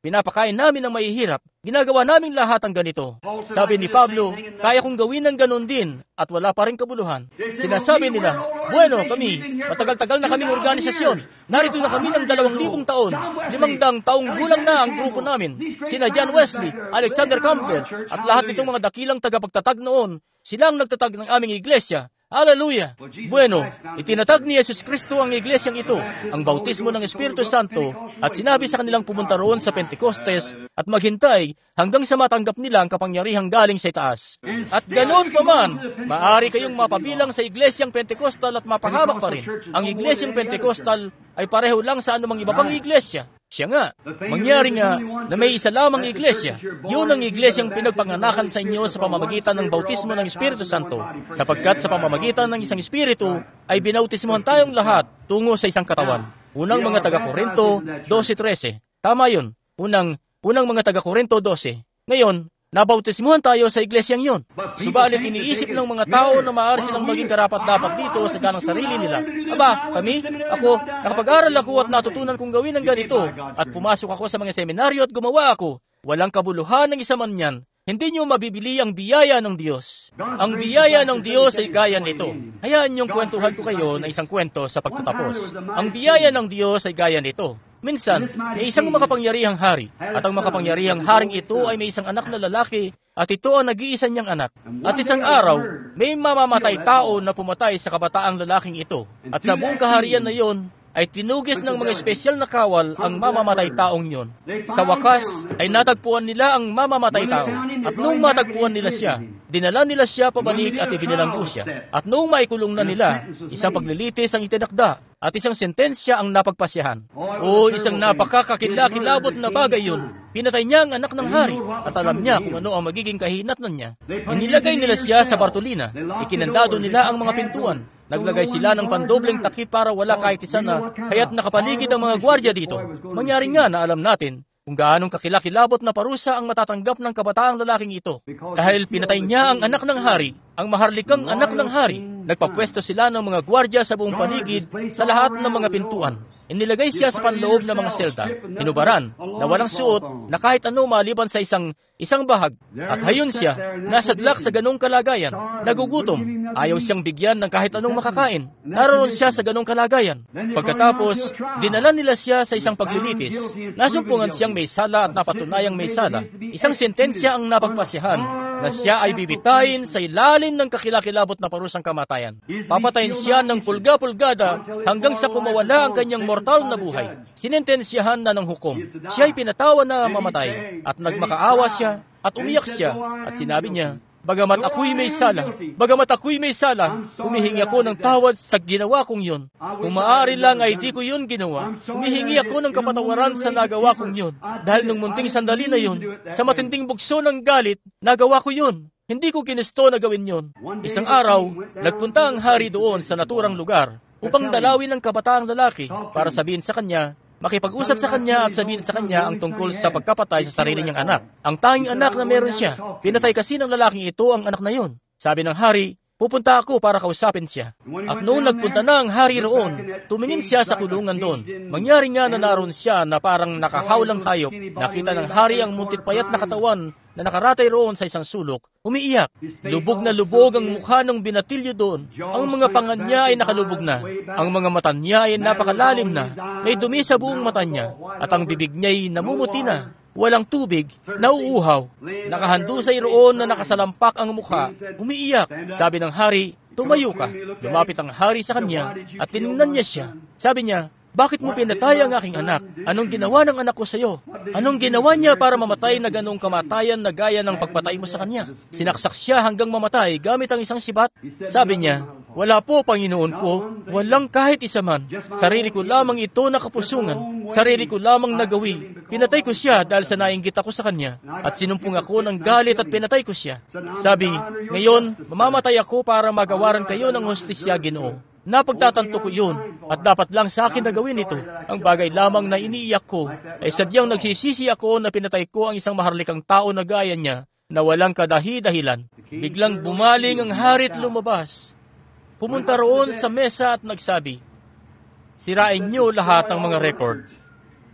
Pinapakain namin ang mahihirap. Ginagawa namin lahat ang ganito. Sabi ni Pablo, kaya kong gawin ng ganon din at wala pa rin kabuluhan. Sinasabi nila, bueno, kami, matagal-tagal na kaming organisasyon. Narito na kami ng dalawang libong taon. Limangdang taong gulang na ang grupo namin. Sina John Wesley, Alexander Campbell, at lahat nitong mga dakilang tagapagtatag noon. Sila ang nagtatag ng aming iglesia. Hallelujah! Bueno, itinatag ni Jesus Kristo ang iglesyang ito, ang bautismo ng Espiritu Santo, at sinabi sa kanilang pumunta roon sa Pentecostes at maghintay hanggang sa matanggap nila ang kapangyarihang galing sa itaas. At ganoon pa man, maaari kayong mapabilang sa iglesyang Pentecostal at mapahamak pa rin. Ang iglesyang Pentecostal ay pareho lang sa anumang iba pang iglesia. Siya nga, mangyari nga na may isa lamang iglesia. Yun ang iglesyang pinagpanganakan sa inyo sa pamamagitan ng bautismo ng Espiritu Santo. Sapagkat sa pamamagitan ng isang Espiritu ay binautismohan tayong lahat tungo sa isang katawan. Unang mga taga-Korinto twelve thirteen. Tama yun. Unang, unang mga taga-Korinto twelve. Ngayon, nabautismuhan tayo sa iglesyang yon. Subalit iniisip ng mga tao na maaari silang maging karapat-dapat dito sa kanang sarili nila. Aba, kami, ako, nakapag-aral ako at natutunan kong gawin ng ganito at pumasok ako sa mga seminaryo at gumawa ako. Walang kabuluhan ng isa man yan. Hindi niyo mabibili ang biyaya ng Diyos. Ang biyaya ng Diyos ay gaya nito. Hayaan niyong kwentuhan ko kayo na isang kwento sa pagtatapos. Ang biyaya ng Diyos ay gaya nito. Minsan, may isang makapangyarihang hari, at ang makapangyarihang haring ito ay may isang anak na lalaki, at ito ang nag-iisa niyang anak. At isang araw, may mamamatay tao na pumatay sa kabataang lalaking ito. At sa buong kaharian na yon, ay tinugis ng mga espesyal na kawal ang mamamatay taong yon. Sa wakas, ay natagpuan nila ang mamamatay tao. At noong matagpuan nila siya, dinala nila siya pabalik at ibinilanggo siya. At noong maikulong na nila, isang paglilitis ang itinakda at isang sentensya ang napagpasyahan. O isang napakakakilakilabot na bagay yun. Pinatay niya ang anak ng hari at alam niya kung ano ang magiging kahinatnan niya. Inilagay nila siya sa Bartolina. Ikinandado nila ang mga pintuan. Naglagay sila ng pandobleng takip para wala kahit isa na, kaya't nakapaligid ang mga gwardiya dito. Mangyari nga na alam natin kung gaanong kakilakilabot na parusa ang matatanggap ng kabataang lalaking ito. Dahil pinatay niya ang anak ng hari, ang maharlikang anak ng hari, nagpapwesto sila ng mga gwardiya sa buong paligid sa lahat ng mga pintuan. Inilagay siya sa panloob ng mga selda, inubaran, na walang suot, na kahit ano maliban sa isang isang bahag. At hayon siya, nasadlak sa ganong kalagayan, nagugutom, ayaw siyang bigyan ng kahit anong makakain. Naroon siya sa ganong kalagayan. Pagkatapos, dinala nila siya sa isang paglilitis. Nasumpungan siyang may sala at napatunayang may sala. Isang sentensya ang napagpasyahan na siya ay bibitayin sa ilalim ng kakilakilabot na parusang kamatayan. Papatayin siya ng pulga-pulgada hanggang sa kumawala ang kanyang mortal na buhay. Sinentensyahan na ng hukom. Siya ay pinatawan na mamatay at nagmakaawa siya at umiyak siya at sinabi niya, bagamat ako'y may sala, bagamat ako'y may sala, humihingi ako ng tawad sa ginawa kong yun. Kung maaari lang ay di ko yun ginawa, humihingi ako ng kapatawaran sa nagawa kong yun. Dahil nung munting sandali na yun, sa matinding bugso ng galit, nagawa ko yun. Hindi ko ginusto na gawin yun. Isang araw, nagpunta ang hari doon sa naturang lugar upang dalawin ang kabataang lalaki para sabihin sa kanya, makipag-usap sa kanya at sabihin sa kanya ang tungkol sa pagkapatay sa sarili niyang anak. Ang tanging anak na meron siya. Pinatay kasi ng lalaking ito ang anak na yon. Sabi ng hari, pupunta ako para kausapin siya. At noong nagpunta na ang hari roon, tumingin siya sa kulungan doon. Mangyari nga na naroon siya na parang nakahawlang hayop. Nakita ng hari ang muntit payat na katawan na nakaratay roon sa isang sulok. Umiiyak. Lubog na lubog ang mukha ng binatilyo doon. Ang mga panga niya ay nakalubog na. Ang mga mata niya ay napakalalim na. May dumi sa buong mata niya. At ang bibig niya ay namumuti na. Walang tubig, nauuhaw. Nakahandusay roon na nakasalampak ang mukha. Umiiyak. Sabi ng hari, tumayo ka. Lumapit ang hari sa kanya at tiningnan niya siya. Sabi niya, bakit mo pinatay ang aking anak? Anong ginawa ng anak ko sa iyo? Anong ginawa niya para mamatay na ganong kamatayan na gaya ng pagpatay mo sa kanya? Sinaksak siya hanggang mamatay gamit ang isang sibat? Sabi niya, wala po, Panginoon ko, walang kahit isa man. Sarili ko lamang ito na kapusungan. Sarili ko lamang nagawi. Pinatay ko siya dahil sa nainggit ako sa kanya. At sinumpong ako ng galit at pinatay ko siya. Sabi, ngayon, mamamatay ako para magawaran kayo ng hustisya, Ginoo. Napagtatanto ko yun, at dapat lang sa akin na gawin ito. Ang bagay lamang na iniiyak ko, ay sadyang nagsisisi ako na pinatay ko ang isang maharlikang tao na gaya niya, na walang kadahi-dahilan. Biglang bumaling ang hari at lumabas. Pumunta roon sa mesa at nagsabi, sirain niyo lahat ang mga record.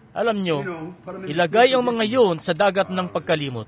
Alam nyo, ilagay ang mga yon sa dagat ng pagkalimot.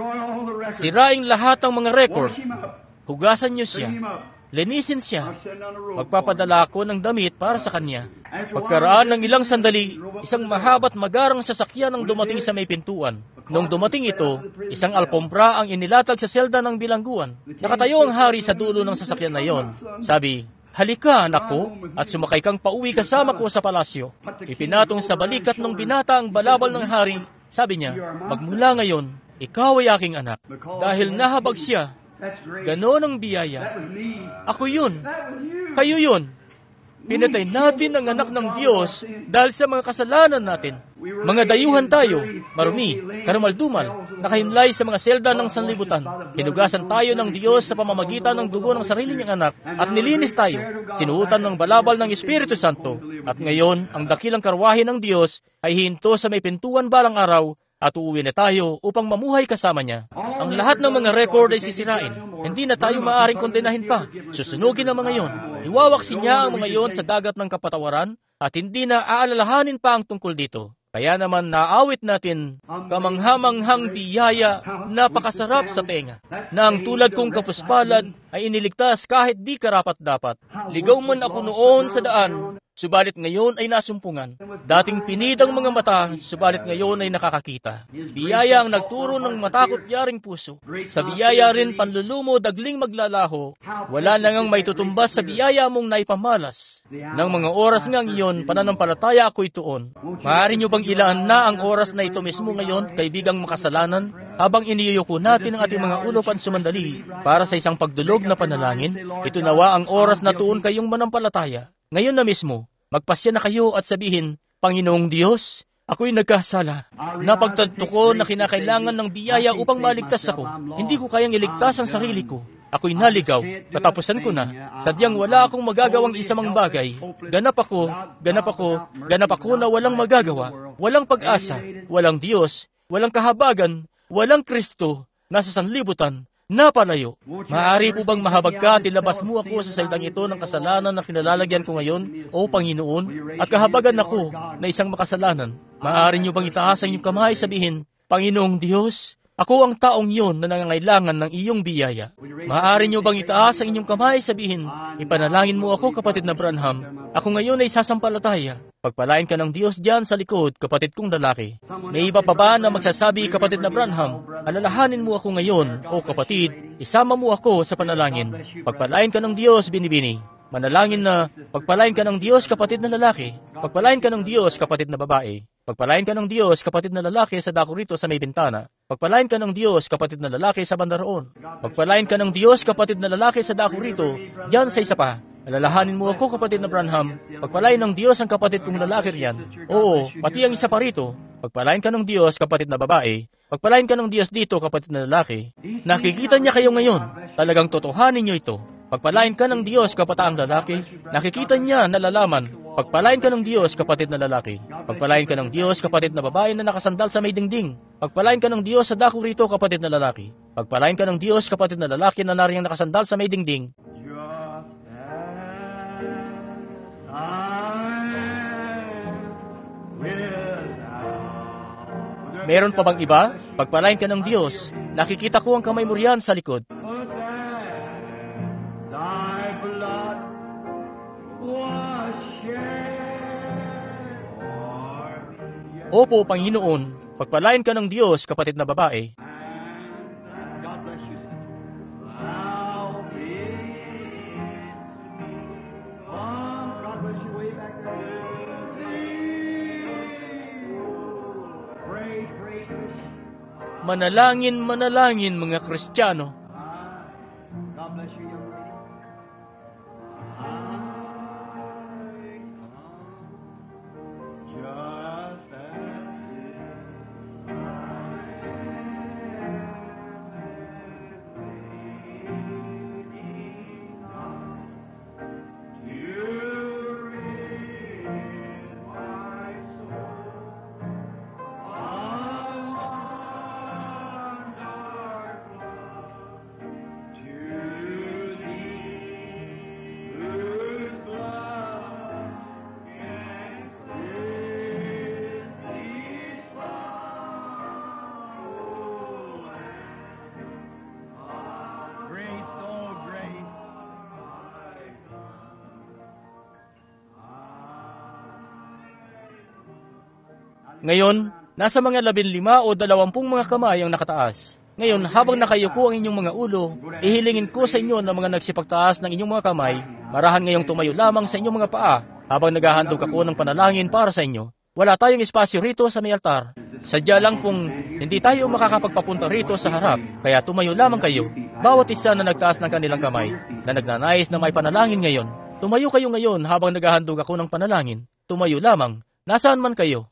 Siraing lahat ang mga record. Hugasan nyo siya. Linisin siya. Magpapadala ako ng damit para sa kanya. Pagkaraan ng ilang sandali, isang mahabat magarang sasakyan ang dumating sa may pintuan. Nung dumating ito, isang alpombra ang inilatag sa selda ng bilangguan. Nakatayo ang hari sa dulo ng sasakyan na yon. Sabi, "Halika, anak ko, at sumakay kang pauwi kasama ko sa palasyo." Ipinatong sa balikat ng binata ang balabal ng hari. Sabi niya, "Magmula ngayon, ikaw ay aking anak." Dahil nahabag siya, ganon ang biyaya. Ako yun. Kayo yun. Pinatay natin ang anak ng Diyos dahil sa mga kasalanan natin. Mga dayuhan tayo, marumi, karumaldumal, nakahimlay sa mga selda ng sanlibutan. Hinugasan tayo ng Diyos sa pamamagitan ng dugo ng sarili niyang anak at nilinis tayo, sinuutan ng balabal ng Espiritu Santo. At ngayon, ang dakilang karwahe ng Diyos ay hinto sa may pintuan balang araw at uuwi na tayo upang mamuhay kasama niya. Ang lahat ng mga record ay sisirain. Hindi na tayo maaaring kondenahin pa. Susunugin ang mga yon. Iwawaksin niya ang mga yon sa dagat ng kapatawaran at hindi na aalalahanin pa ang tungkol dito. Kaya naman naawit natin, kamanghamanghang biyaya, napakasarap sa tenga, na ang tulad kong kapuspalad ay iniligtas kahit di karapat-dapat. Ligaw man ako noon sa daan, subalit ngayon ay nasumpungan. Dating pinid ang mga mata, subalit ngayon ay nakakakita. Biyaya ang nagturo ng matakot-yaring puso. Sa biyaya rin panlulumo dagling maglalaho. Wala na ngang may tutumbas sa biyaya mong naipamalas. Nang mga oras ngang iyon, pananampalataya ako'y tuon. Maaari nyo bang ilaan na ang oras na ito mismo ngayon, kaibigang makasalanan, habang iniyuyuko natin ang ating mga ulo pansumandali para sa isang pagdulog na panalangin? Ito nawa ang oras na tuon kayong manampalataya. Ngayon na mismo, magpasya na kayo at sabihin, "Panginoong Diyos, ako'y nagkasala. Napagtanto ko na kinakailangan ng biyaya upang maligtas ako. Hindi ko kayang iligtas ang sarili ko. Ako'y naligaw. Katapusan ko na. Sadyang wala akong magagawang isamang bagay. Ganap ako, ganap ako, ganap ako na walang magagawa. Walang pag-asa, walang Diyos, walang kahabagan, walang Kristo, nasa sanlibutan, napalayo. Maaari po bang mahabag ka at ilabas mo ako sa saldang ito ng kasalanan na kinalalagyan ko ngayon, O Panginoon, at kahabagan ako na isang makasalanan? Maaari niyo bang itaas ang inyong kamay, sabihin, "Panginoong Diyos, ako ang taong iyon na nangangailangan ng iyong biyaya." Maaari niyo bang itaas ang inyong kamay, sabihin, "Ipanalangin mo ako, kapatid na Branham. Ako ngayon ay sasampalataya." Pagpalain ka ng Diyos diyan sa likod, kapatid kong lalaki. May iba pa ba na magsasabi, "Kapatid na Branham, alalahanin mo ako ngayon, o kapatid, isama mo ako sa panalangin." Pagpalain ka ng Diyos, binibini. Manalangin na, "Pagpalain ka ng Diyos, kapatid na lalaki. Pagpalain ka ng Diyos, kapatid na babae. Pagpalain ka ng Diyos, kapatid na lalaki sa dako rito sa may bintana. Pagpalain ka ng Diyos, kapatid na lalaki sa banda roon. Pagpalain ka ng Diyos, kapatid na lalaki sa dako rito, diyan sa isa pa. Alalahanin mo ako, kapatid na Branham. Pagpalain ng Diyos ang kapatid kong lalaki riyan. Oo, pati ang isa pa rito. Pagpalain ka ng Diyos, kapatid na babae. Pagpalain ka ng Diyos dito, kapatid na lalaki." Nakikita niya kayo ngayon. Talagang totohanin niyo ito. Pagpalain ka ng Diyos, kapataang lalaki. Nakikita niya, nalalaman. Pagpalain ka ng Diyos, kapatid na lalaki. Pagpalain ka ng Diyos, kapatid na babae na nakasandal sa may dingding. Pagpalain ka ng Diyos sa dako rito, kapatid na lalaki. Pagpalain ka ng Diyos, kapatid na lalaki na nariyang nakasandal sa may dingding. Meron pa bang iba? Pagpalain ka ng Diyos. Nakikita ko ang kamay mo riyan sa likod. Opo, Panginoon, pagpalain ka ng Diyos, kapatid na babae. Manalangin, manalangin, mga Kristiyano. Ngayon, nasa mga labinlima o dalawampung mga kamay ang nakataas. Ngayon, habang nakayuko ang inyong mga ulo, ihilingin ko sa inyo na mga nagsipagtaas ng inyong mga kamay, marahan ngayong tumayo lamang sa inyong mga paa habang naghahandog ako ng panalangin para sa inyo. Wala tayong espasyo rito sa may altar. Sadya lang kung hindi tayo makakapagpapunta rito sa harap, kaya tumayo lamang kayo. Bawat isa na nagtaas ng kanilang kamay, na nagnanais na may panalangin ngayon. Tumayo kayo ngayon habang naghahandog ako ng panalangin. Tumayo lamang, nasaan man kayo.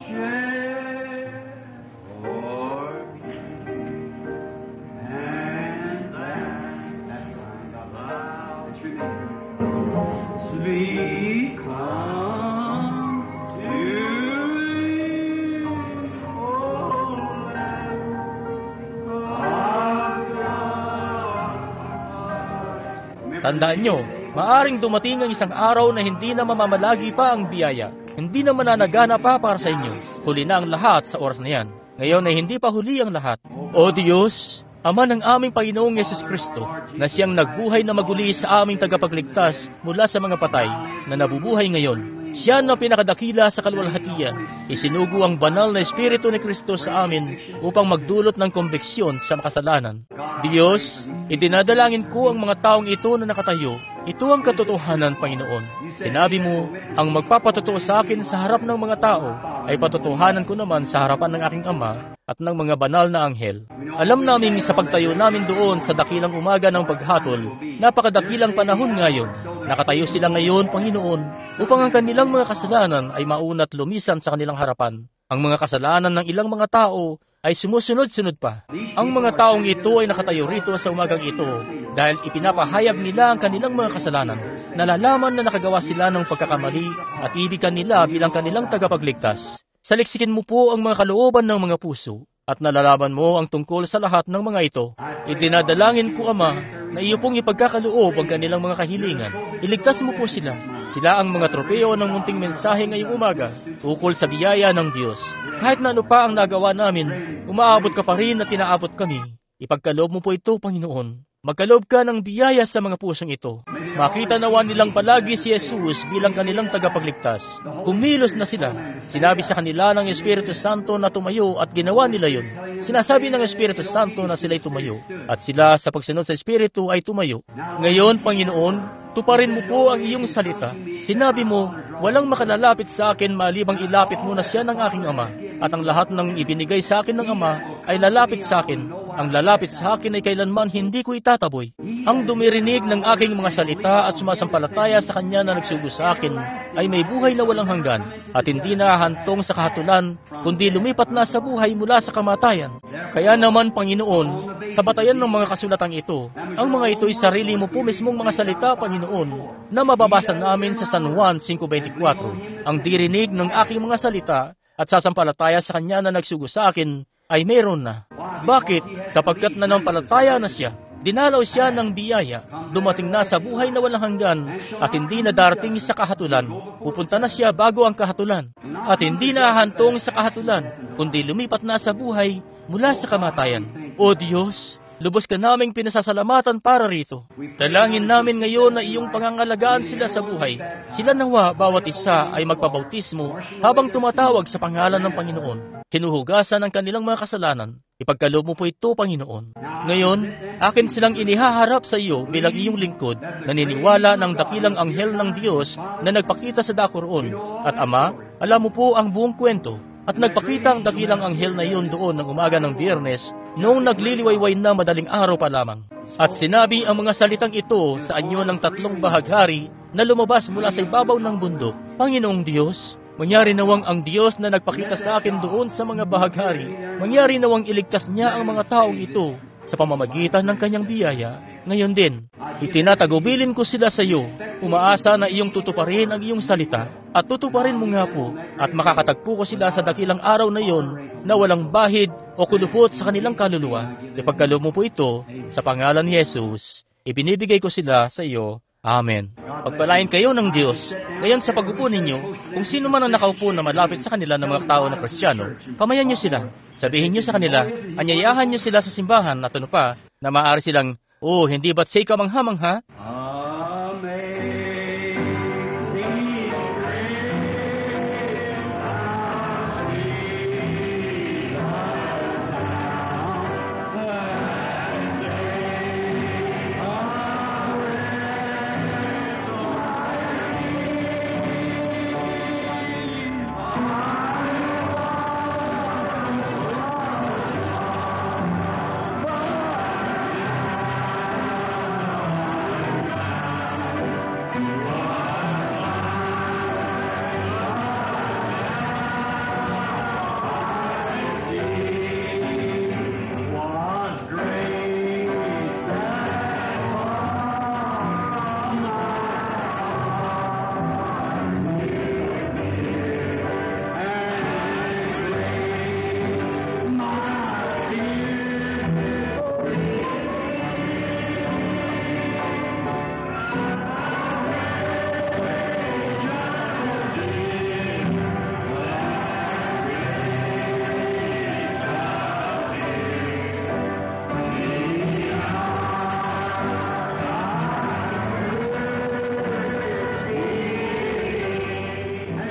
Tandaan nyo, maaring dumating ang isang araw na hindi na mamamalagi pa ang biyaya. Hindi na mananagana pa para sa inyo. Huli na ang lahat sa oras na yan. Ngayon ay hindi pa huli ang lahat. O Diyos, Ama ng aming Panginoong Yesus Kristo, na siyang nagbuhay na maguli sa aming tagapagligtas mula sa mga patay, na nabubuhay ngayon. Siya na pinakadakila sa kalwalhatian. Isinugo ang banal na Espiritu ni Kristo sa amin upang magdulot ng konbeksyon sa makasalanan. Diyos, idinadalangin ko ang mga taong ito na nakatayo. Ito ang katotohanan, Panginoon. Sinabi mo, ang magpapatotoo sa akin sa harap ng mga tao ay patotohanan ko naman sa harapan ng aking Ama at ng mga banal na anghel. Alam namin sa pagtayo namin doon sa dakilang umaga ng paghatol, napakadakilang panahon ngayon. Nakatayo sila ngayon, Panginoon, upang ang kanilang mga kasalanan ay maunat lumisan sa kanilang harapan. Ang mga kasalanan ng ilang mga tao ay sumusunod-sunod pa. Ang mga taong ito ay nakatayo rito sa umagang ito dahil ipinapahayag nila ang kanilang mga kasalanan. Nalalaman na nakagawa sila ng pagkakamali at ibigan nila bilang kanilang tagapagligtas. Saliksikin mo po ang mga kalooban ng mga puso at nalalaman mo ang tungkol sa lahat ng mga ito. Idinadalangin ko, Ama, na iyo pong ipagkakaloob ang kanilang mga kahilingan. Iligtas mo po sila. Sila ang mga tropeo ng munting mensahe ngayong umaga ukol sa biyaya ng Diyos. Kahit na ano pa ang nagawa namin, umaabot ka pa rin at tinaabot kami. Ipagkaloob mo po ito, Panginoon. Magkaloob ka ng biyaya sa mga pusong ito. Makita nawa nilang palagi si Jesus bilang kanilang tagapagligtas. Kumilos na sila. Sinabi sa kanila ng Espiritu Santo na tumayo at ginawa nila yun. Sinasabi ng Espiritu Santo na sila'y tumayo at sila sa pagsunod sa Espiritu ay tumayo. Ngayon, Panginoon, tuparin mo po ang iyong salita. Sinabi mo, walang makalalapit sa akin malibang ilapit mo na siya ng aking Ama. At ang lahat ng ibinigay sa akin ng Ama ay lalapit sa akin. Ang lalapit sa akin ay kailanman hindi ko itataboy. Ang dumirinig ng aking mga salita at sumasampalataya sa Kanya na nagsugo sa akin ay may buhay na walang hanggan at hindi nahahantong sa kahatulan, kundi lumipat na sa buhay mula sa kamatayan. Kaya naman, Panginoon, sa batayan ng mga kasulatang ito, ang mga ito ay sarili mo po mismong mga salita, Panginoon, na mababasa namin sa San Juan five twenty-four. Ang dirinig ng aking mga salita at sasampalataya sa Kanya na nagsugo sa akin ay meron na. Bakit? Sapagkat nanampalataya na siya. Dinalaw siya ng biyaya, dumating na sa buhay na walang hanggan at hindi na darating sa kahatulan. Pupunta na siya bago ang kahatulan at hindi na hantong sa kahatulan, kundi lumipat na sa buhay mula sa kamatayan. O Diyos, lubos ka naming pinasasalamatan para rito. Dalangin namin ngayon na iyong pangangalagaan sila sa buhay. Sila nawa bawat isa ay magpabautismo habang tumatawag sa pangalan ng Panginoon. Hinuhugasan ang kanilang mga kasalanan. Ipagkaloob mo po ito, Panginoon. Ngayon, akin silang inihaharap sa iyo bilang iyong lingkod, naniniwala ng dakilang anghel ng Diyos na nagpakita sa dako roon. At Ama, alam mo po ang buong kwento. At nagpakita ang dakilang anghel na iyon doon ng umaga ng Biyernes noong nagliliwayway na madaling araw pa lamang. At sinabi ang mga salitang ito sa anyo ng tatlong bahaghari na lumabas mula sa ibabaw ng bundok. Panginoong Diyos, mangyari nawang ang Diyos na nagpakita sa akin doon sa mga bahaghari, mangyari nawang iligtas niya ang mga taong ito sa pamamagitan ng kanyang biyaya. Ngayon din, itinatagubilin ko sila sa iyo, umaasa na iyong tutuparin ang iyong salita, at tutuparin mo nga po, at makakatagpo ko sila sa dakilang araw na iyon na walang bahid o kulupot sa kanilang kaluluwa. Ipagkaloob mo po ito sa pangalan ni Jesus. Ibinibigay ko sila sa iyo. Amen. Pagpalain kayo ng Diyos. Ngayon sa pag-upo ninyo, kung sino man ang nakaupo na malapit sa kanila ng mga tao na Kristiyano, pamayan niyo sila. Sabihin niyo sa kanila, anyayahan niyo sila sa simbahan at ano pa, na maaari silang, oh, hindi ba't say kamangha-mangha?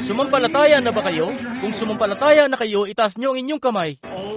Sumampalataya na ba kayo? Kung sumampalataya na kayo, itaas niyo ang inyong kamay.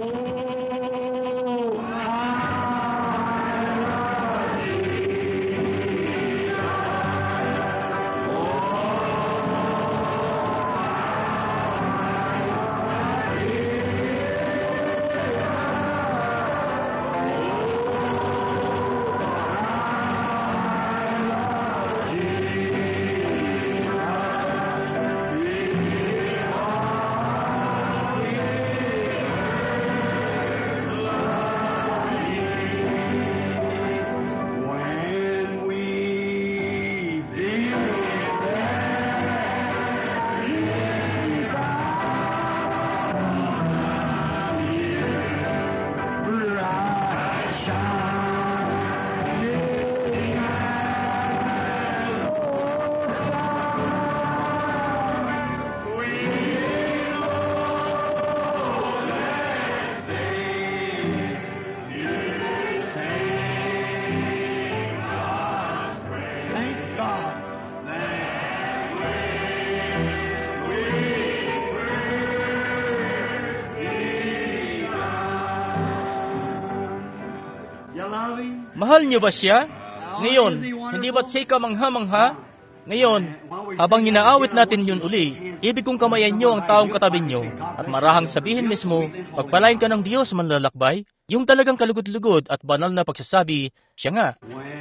Mahal niyo ba siya? Ngayon, hindi ba't siya'y kamangha-mangha? Ngayon, habang inaawit natin yun uli, ibig kong kamayan niyo ang taong katabi niyo at marahang sabihin mismo, pagpalain ka ng Diyos manlalakbay, yung talagang kalugod-lugod at banal na pagsasabi, siya nga.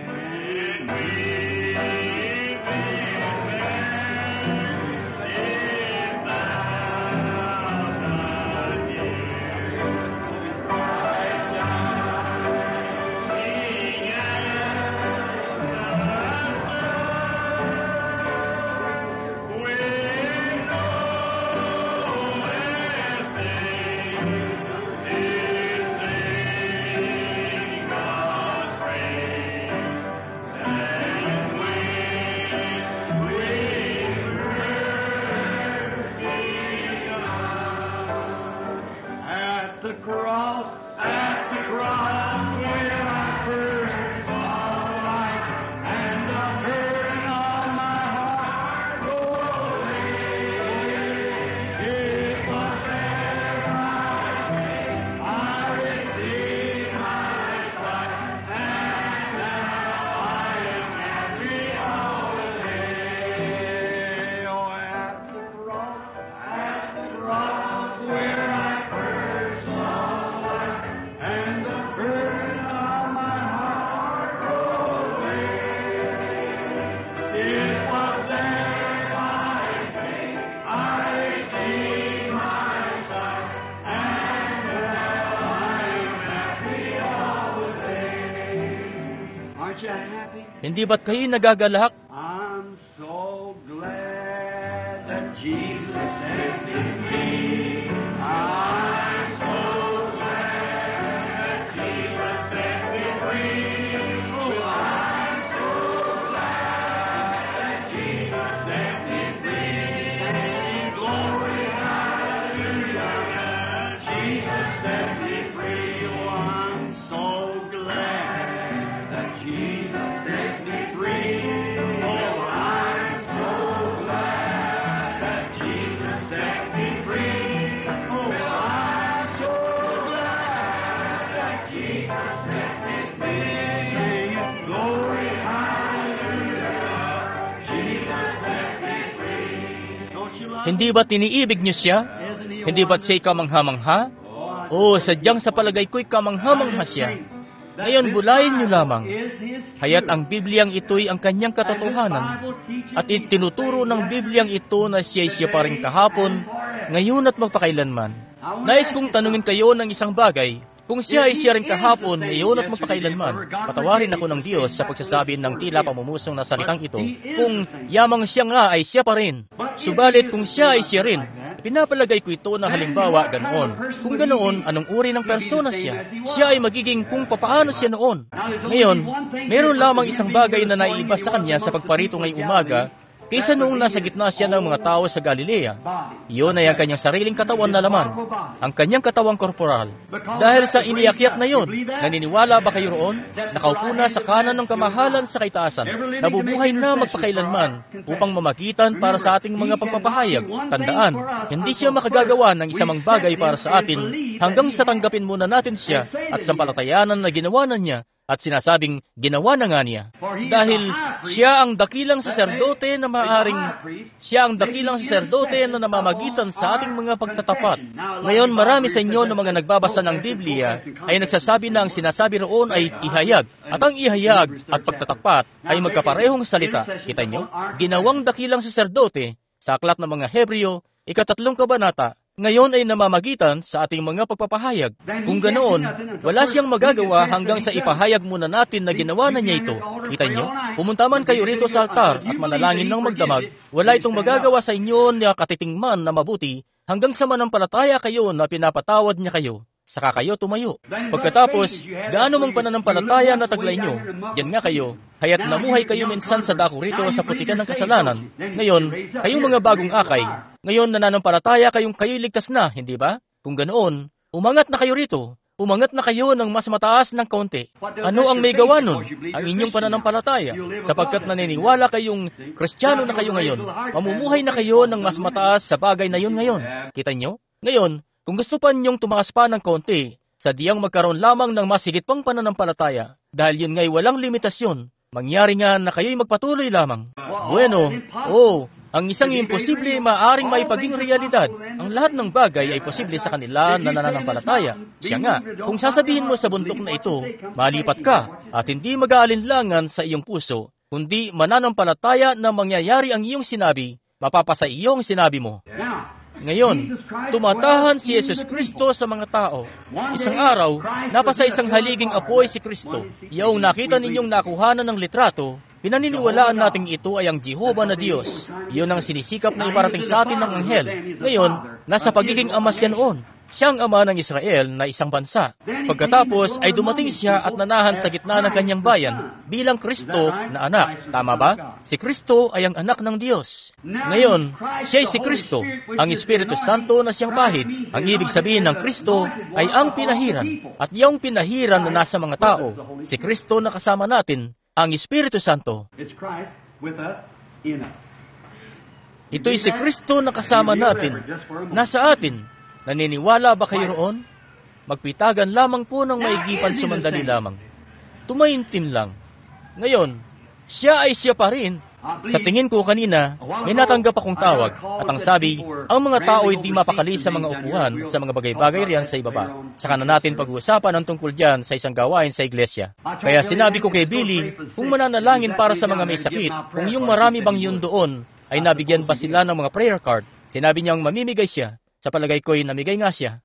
Hindi ba't kayo nagagalak? I'm so glad that Jesus set me free. I'm so glad that Jesus set me free. Oh, I'm so glad that Jesus set me free. Sing glory, hallelujah. Jesus set me free. Oh, I'm so glad that Jesus set me free. Oh, I'm so glad that Jesus set me free. Oh, I'm so glad that Jesus set me free. Sing it, glory, hallelujah. Jesus set me free. Don't you love Hindi ba't iniibig niyo siya? Hindi ba't siya'y kamangha-mangha? Oo, sadyang sa palagay ko'y kamangha-mangha siya. Ngayon, bulayin niyo lamang. Haya't ang Bibliang ito'y ang kanyang katotohanan at itinuturo ng Bibliang ito na siya'y siya pa rin kahapon, ngayon at magpakailanman. Nais kong tanungin kayo ng isang bagay. Kung siya ay siya rin kahapon, ngayon at magpakailanman, patawarin ako ng Diyos sa pagsasabi ng tila pamumusong na salitang ito. Kung yamang siya nga ay siya pa rin. Subalit kung siya ay siya rin, pinapalagay ko ito na halimbawa ganoon. Kung ganoon, anong uri ng persona siya? Siya ay magiging kung papaano siya noon. Ngayon, meron lamang isang bagay na naiiba sa kanya sa pagparito ngayong umaga, kaysa noong nasa gitna siya ng mga tao sa Galilea. Iyon ay ang kanyang sariling katawan na laman, ang kanyang katawang korporal. Dahil sa iniakyat na yon, naniniwala ba kayo roon? Nakaupo na sa kanan ng kamahalan sa kaitaasan, nabubuhay na magpakailanman upang mamagitan para sa ating mga pagpapahayag. Tandaan, hindi siya makagagawa ng isamang bagay para sa atin hanggang sa tanggapin muna natin siya at sampalatayanan na ginawa na niya at sinasabing ginawa na nga niya. Dahil siya ang dakilang saserdote na maaring, siya ang dakilang saserdote na namamagitan sa ating mga pagtatapat. Ngayon, marami sa inyo na mga nagbabasa ng Biblia ay nagsasabi na ang sinasabi roon ay ihayag. At ang ihayag at pagtatapat ay magkaparehong salita. Kita nyo? Ginawang dakilang saserdote sa aklat ng mga Hebreo, ikatatlong kabanata, ngayon ay namamagitan sa ating mga pagpapahayag. Kung ganoon, wala siyang magagawa hanggang sa ipahayag muna natin na ginawa na niya ito. Kita nyo? Pumunta man kayo rito sa altar at manalangin ng magdamag, wala itong magagawa sa inyo na katitingman na mabuti hanggang sa manampalataya kayo na pinapatawad niya kayo. Saka kayo tumayo. Pagkatapos, gaano mang pananampalataya na taglay nyo, yan nga kayo, kaya't namuhay kayo minsan sa dako rito sa putikan ng kasalanan. Ngayon, kayong mga bagong akay, ngayon nananampalataya kayong kayo'y ligtas na, hindi ba? Kung ganoon, umangat na kayo rito, umangat na kayo ng mas mataas ng kaunti. Ano ang may gawa nun? Ang inyong pananampalataya, sapagkat naniniwala kayong Kristiyano na kayo ngayon, mamumuhay na kayo ng mas mataas sa bagay na yun ngayon. Kita nyo? Ngayon, kung gusto pa ninyong tumakas pa ng kaunti, sadyang magkaroon lamang ng mas higit pang pananampalataya, dahil yun nga'y walang limitasyon, mangyari nga na kayo'y magpatuloy lamang. Bueno, oh, ang isang imposible maaring maipaging realidad. Ang lahat ng bagay ay posible sa kanila na nananampalataya. Siya nga, kung sasabihin mo sa bundok na ito, malipat ka, at hindi mag-aalinlangan sa iyong puso, kundi mananampalataya na mangyayari ang iyong sinabi, mapapasa iyo ang sinabi mo. Ngayon, tumatahan si Yesus Kristo sa mga tao. Isang araw, napasa isang haliging apoy si Kristo. Yaong nakita ninyong nakuhanan ng litrato, pinaniniwalaan nating ito ay ang Jehovah na Diyos. Iyon ang sinisikap na iparating sa atin ng anghel. Ngayon, nasa pagiging ama siya noon. Siya ang ama ng Israel na isang bansa. Pagkatapos ay dumating siya at nanahan sa gitna ng kanyang bayan bilang Kristo na anak. Tama ba? Si Kristo ay ang anak ng Diyos. Ngayon, siya ay si Kristo, ang Espiritu Santo na siyang pahid. Ang ibig sabihin ng Kristo ay ang pinahiran. At yung pinahiran na nasa mga tao, si Kristo na kasama natin, ang Espiritu Santo. Ito'y si Kristo na kasama natin, nasa atin. Naniniwala ba kayo roon? Magpitagan lamang po ng maigipan sumandali lamang. Tumaintin lang. Ngayon, siya ay siya pa rin. Sa tingin ko kanina, may natanggap akong tawag at ang sabi, ang mga tao ay di mapakali sa mga upuan sa mga bagay-bagay riyan sa ibaba. Saka na natin pag-uusapan ang tungkol diyan sa isang gawain sa iglesia. Kaya sinabi ko kay Billy, kung mananalangin para sa mga may sakit, kung yung marami bang yun doon, ay nabigyan ba sila ng mga prayer card? Sinabi niyang mamimigay siya. Sa palagay ko'y namigay nga siya.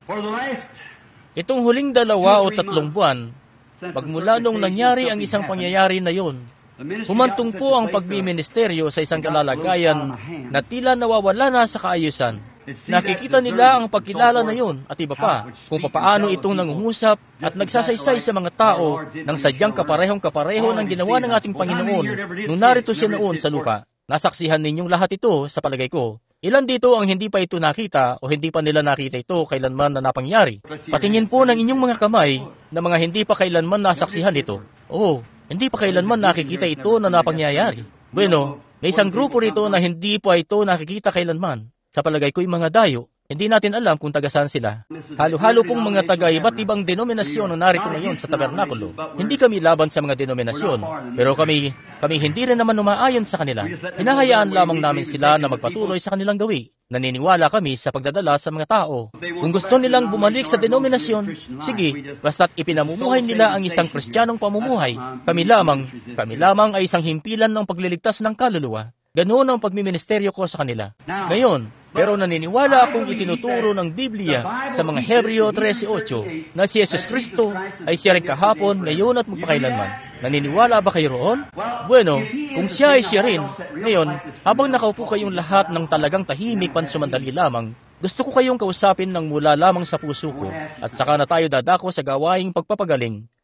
Itong huling dalawa o tatlong buwan, pagmula nung nangyari ang isang pangyayari na yon, humantong po ang pagmiministeryo sa isang kalalagayan na tila nawawala na sa kaayusan. Nakikita nila ang pagkilala na yon at iba pa, kung papaano itong nangungusap at nagsasaysay sa mga tao ng sadyang kaparehong kapareho ng ginawa ng ating Panginoon nung narito siya noon sa lupa. Nasaksihan ninyong lahat ito sa palagay ko. Ilan dito ang hindi pa ito nakita o hindi pa nila nakita ito kailanman na napangyari? Patingin po ng inyong mga kamay na mga hindi pa kailanman nasaksihan ito. Oo, hindi pa kailanman nakikita ito na napangyayari. Bueno, may isang grupo rito na hindi pa ito nakikita kailanman. Sa palagay ko'y mga dayo. Hindi natin alam kung taga-saan sila. Halo-halo pong mga taga iba't ibang denominasyon na narito ngayon sa tabernakulo. Hindi kami laban sa mga denominasyon, pero kami, kami hindi rin naman umaayon sa kanila. Hinahayaan lamang namin sila na magpatuloy sa kanilang gawi. Naniniwala kami sa pagdadala sa mga tao. Kung gusto nilang bumalik sa denominasyon, sige, basta't ipinamumuhay nila ang isang Kristiyanong pamumuhay. Kami lamang, kami lamang ay isang himpilan ng pagliligtas ng kaluluwa. Ganoon ang pagmiministeryo ko sa kanila. Ngayon, pero naniniwala akong itinuturo ng Biblia sa mga Hebreo thirteen eight na si Jesus Kristo ay siya rin kahapon, ngayon at magpakailanman. Naniniwala ba kayo roon? Bueno, kung siya ay siya rin, ngayon, habang nakaupo kayong lahat ng talagang tahimik pansumandali lamang, gusto ko kayong kausapin ng mula lamang sa puso ko at saka na tayo dadako sa gawaing pagpapagaling.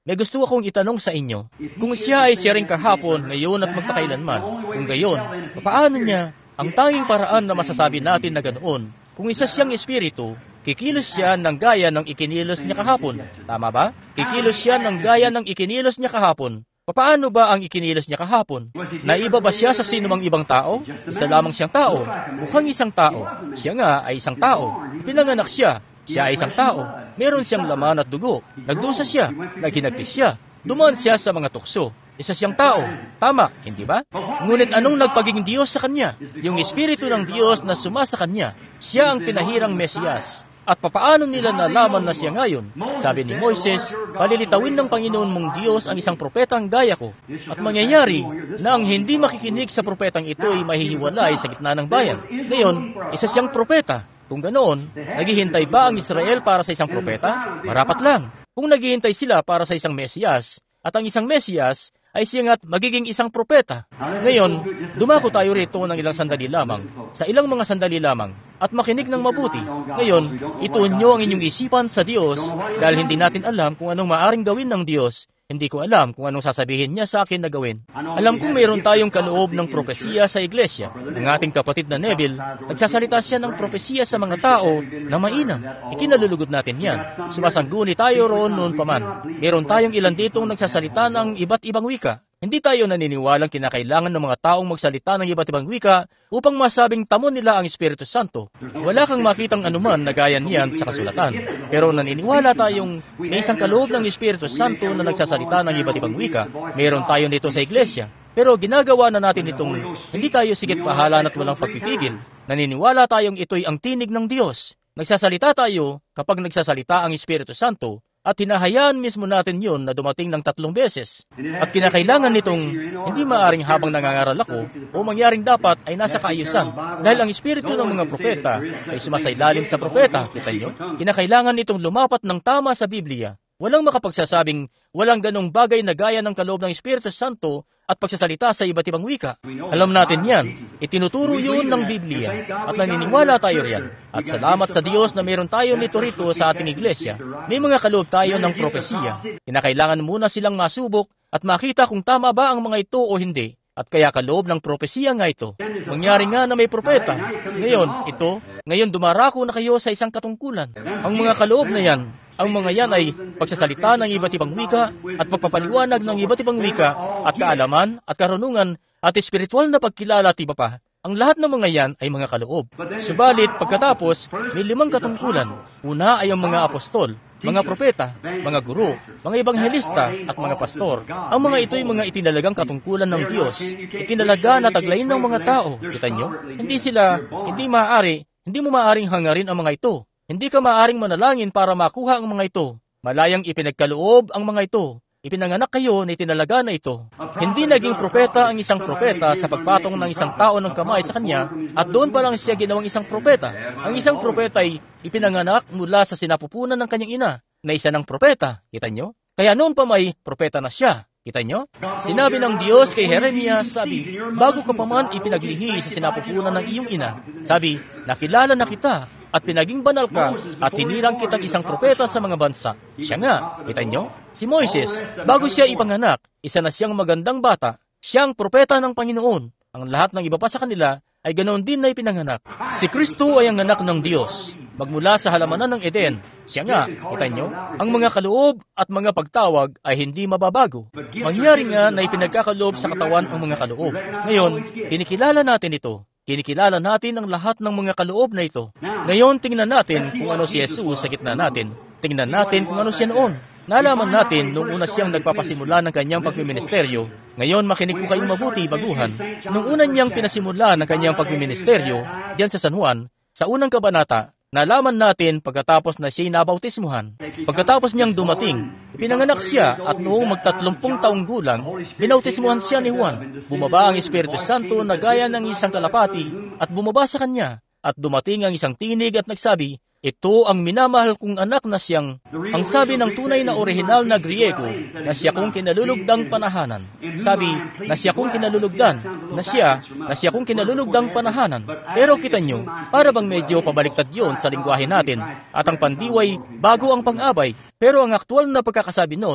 may gusto akong itanong sa inyo. Kung siya ay siya rin kahapon, ngayon at magpakailanman, kung gayon, paano niya ang tanging paraan na masasabi natin na ganoon? Kung isa siyang espiritu, kikilos siya ng gaya ng ikinilos niya kahapon. Tama ba? Kikilos siya ng gaya ng ikinilos niya kahapon. Paano ba ang ikinilos niya kahapon? Naiba ba siya sa sinumang ibang tao? Isa lamang siyang tao. Mukhang isang tao. Siya nga ay isang tao. Pinanganak siya. Siya ay isang tao. Meron siyang laman at dugo. Nagdusa siya. Naghinagpis siya. Dumaan siya sa mga tukso. Isa siyang tao. Tama, hindi ba? Ngunit anong nagpaging Diyos sa kanya? Yung Espiritu ng Diyos na sumasa kanya. Siya ang pinahirang Mesiyas. At papaano nila nalaman na siya ngayon? Sabi ni Moises, palilitawin ng Panginoon mong Diyos ang isang propetang gaya ko. At mangyayari na ang hindi makikinig sa propetang ito ay mahihiwalay sa gitna ng bayan. Ngayon, isa siyang propeta. Kung ganoon, naghihintay ba ang Israel para sa isang propeta? Marapat lang. Kung naghihintay sila para sa isang Mesiyas, at ang isang Mesiyas ay siya nga't magiging isang propeta. Ngayon, dumako tayo rito ng ilang sandali lamang, sa ilang mga sandali lamang, at makinig ng mabuti. Ngayon, ituon nyo ang inyong isipan sa Diyos dahil hindi natin alam kung anong maaring gawin ng Diyos. Hindi ko alam kung anong sasabihin niya sa akin na gawin. Alam kong mayroon tayong kaloob ng propesiya sa iglesia. Ang ating kapatid na Neville, nagsasalita siya ng propesiya sa mga tao na mainam. Ikinalulugod natin yan. Sumasangguni tayo roon noon paman. Mayroon tayong ilan ditong nagsasalita ng iba't ibang wika. Hindi tayo naniniwalang kinakailangan ng mga taong magsalita ng iba't ibang wika upang masabing tamo nila ang Espiritu Santo. Wala kang makitang anuman na gaya niyan sa kasulatan. Pero naniniwala tayong may isang kaloob ng Espiritu Santo na nagsasalita ng iba't ibang wika. Mayroon tayo nito sa iglesia. Pero ginagawa na natin itong hindi tayo sigit pahalan at walang pagpipigil. Naniniwala tayong ito'y ang tinig ng Diyos. Nagsasalita tayo kapag nagsasalita ang Espiritu Santo. At hinahayaan mismo natin yon na dumating ng tatlong beses. At kinakailangan nitong hindi maaring habang nangangaral ako o mangyaring dapat ay nasa kaayusan. Dahil ang espiritu ng mga propeta ay sumasailalim sa propeta, kita nyo? Kinakailangan nitong lumapat ng tama sa Biblia. Walang makapagsasabing walang ganong bagay na gaya ng kaloob ng Espiritu Santo at pagsasalita sa iba't ibang wika. Alam natin yan. Itinuturo yun ng Biblia at naniniwala tayo riyan. At salamat sa Diyos na meron tayo nito rito sa ating iglesia. May mga kaloob tayo ng propesiya. Kinakailangan muna silang masubok at makita kung tama ba ang mga ito o hindi. At kaya kaloob ng propesiya nga ito. Mangyari nga na may propeta. Ngayon, ito, ngayon dumarako na kayo sa isang katungkulan. Ang mga kaloob na yan, ang mga yan ay pagsasalita ng iba't ibang wika at pagpapaliwanag ng iba't ibang wika at kaalaman at karunungan at espiritual na pagkilala at iba pa. Ang lahat ng mga yan ay mga kaloob. Subalit, pagkatapos, may limang katungkulan. Una ay ang mga apostol, mga propeta, mga guro, mga ebanghelista at mga pastor. Ang mga ito ay mga itinalagang katungkulan ng Diyos. Itinalaga na taglayin ng mga tao. Kita nyo? Hindi sila, hindi maaari, hindi mo maaring hangarin ang mga ito. Hindi ka maaring manalangin para makuha ang mga ito. Malayang ipinagkaloob ang mga ito. Ipinanganak kayo na itinalaga na ito. Hindi naging propeta ang isang propeta sa pagpatong ng isang tao ng kamay sa kanya at doon pa lang siya ginawang isang propeta. Ang isang propeta ay ipinanganak mula sa sinapupunan ng kanyang ina na isa ng propeta. Kita nyo? Kaya noon pa may propeta na siya. Kita nyo? Sinabi ng Diyos kay Jeremias, sabi, bago ka pa man ipinaglihi sa sinapupunan ng iyong ina, sabi, nakilala na kita at pinaging banal ka, at tinirang kitang isang propeta sa mga bansa. Siya nga, kita nyo? Si Moises, bago siya ipanganak, isa na siyang magandang bata, siyang propeta ng Panginoon. Ang lahat ng iba pa sa kanila ay ganoon din na ipinanganak. Si Kristo ay ang anak ng Diyos, magmula sa halamanan ng Eden. Siya nga, kita nyo? Ang mga kaloob at mga pagtawag ay hindi mababago. Mangyari nga na ipinagkakaloob sa katawan ang mga kaloob. Ngayon, kinikilala natin ito. Kinikilala natin ang lahat ng mga kaloob na ito. Ngayon, tingnan natin kung ano si Jesus sa gitna natin. Tingnan natin kung ano siya noon. Nalaman natin nung una siyang nagpapasimula ng kanyang pagmiministeryo. Ngayon, makinig po kayong mabuti, baguhan. Nung una niyang pinasimula ng kanyang pagmiministeryo, diyan sa San Juan, sa unang kabanata, nalaman natin pagkatapos na siya'y nabautismuhan. Pagkatapos niyang dumating, ipinanganak siya at noong magtatlumpung taong gulang, binautismuhan siya ni Juan. Bumaba ang Espiritu Santo na gaya ng isang kalapati at bumaba sa kanya. At dumating ang isang tinig at nagsabi, ito ang minamahal kong anak na siyang, ang sabi ng tunay na orihinal na Griego, na siya kong kinalulugdang panahanan. Sabi, na siya kong kinalulugdan, na siya, na siya kong kinalulugdang panahanan. Pero kita nyo, para bang medyo pabaliktad yon sa lingwahe natin, at ang pandiway bago ang pang-abay. Pero ang aktual na pagkakasabi noon,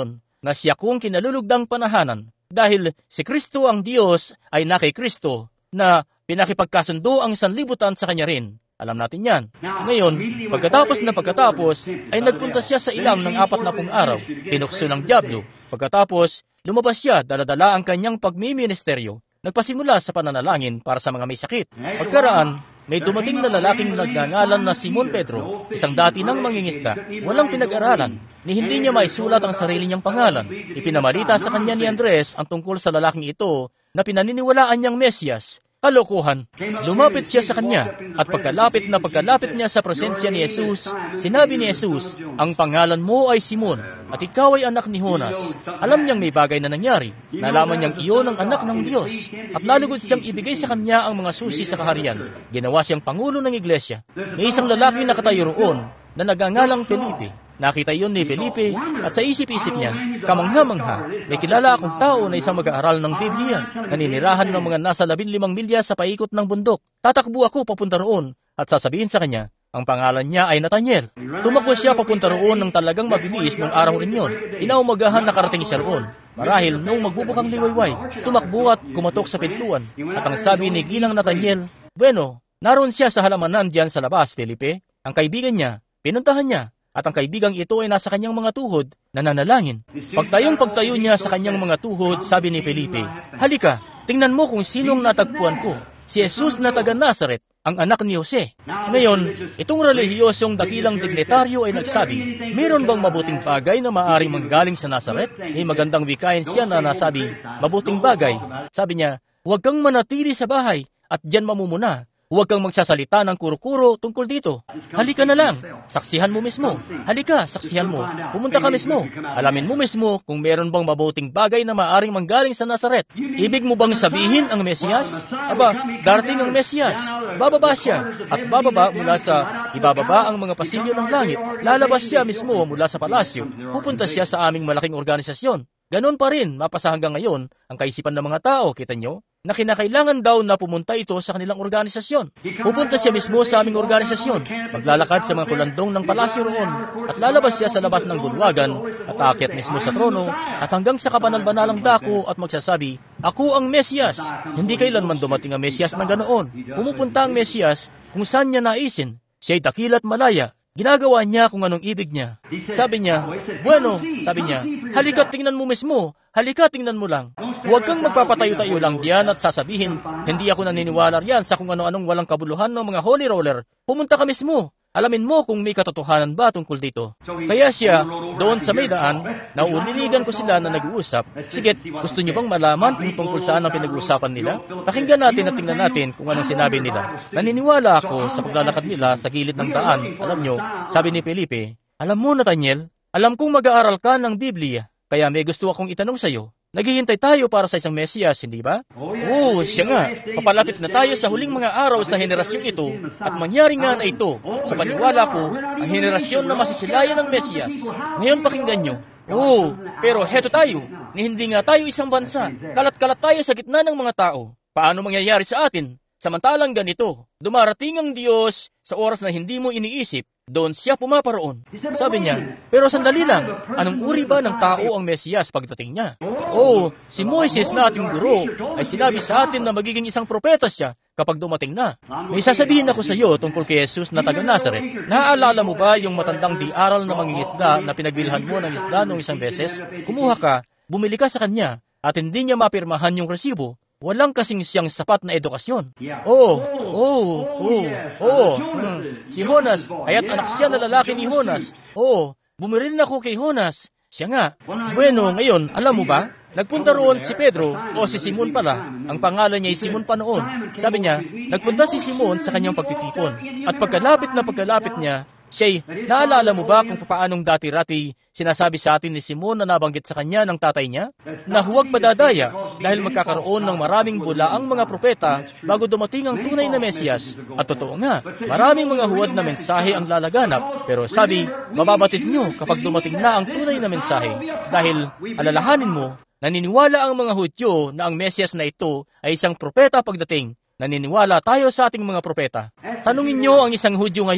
na siya kong kinalulugdang panahanan. Dahil si Kristo ang Diyos ay na kay Kristo na pinakipagkasundo ang sanlibutan sa kanya rin. Alam natin yan. Ngayon, pagkatapos na pagkatapos, ay nagpunta siya sa ilam ng apat na pung araw. Tinukso ng dyablo. Pagkatapos, lumabas siya, daladala ang kanyang pagmiministeryo. Nagpasimula sa pananalangin para sa mga may sakit. Pagkaraan, may dumating na lalaking nagngangalan na Simon Pedro, isang dati ng mangingisda, walang pinag-aralan, ni hindi niya maisulat ang sarili niyang pangalan. Ipinamalita sa kanya ni Andres ang tungkol sa lalaking ito na pinaniniwalaan niyang Mesiyas. Kalokohan. Lumapit siya sa kanya, at pagkalapit na pagkalapit niya sa presensya ni Jesus, sinabi ni Jesus, ang pangalan mo ay Simon, at ikaw ay anak ni Jonas. Alam niyang may bagay na nangyari. Nalaman niyang iyon ang anak ng Diyos, at nalugod siyang ibigay sa kanya ang mga susi sa kaharian. Ginawa siyang pangulo ng iglesia. May isang lalaki na nakatayo roon na nagangalang Felipe. Nakita iyon ni Felipe at sa isip-isip niya, kamangha-mangha, may kilala akong tao na isang mag-aaral ng Biblia, naninirahan ng mga nasa labing limang milya sa paikot ng bundok. Tatakbo ako papunta roon at sasabihin sa kanya, ang pangalan niya ay Nathaniel. Tumakbo siya papunta roon ng talagang mabilis ng araw rin yun. Inaumagahan nakarating siya roon. Marahil noong magbubukang liwayway, tumakbo at kumatok sa pintuan. At ang sabi ni Ginang Nathaniel, bueno, naroon siya sa halamanan diyan sa labas, Felipe. Ang kaibigan niya, pinuntahan niya. At ang kaibigang ito ay nasa kanyang mga tuhod, nananalangin. Pagtayong pagtayo niya sa kanyang mga tuhod, sabi ni Felipe, halika, tingnan mo kung sinong natagpuan ko. Si Jesus na taga Nazaret, ang anak ni Jose. Ngayon, itong relihiyosong dakilang dignitaryo ay nagsabi, mayroon bang mabuting bagay na maaaring manggaling sa Nazaret? May magandang wikain siya na nasabi, mabuting bagay. Sabi niya, huwag kang manatili sa bahay at diyan mamumuna. Huwag kang magsasalita ng kuro-kuro tungkol dito. Halika na lang. Saksihan mo mismo. Halika, saksihan mo. Pumunta ka mismo. Alamin mo mismo kung meron bang mabuting bagay na maaring manggaling sa Nazaret. Ibig mo bang sabihin ang Mesiyas? Aba, darating ang Mesiyas. Bababa siya at bababa mula sa ibababa ang mga pasilyo ng langit. Lalabas siya mismo mula sa palasyo. Pupunta siya sa aming malaking organisasyon. Ganon pa rin, mapasa hanggang ngayon, ang kaisipan ng mga tao, kita nyo, na kinakailangan daw na pumunta ito sa kanilang organisasyon. Pupunta siya mismo sa aming organisasyon, maglalakad sa mga kulandong ng palasyo roon, at lalabas siya sa labas ng bulwagan, at aakyat mismo sa trono, at hanggang sa kabanal-banalang dako at magsasabi, ako ang Mesiyas. Hindi kailanman dumating ang Mesiyas na ganoon. Pumupunta ang Mesiyas kung saan niya naisin. Siya'y dakilat malaya. Ginagawa niya kung anong ibig niya. Sabi niya, bueno, sabi niya, halika tingnan mo mismo, halika tingnan mo lang. Huwag kang magpapatayo-tayo lang diyan at sasabihin, hindi ako naniniwala riyan sa kung ano-anong walang kabuluhan ng mga holy roller. Pumunta ka mismo. Alamin mo kung may katotohanan ba tungkol dito. Kaya siya, doon sa may daan, nauliligan ko sila na nag-uusap. Sige, gusto niyo bang malaman kung tungkol saan ang pinag-uusapan nila? Pakinggan natin at tingnan natin kung anong sinabi nila. Naniniwala ako sa paglalakad nila sa gilid ng daan. Alam nyo, sabi ni Felipe, alam mo Nathaniel, alam kong mag-aaral ka ng Biblia, kaya may gusto akong itanong sa'yo. Naghihintay tayo para sa isang Mesiyas, hindi ba? Oo, siya nga. Papalapit na tayo sa huling mga araw sa henerasyong ito at mangyari nga na ito. Sa paniwala ko, ang henerasyon na masisilayan ng Mesiyas. Ngayon pakinggan nyo. Oo, pero heto tayo. Ni hindi nga tayo isang bansa. Kalat-kalat tayo sa gitna ng mga tao. Paano mangyayari sa atin? Samantalang ganito, dumarating ang Diyos sa oras na hindi mo iniisip. Doon siya pumaparoon. Sabi niya, pero sandali lang, anong uri ba ng tao ang Mesiyas pagdating niya? Oo, si Moises na ating guro ay sinabi sa atin na magiging isang propeta siya kapag dumating na. May sasabihin ako sa iyo tungkol kay Jesus na taga Nazaret. Naaalala mo ba yung matandang di-aral na mangingisda na pinagbilhan mo ng isda noong isang beses? Kumuha ka, bumili ka sa kanya, at hindi niya mapirmahan yung resibo. Walang kasing siyang sapat na edukasyon. Oo, oo, oo, oo. Hmm. Si Jonas, aya't anak siya na lalaki ni Jonas. Oo, bumili rin ako kay Jonas. Siya nga. Bueno, ngayon, alam mo ba? Nagpunta roon si Pedro, o si Simon pala. Ang pangalan niya ay Simon pa noon. Sabi niya, nagpunta si Simon sa kanyang pagtitipon. At pagkalapit na pagkalapit niya, siya'y, naalala mo ba kung paanong dati-rati sinasabi sa atin ni Simon na nabanggit sa kanya ng tatay niya? Na huwag madadaya dahil magkakaroon ng maraming bula ang mga propeta bago dumating ang tunay na Mesiyas. At totoo nga, maraming mga huwad na mensahe ang lalaganap. Pero sabi, mababatid nyo kapag dumating na ang tunay na mensahe. Dahil, alalahanin mo, naniniwala ang mga Hudyo na ang Mesiyas na ito ay isang propeta pagdating. Naniniwala tayo sa ating mga propeta. Tanungin nyo ang isang Hudyo ngayon.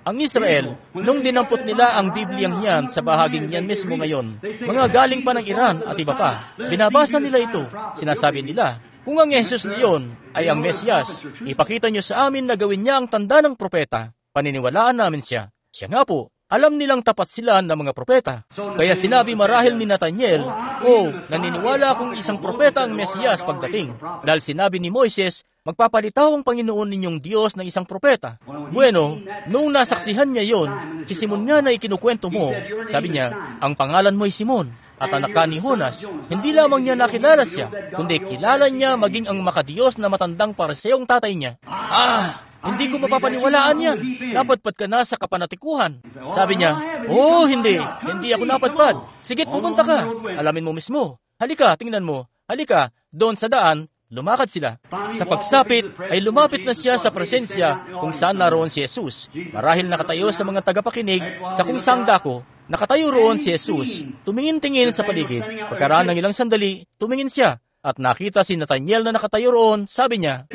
Ang Israel, nung dinampot nila ang Bibliyang yan sa bahaging yan mismo ngayon, mga galing pa ng Iran at iba pa, binabasa nila ito. Sinasabi nila, kung ang Jesus niyon ay ang Mesiyas, ipakita niyo sa amin na gawin niya ang tanda ng propeta. Paniniwalaan namin siya. Siya nga po, alam nilang tapat sila ng mga propeta. Kaya sinabi marahil ni Nathaniel, oh, naniniwala akong isang propeta ang Mesiyas pagdating. Dahil sinabi ni Moises, magpapalitaw ang Panginoon ninyong Diyos ng isang propeta. Bueno, noong nasaksihan niya yon, si Simon nga na ikinukwento mo, sabi niya, ang pangalan mo ay Simon, at anak ka ni Jonas. Hindi lamang niya nakilala siya, kundi kilala niya maging ang makadiyos na matandang Pariseyong tatay niya. Ah! Hindi ko mapapaniwalaan yan. Napadpad ka na sa kapanatikuhan. Sabi niya, oh, hindi. Hindi ako napadpad. Sige, pumunta ka. Alamin mo mismo. Halika, tingnan mo. Halika, doon sa daan, lumakad sila. Sa pagsapit, ay lumapit na siya sa presensya kung saan naroon si Jesus. Marahil nakatayo sa mga tagapakinig sa kung saang dako. Nakatayo roon si Jesus. Tumingin-tingin sa paligid. Pagkaraan ng ilang sandali, tumingin siya. At nakita si Nathaniel na nakatayo roon. Sabi niya,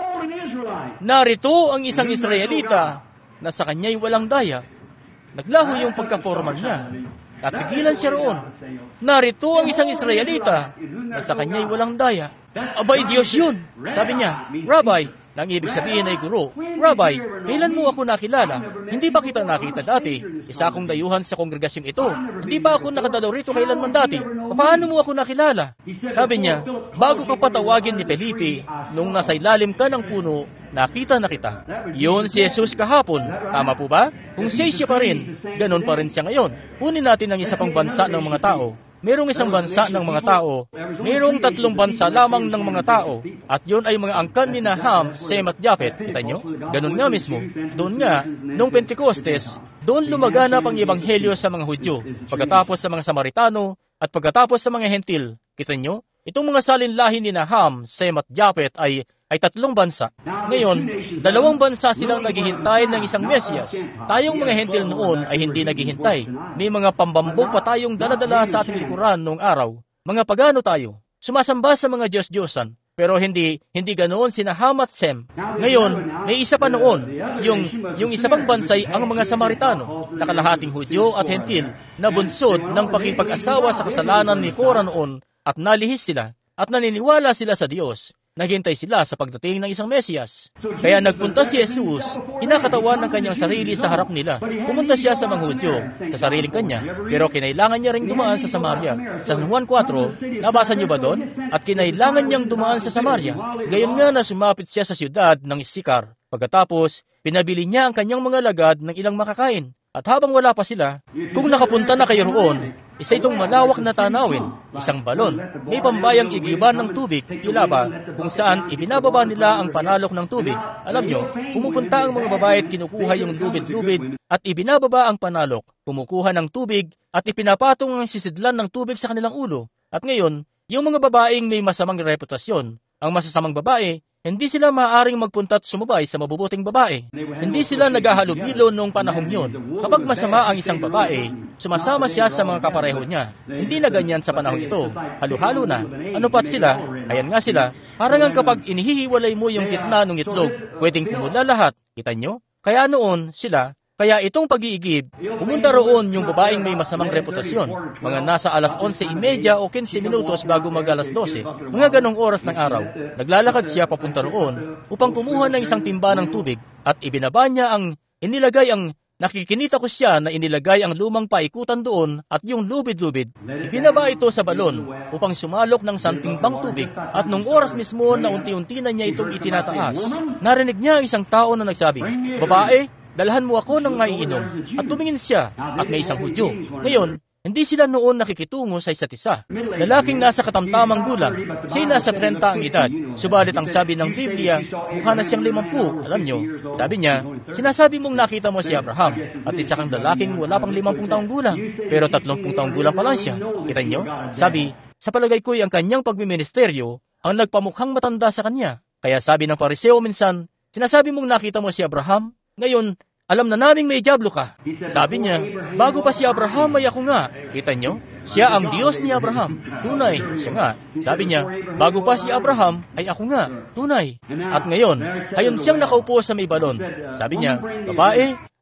narito ang isang Israelita na sa kanya'y walang daya. Naglaho yung pagkapormal niya. Natigilan siya roon. Narito ang isang Israelita na sa kanya'y walang daya. Abay, Diyos yun. Sabi niya, Rabbi, nang ibig sabihin ay guro, Rabbi, kailan mo ako nakilala? Hindi ba kita nakita dati? Isa akong dayuhan sa kongregasyong ito. Hindi ba ako nakadalaw rito kailanman dati? Paano mo ako nakilala? Sabi niya, bago ka patawagin ni Felipe, nung nasa ilalim ka ng puno, nakita na kita. Yun si Jesus kahapon. Tama po ba? Kung siya siya pa rin, ganun pa rin siya ngayon. Kunin natin ang isa pang bansa ng mga tao. Merong isang bansa ng mga tao, merong tatlong bansa lamang ng mga tao, at yun ay mga angkan ni Ham, Sem at Japhet. Kita nyo? Ganun nga mismo. Doon nga, noong Pentecostes, doon lumaganap ang ebanghelyo sa mga Hudyo, pagkatapos sa mga Samaritano, at pagkatapos sa mga Hentil. Kita nyo? Itong mga salinlahi ni Ham, Sem at Japhet ay ay tatlong bansa. Ngayon, dalawang bansa silang naghihintay ng isang Mesiyas. Tayong mga Hentil noon ay hindi naghihintay. May mga pambambog pa tayong daladala sa ating likuran noong araw. Mga pagano tayo. Sumasamba sa mga Diyos-Diyosan. Pero hindi hindi ganoon sina Ham at Sem. Ngayon, may isa pa noon. Yung, yung isa pang bansay ang mga Samaritano, na kalahating Hudyo at Hentil, na bunsod ng pakipag-asawa sa kasalanan ni Korah noon at nalihis sila at naniniwala sila sa Diyos. Naghintay sila sa pagdating ng isang Mesiyas. Kaya nagpunta si Jesus, hinakatawan ng kanyang sarili sa harap nila. Pumunta siya sa mga Hudyo, sa sariling kanya, pero kinailangan niya ring dumaan sa Samaria. Sa San Juan four, nabasa niyo ba doon? At kinailangan niyang dumaan sa Samaria. Gayon nga na sumapit siya sa siyudad ng Isikar. Pagkatapos, pinabili niya ang kanyang mga lagad ng ilang makakain. At habang wala pa sila, kung nakapunta na kayo roon, isa itong malawak na tanawin, isang balon, may pambayang igiban ng tubig, ilaba, kung saan ibinababa nila ang panalok ng tubig. Alam nyo, pumupunta ang mga babae at kinukuha yung lubid-lubid at ibinababa ang panalok, kumukuha ng tubig at ipinapatong ang sisidlan ng tubig sa kanilang ulo. At ngayon, yung mga babaeng may masamang reputasyon, ang masasamang babae, hindi sila maaaring magpunta at sumubay sa mabubuting babae. Hindi sila naghahalubilo noong panahong yun. Kapag masama ang isang babae, sumasama siya sa mga kapareho niya. Hindi na ganyan sa panahong ito. Halo-halo na. Ano pat sila? Ayan nga sila. Parang ang kapag inihihiwalay mo yung gitna ng itlog, pwedeng kumula lahat. Kita nyo? Kaya noon, sila, kaya itong pag-iigib, pumunta roon yung babaeng may masamang reputasyon. Mga nasa alas onse trenta o quince minutos bago mag alas dose, mga ganong oras ng araw. Naglalakad siya papunta roon upang kumuha ng isang timba ng tubig at ibinaba niya ang inilagay ang nakikinita ko siya na inilagay ang lumang paikutan doon at yung lubid-lubid. Ibinaba ito sa balon upang sumalok ng santimbang tubig at nung oras mismo na unti-unti na niya itong itinataas, narinig niya isang tao na nagsabi, "Babae, dalhan mo ako ng maiinom." At tumingin siya at may isang Hudyo. Ngayon, hindi sila noon nakikitungo sa isa't isa. Lalaking nasa katamtamang gulang, siya nasa trenta ang edad. Subalit ang sabi ng Biblia, mukha na siyang limampu. Alam nyo, sabi niya, sinasabi mong nakita mo si Abraham at isa kang lalaking wala pang limampung taong gulang, pero tatlumpung taong gulang pa lang siya. Kita nyo? Sabi, sa palagay ko'y ang kanyang pagmiministeryo ang nagpamukhang matanda sa kanya. Kaya sabi ng Pariseo minsan, sinasabi mong nakita mo si Abraham, ngayon, alam na naming may dyablo ka. Sabi niya, bago pa si Abraham ay ako nga. Kita nyo? Siya ang Diyos ni Abraham. Tunay, siya nga. Sabi niya, bago pa si Abraham ay ako nga. Tunay. At ngayon, ayon siyang nakaupo sa may balon. Sabi niya, babae,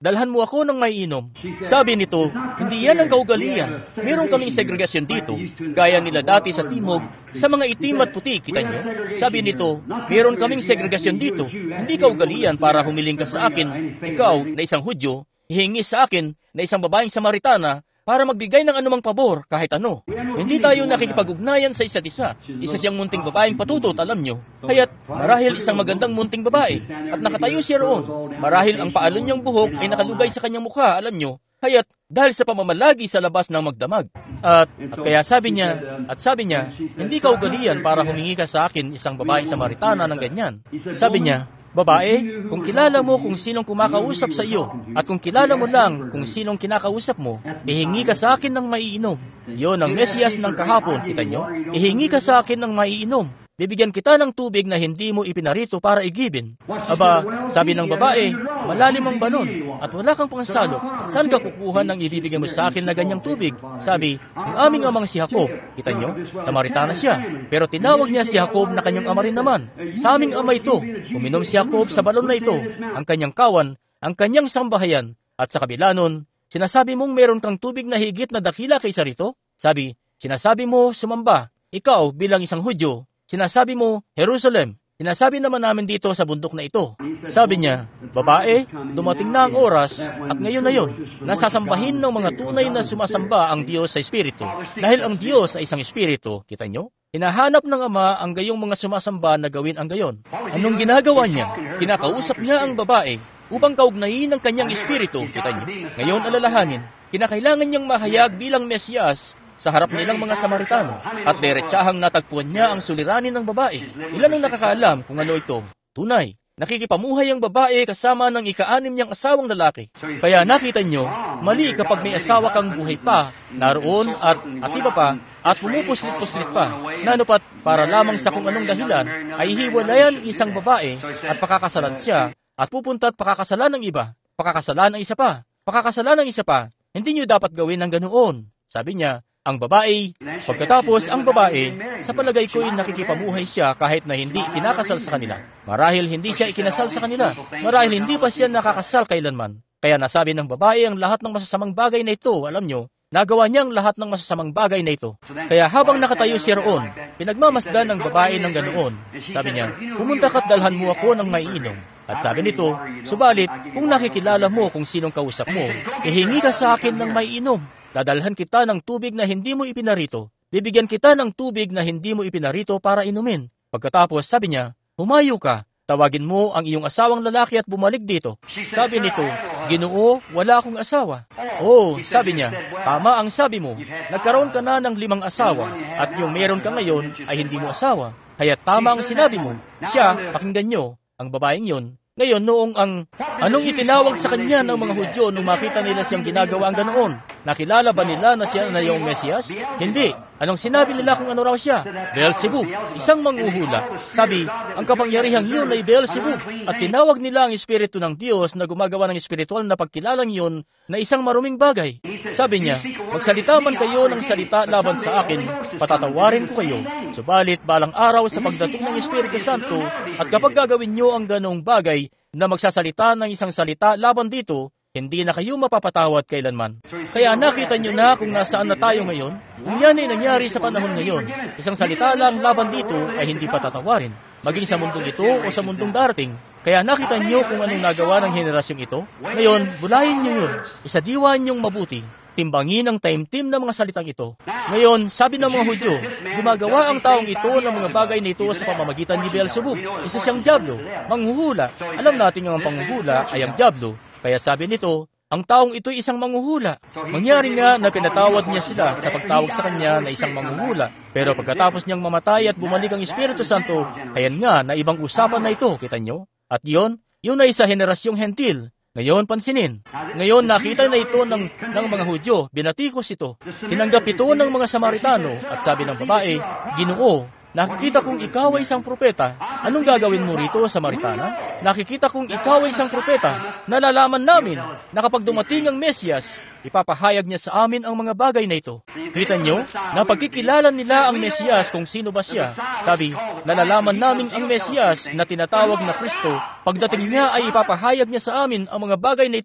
dalhan mo ako ng may inom. Sabi nito, hindi yan ang kaugalian. Meron kaming segregasyon dito, gaya nila dati sa timog, sa mga itim at puti, kita nyo? Sabi nito, meron kaming segregasyon dito. Hindi kaugalian para humiling ka sa akin, ikaw na isang Hudyo, hihingi sa akin na isang babaeng Samaritana, para magbigay ng anumang pabor kahit ano. Hindi tayo nakikipag-ugnayan sa isa't isa. Isa siyang munting babaeng patutot, alam nyo. Kaya't marahil isang magandang munting babae at nakatayo siya roon. Marahil ang paalon niyang buhok ay nakalugay sa kanyang mukha, alam nyo. Kaya't dahil sa pamamalagi sa labas ng magdamag. At, at kaya sabi niya, at sabi niya, hindi kaugalian para humingi ka sa akin isang babaeng Samaritana ng ganyan. Sabi niya, babae, kung kilala mo kung sinong kumakausap sa iyo, at kung kilala mo lang kung sinong kinakausap mo, ihingi ka sa akin ng maiinom. Yon ang Mesiyas ng kahapon, kita nyo? Ihingi ka sa akin ng maiinom. Bibigyan kita ng tubig na hindi mo ipinarito para igibin. Aba, sabi ng babae, malalim ang balon at wala kang pangsalo. Saan ka kukuha ng ibibigay mo sa akin na ganyang tubig? Sabi, ang aming amang si Jacob. Kita nyo? Samaritana siya. Pero tinawag niya si Jacob na kanyang ama rin naman. Sa aming ama ito. Uminom si Jacob sa balon na ito. Ang kanyang kawan, ang kanyang sambahayan. At sa kabila nun, sinasabi mong meron kang tubig na higit na dakila kaysa rito? Sabi, sinasabi mo sumamba. Ikaw bilang isang Hudyo. Sinasabi mo, Jerusalem, sinasabi naman namin dito sa bundok na ito. Sabi niya, babae, dumating na ang oras at ngayon na yon, nasasambahin ng mga tunay na sumasamba ang Diyos sa Espiritu. Dahil ang Diyos ay isang Espiritu, kita nyo? Hinahanap ng Ama ang gayong mga sumasamba na gawin ang gayon. Anong ginagawa niya? Kinakausap niya ang babae upang kaugnayin ang kanyang Espiritu, kita nyo? Ngayon alalahanin, kinakailangan niyang mahayag bilang Mesiyas sa harap nilang mga Samaritano at diretsahang natagpuan niya ang suliranin ng babae. Ilan ang nakakaalam kung ano ito? Tunay, nakikipamuhay ang babae kasama ng ika-anim niyang asawang lalaki. Kaya nakita niyo, mali kapag may asawa kang buhay pa, naroon at at iba pa, at pumupuslit-puslit pa, nanupat para lamang sa kung anong dahilan ay hiwalayan isang babae at pakakasalan siya at pupunta at pakakasalan ng iba, pakakasalan ng isa pa, pakakasalan ng isa pa. Hindi niyo dapat gawin ng ganoon. Sabi niya, ang babae, pagkatapos ang babae, sa palagay ko'y nakikipamuhay siya kahit na hindi kinakasal sa kanila. Marahil hindi siya ikinasal sa kanila. Marahil hindi pa siya nakakasal kailanman. Kaya nasabi ng babae ang lahat ng masasamang bagay na ito, alam nyo, nagawa niya ang lahat ng masasamang bagay na ito. Kaya habang nakatayo siya roon, pinagmamasdan ng babae ng ganoon. Sabi niya, pumunta ka't dalhan mo ako ng maiinom. At sabi nito, subalit, kung nakikilala mo kung sinong kausap mo, ihingi ka sa akin ng maiinom. Dadalhan kita ng tubig na hindi mo ipinarito. Bibigyan kita ng tubig na hindi mo ipinarito para inumin. Pagkatapos, sabi niya, humayo ka. Tawagin mo ang iyong asawang lalaki at bumalik dito. Sabi nito, Ginoo, wala akong asawa. Oh, sabi niya, tama ang sabi mo. Nagkaroon ka na ng limang asawa at yung meron ka ngayon ay hindi mo asawa. Kaya tama ang sinabi mo. Siya, pakinggan niyo, ang babaeng yon. Ngayon, noong ang anong itinawag sa kanya ng mga Hudyo nung makita nila siyang ginagawa ang ganoon? Nakilala ba nila na siya na yung Mesiyas? Hindi. Anong sinabi nila kung ano raw siya? Beelzebub, isang manghuhula. Sabi, ang kapangyarihang yun ay Beelzebub. At tinawag nila ang Espiritu ng Diyos na gumagawa ng espiritual na pagkilalang yun na isang maruming bagay. Sabi niya, magsalita man kayo ng salita laban sa akin, patatawarin ko kayo. Subalit balang araw sa pagdating ng Espiritu Santo, at kapag gagawin niyo ang ganong bagay na magsasalita ng isang salita laban dito, hindi na kayo mapapatawad kailanman. Kaya nakita nyo na kung nasaan na tayo ngayon. Kung yan ay nangyari sa panahon ngayon, isang salita lang laban dito ay hindi patatawarin, maging sa mundong ito o sa mundong darating. Kaya nakita nyo kung anong nagawa ng henerasyong ito. Ngayon, bulayin nyo yun. Isadiwan nyong mabuti. Timbangin ang taimtim ng mga salitang ito. Ngayon, sabi ng mga Hudyo, gumagawa ang taong ito ng mga bagay na ito sa pamamagitan ni Beelzebub. Isa siyang dyablo, manghuhula. Alam natin nga ang panghuhula ay ang dyablo. Kaya sabi nito, ang taong ito'y isang manghuhula. Mangyari nga na pinatawad niya sila sa pagtawag sa kanya na isang manghuhula. Pero pagkatapos niyang mamatay at bumalik ang Espiritu Santo, ayan nga na ibang usapan na ito, kita nyo? At yon, yun ay sa henerasyong hentil. Ngayon, pansinin. Ngayon, nakita na ito ng, ng mga Hudyo. Binatikos ito. Tinanggap ito ng mga Samaritano. At sabi ng babae, Ginoo, nakikita kong ikaw ay isang propeta. Anong gagawin mo rito, Samaritana? Nakikita kong ikaw ay isang propeta. Nalalaman namin na kapag dumating ang Mesiyas, ipapahayag niya sa amin ang mga bagay na ito. Kita nyo, na pagkikilala nila ang Mesiyas kung sino ba siya. Sabi, nalalaman namin ang Mesiyas na tinatawag na Kristo. Pagdating niya ay ipapahayag niya sa amin ang mga bagay na ito.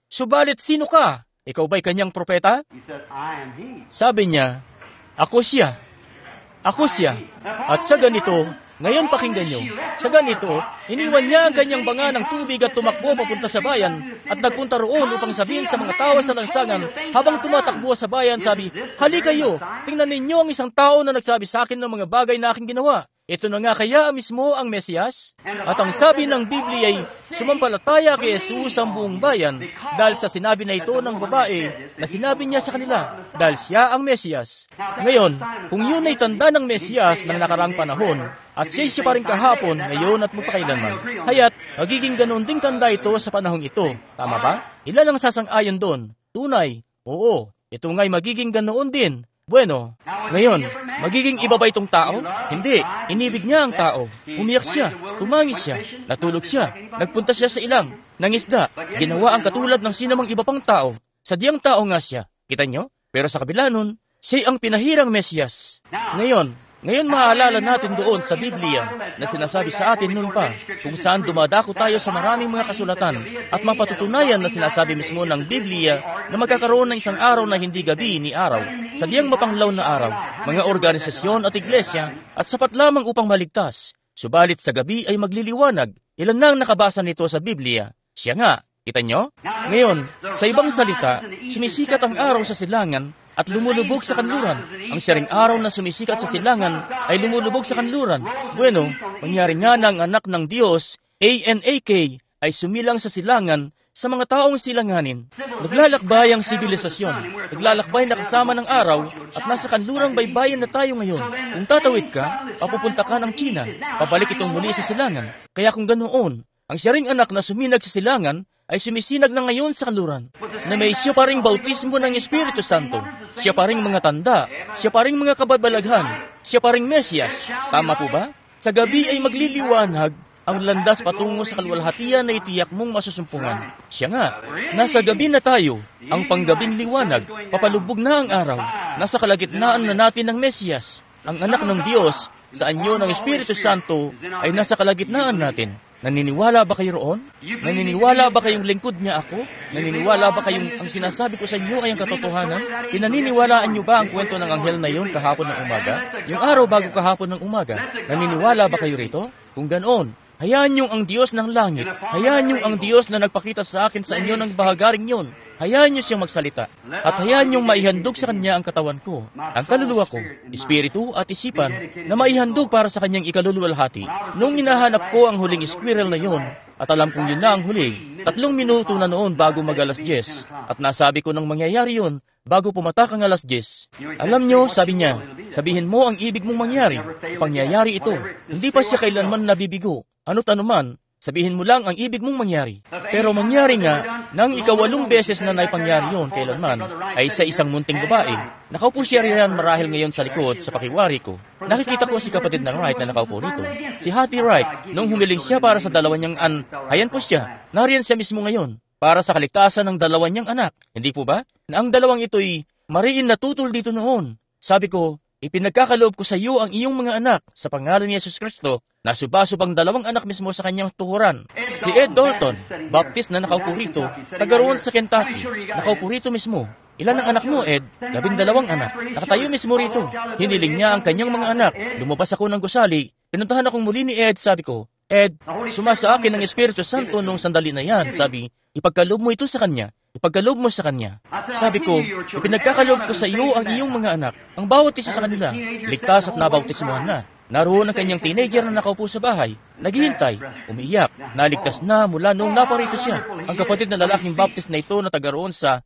Subalit sino ka? Ikaw ba'y kanyang propeta? He said, I am he. Sabi niya, ako siya. Ako siya. At sa ganito, ngayon pakinggan nyo, sa ganito, iniwan niya ang kanyang banga ng tubig at tumakbo papunta sa bayan at nagpunta roon upang sabihin sa mga tao sa lansangan habang tumatakbo sa bayan, sabi, halika kayo, tingnan ninyo ang isang tao na nagsabi sa akin ng mga bagay na aking ginawa. Ito na nga kaya mismo ang Mesiyas? At ang sabi ng Biblia ay, sumampalataya kay Jesus ang buong bayan dahil sa sinabi na ito ng babae na sinabi niya sa kanila dahil siya ang Mesiyas. Ngayon, kung yun ay tanda ng Mesiyas ng nakarang panahon, at siya siya pa rin kahapon, ngayon at magpakailanman, haya't magiging ganun ding tanda ito sa panahong ito. Tama ba? Ilan ang sasang-ayon doon? Tunay. Oo. Ito nga'y magiging ganoon din. Bueno, ngayon, magiging iba ba itong tao? Hindi, inibig niya ang tao. Umiyak siya, tumangis siya, natulog siya, nagpunta siya sa ilang, nangisda, ginawa ang katulad ng sinamang iba pang tao. Sadyang tao nga siya, kita nyo? Pero sa kabila nun, siya ang pinahirang Mesiyas. Ngayon, ngayon maaalala natin doon sa Biblia na sinasabi sa atin noon pa kung saan dumadako tayo sa maraming mga kasulatan at mapatutunayan na sinasabi mismo ng Biblia na magkakaroon ng isang araw na hindi gabi ni araw, sadyang mapanglaw na araw, mga organisasyon at iglesia at sapat lamang upang maligtas. Subalit sa gabi ay magliliwanag. Ilan na ang nakabasa nito sa Biblia? Siya nga, kita nyo? Ngayon, sa ibang salita, sumisikat ang araw sa silangan at lumulubog sa kanluran. Ang siyaring araw na sumisikat sa silangan ay lumulubog sa kanluran. Bueno, mangyari nga na ang anak ng Diyos, A N A K, ay sumilang sa silangan sa mga taong silanganin. Naglalakbay ang sibilisasyon. Naglalakbay na kasama ng araw at nasa kanlurang baybayin na tayo ngayon. Kung tatawid ka, papupunta ka ng China. Pabalik itong muli sa silangan. Kaya kung ganoon, ang siyaring anak na suminag sa silangan ay sumisinag na ngayon sa kanluran, na may siya pa ring bautismo ng Espiritu Santo, siya pa ring mga tanda, siya pa ring mga kababalaghan, siya pa ring Mesiyas. Tama po ba? Sa gabi ay magliliwanag ang landas patungo sa kalwalhatian na itiyak mong masusumpungan. Siya nga, nasa gabi na tayo, ang panggabing liwanag, papalubog na ang araw, nasa kalagitnaan na natin ng Mesiyas, ang anak ng Diyos, sa anyo ng Espiritu Santo ay nasa kalagitnaan natin. Naniniwala ba kayo roon? Naniniwala ba kayong lingkod niya ako? Naniniwala ba kayong ang sinasabi ko sa inyo ay ang katotohanan? Pinaniniwalaan niyo ba ang kwento ng anghel na yun kahapon ng umaga? Yung araw bago kahapon ng umaga? Naniniwala ba kayo rito? Kung ganoon, hayaan niyo ang Diyos ng langit. Hayaan niyo ang Diyos na nagpakita sa akin sa inyo ng bahagaring yun. Hayaan niyo siyang magsalita. At hayaan niyong maihandog sa kanya ang katawan ko, ang kaluluwa ko, espiritu at isipan na maihandog para sa kanyang ikaluluwalhati. Nung hinahanap ko ang huling squirrel na yon, at alam kong yun na ang huli, tatlong minuto na noon bago mag alas diyes, at nasabi ko nang mangyayari yun bago pumatak ang alas diyes. Alam niyo, sabi niya, sabihin mo ang ibig mong mangyari. Pangyayari ito. Hindi pa siya kailanman nabibigo. Ano't anuman, sabihin mo lang ang ibig mong mangyari. Pero mangyari nga, nang ikawalong beses na naipangyari yun kailanman, ay sa isang munting babae. Nakaupo siya riyan marahil ngayon sa likod sa pakiwari ko. Nakikita ko si kapatid na Wright na nakaupo rito. Si Hattie Wright, nung humiling siya para sa dalawa niyang an, ayan po siya, nariyan siya mismo ngayon, para sa kaligtasan ng dalawa niyang anak. Hindi po ba? Na ang dalawang ito'y mariin na tutol dito noon. Sabi ko, ipinagkakaloob ko sa iyo ang iyong mga anak sa pangalan ni Yesus Kristo. Nasubasub ang dalawang anak mismo sa kanyang tuhuran. Si Ed Dalton, Baptist na nakaupo rito, taga roon sa Kentucky, nakaupo rito mismo. Ilan ang anak mo, Ed? Labindalawang anak. Nakatayo mismo rito. Hiniling niya ang kanyang mga anak. Lumabas ako ng gusali. Pinuntahan akong muli ni Ed, sabi ko, Ed, sumasa akin ng Espiritu Santo nung sandali na yan. Sabi, ipagkaloob mo ito sa kanya. Ipagkaloob mo sa kanya. Sabi ko, ipinagkakaloob ko sa iyo ang iyong mga anak. Ang bawat isa sa kanila, ligtas at nabautismuhan na. Naroon ang kanyang teenager na nakaupo sa bahay. Naghihintay, umiiyak, naligtas na mula nung naparito siya. Ang kapatid na lalaking Baptist na ito na taga roon sa,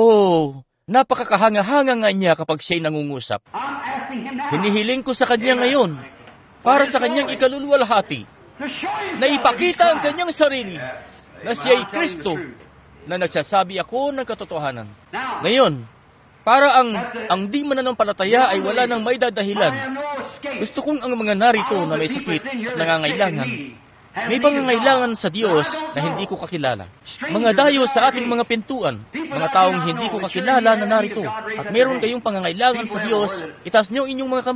oh, napakakahanga-hanga nga niya kapag siya'y nangungusap. Hinihiling ko sa kanya ngayon, para sa kanyang ikaluluwalhati, na ipakita ang kanyang sarili, na siya'y Kristo, na nagsasabi ako ng katotohanan. Ngayon, para ang ang di mananampalataya ay wala nang may dadahilan. Gusto kong ang mga narito na may sakit at nangangailangan, may pangangailangan sa Diyos na hindi ko kakilala. Mga dayo sa ating mga pintuan, mga taong hindi ko kakilala na narito, at meron kayong pangangailangan sa Diyos, itaas niyo inyong mga kamay.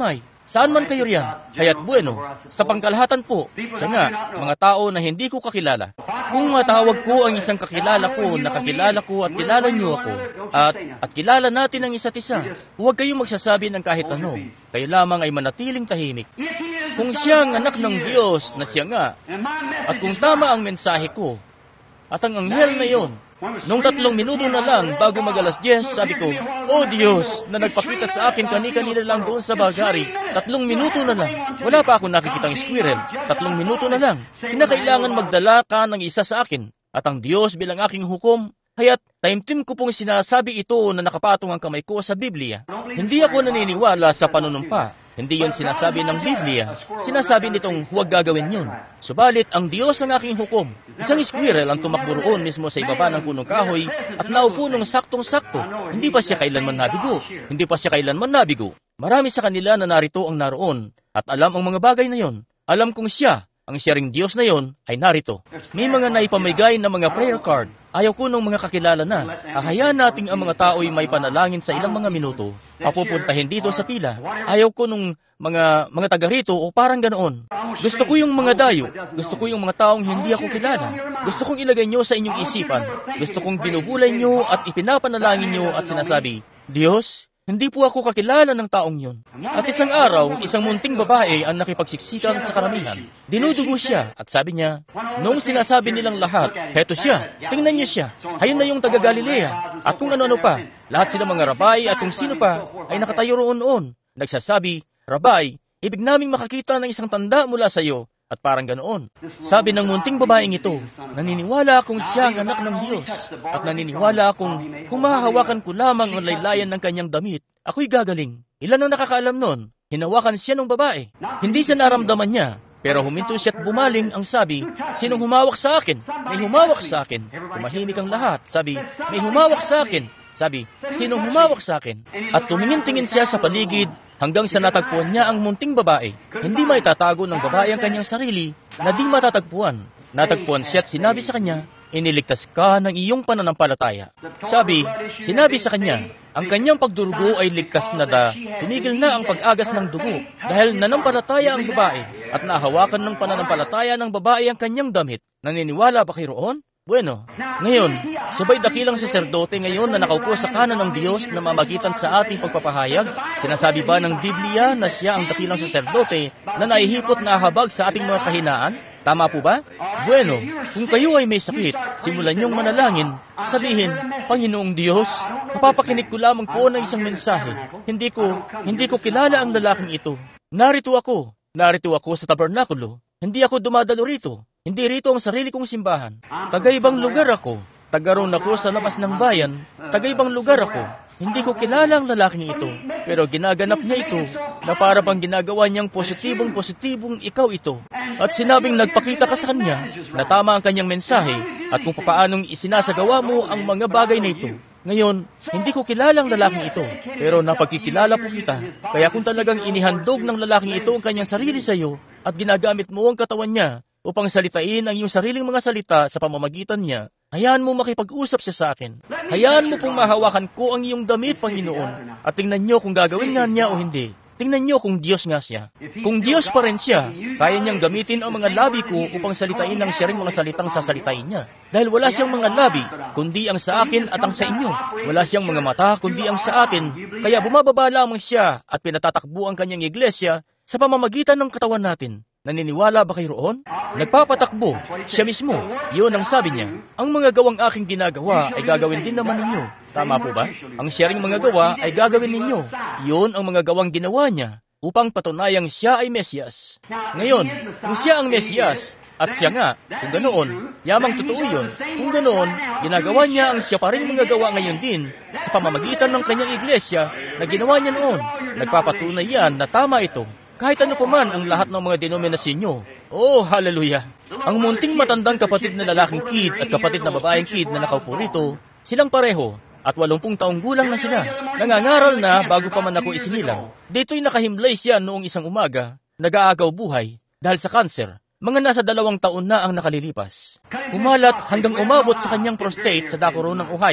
Saan man kayo riyan? Kaya't bueno, sa pangkalahatan po. Siya nga, mga tao na hindi ko kakilala. Kung matawag ko ang isang kakilala ko na kakilala ko at kilala niyo ako, at, at kilala natin ang isa't isa, huwag kayong magsasabi ng kahit ano. Kayo lamang ay manatiling tahimik. Kung siya ang anak ng Diyos na siya nga, at kung tama ang mensahe ko, at ang anghel na iyon, nung tatlong minuto na lang bago mag-alas diyes, sabi ko, "O Diyos, na nagpakita sa akin kani-kanina lang doon sa bagari, tatlong minuto na lang. Wala pa ako nakikitang squirrel. Tatlong minuto na lang. Kinakailangan magdala ka ng isa sa akin. At ang Diyos bilang aking hukom, kaya't taimtim ko pong sinasabi ito na nakapatong ang kamay ko sa Biblia. Hindi ako naniniwala sa panunumpa. Hindi yon sinasabi ng Biblia. Sinasabi nitong huwag gagawin yun. Subalit, ang Diyos ang aking hukom. Isang squirrel ang tumakbo roon mismo sa ibaba ng punong kahoy at naupo ng saktong-sakto. Hindi pa siya kailanman nabigo. Hindi pa siya kailanman nabigo. Marami sa kanila na narito ang naroon at alam ang mga bagay na yon. Alam kong siya, ang siya ring Diyos na yon, ay narito. May mga naipamigay na mga prayer card. Ayaw ko ng mga kakilala na. Ahayaan nating ang mga tao'y may panalangin sa ilang mga minuto. Papupuntahin dito sa pila. Ayaw ko nung mga mga taga rito o parang ganoon. Gusto ko yung mga dayo. Gusto ko yung mga taong hindi ako kilala. Gusto kong ilagay nyo sa inyong isipan. Gusto kong binubulay nyo at ipinapanalangin nyo at sinasabi, Diyos, hindi po ako kakilala ng taong yun. At isang araw, isang munting babae ang nakipagsiksikan sa karamihan. Dinudugo siya at sabi niya, noong sinasabi nilang lahat, heto siya, tingnan niyo siya, ayun na yung taga Galilea. At kung ano-ano pa, lahat sila mga rabay at kung sino pa ay nakatayo roon-noon. Nagsasabi, Rabay, ibig naming makakita ng isang tanda mula sa iyo. At parang ganoon. Sabi ng munting babaeng ito, naniniwala akong siya ang anak ng Diyos. At naniniwala akong kung mahahawakan ko lamang ang laylayan ng kanyang damit, ako'y gagaling. Ilan ang nakakaalam nun? Hinawakan siya ng babae. Hindi siya naramdaman niya. Pero huminto siya at bumaling ang sabi, sinong humawak sa akin? May humawak sa akin. Tumahimik ang lahat. Sabi, may humawak sa akin. Sabi, sinong humawak sa akin? At tumingin-tingin siya sa paligid hanggang sa natagpuan niya ang munting babae. Hindi may tatago ng babae ang kanyang sarili na di matatagpuan. Natagpuan siya at sinabi sa kanya, iniligtas ka ng iyong pananampalataya. Sabi, sinabi sa kanya, ang kanyang pagdurugo ay ligtas na da, tumigil na ang pag-agas ng dugo dahil nanampalataya ang babae at nahawakan ng pananampalataya ng babae ang kanyang damit. Naniniwala ba kayo roon? Bueno, ngayon, sabay dakilang saserdote ngayon na nakaupo sa kanan ng Diyos na mamagitan sa ating pagpapahayag. Sinasabi ba ng Biblia na siya ang dakilang saserdote na naihipot na habag sa ating mga kahinaan? Tama po ba? Bueno, kung kayo ay may sakit, simulan niyong manalangin. Sabihin, Panginoong Diyos, mapapakinig ko lamang po ng isang mensahe. Hindi ko, hindi ko kilala ang lalaking ito. Narito ako. Narito ako sa tabernakulo. Hindi ako dumadalo rito. Hindi rito ang sarili kong simbahan. Tagaibang lugar ako. Tagaroon ako sa labas ng bayan. Tagaibang lugar ako. Hindi ko kilala ang lalaking ito. Pero ginaganap niya ito na para bang ginagawa niyang positibong-positibong ikaw ito. At sinabing nagpakita ka sa kanya na tama ang kanyang mensahe at kung paanong isinasagawa mo ang mga bagay na ito. Ngayon, hindi ko kilala ang lalaking ito, pero napagkikilala po kita. Kaya kung talagang inihandog ng lalaking ito ang kanyang sarili sa iyo at ginagamit mo ang katawan niya upang salitain ang iyong sariling mga salita sa pamamagitan niya, hayaan mo makipag-usap siya sa akin. Hayaan mo pong mahawakan ko ang iyong damit, Panginoon, at tingnan niyo kung gagawin nga niya o hindi. Tingnan niyo kung Diyos nga siya. Kung Diyos pa rin siya, kaya niyang gamitin ang mga labi ko upang salitain ang siya rin mga salitang sasalitain niya. Dahil wala siyang mga labi, kundi ang sa akin at ang sa inyo. Wala siyang mga mata, kundi ang sa atin. Kaya bumababa lamang siya at pinatatakbo ang kanyang iglesia sa pamamagitan ng katawan natin. Naniniwala ba kayo roon? Nagpapatakbo, siya mismo. Yun ang sabi niya. Ang mga gawang aking ginagawa ay gagawin din naman ninyo. Tama po ba? Ang siya ring mga gawa ay gagawin ninyo. Yun ang mga gawang ginawa niya upang patunayang siya ay Mesiyas. Ngayon, kung siya ang Mesiyas, at siya nga, kung ganoon, yamang totoo yun. Kung ganoon, ginagawa niya ang siya pa rin mga gawa ngayon din sa pamamagitan ng kanyang iglesia na ginawa niya noon. Nagpapatunay yan na tama ito. Kahit ano pa man ang lahat ng mga denominasyon nyo. Oh, hallelujah! Ang munting matandang kapatid na lalaking kid at kapatid na babaeng kid na nakaupo rito, silang pareho at walumpung taong gulang na sila. Nangangaral na bago pa man ako isinilang. Dito'y nakahimlay siya noong isang umaga, nag-aagaw buhay dahil sa kanser. Mga nasa dalawang taon na ang nakalilipas. Kumalat hanggang umabot sa kanyang prostate sa dako ng Ohio.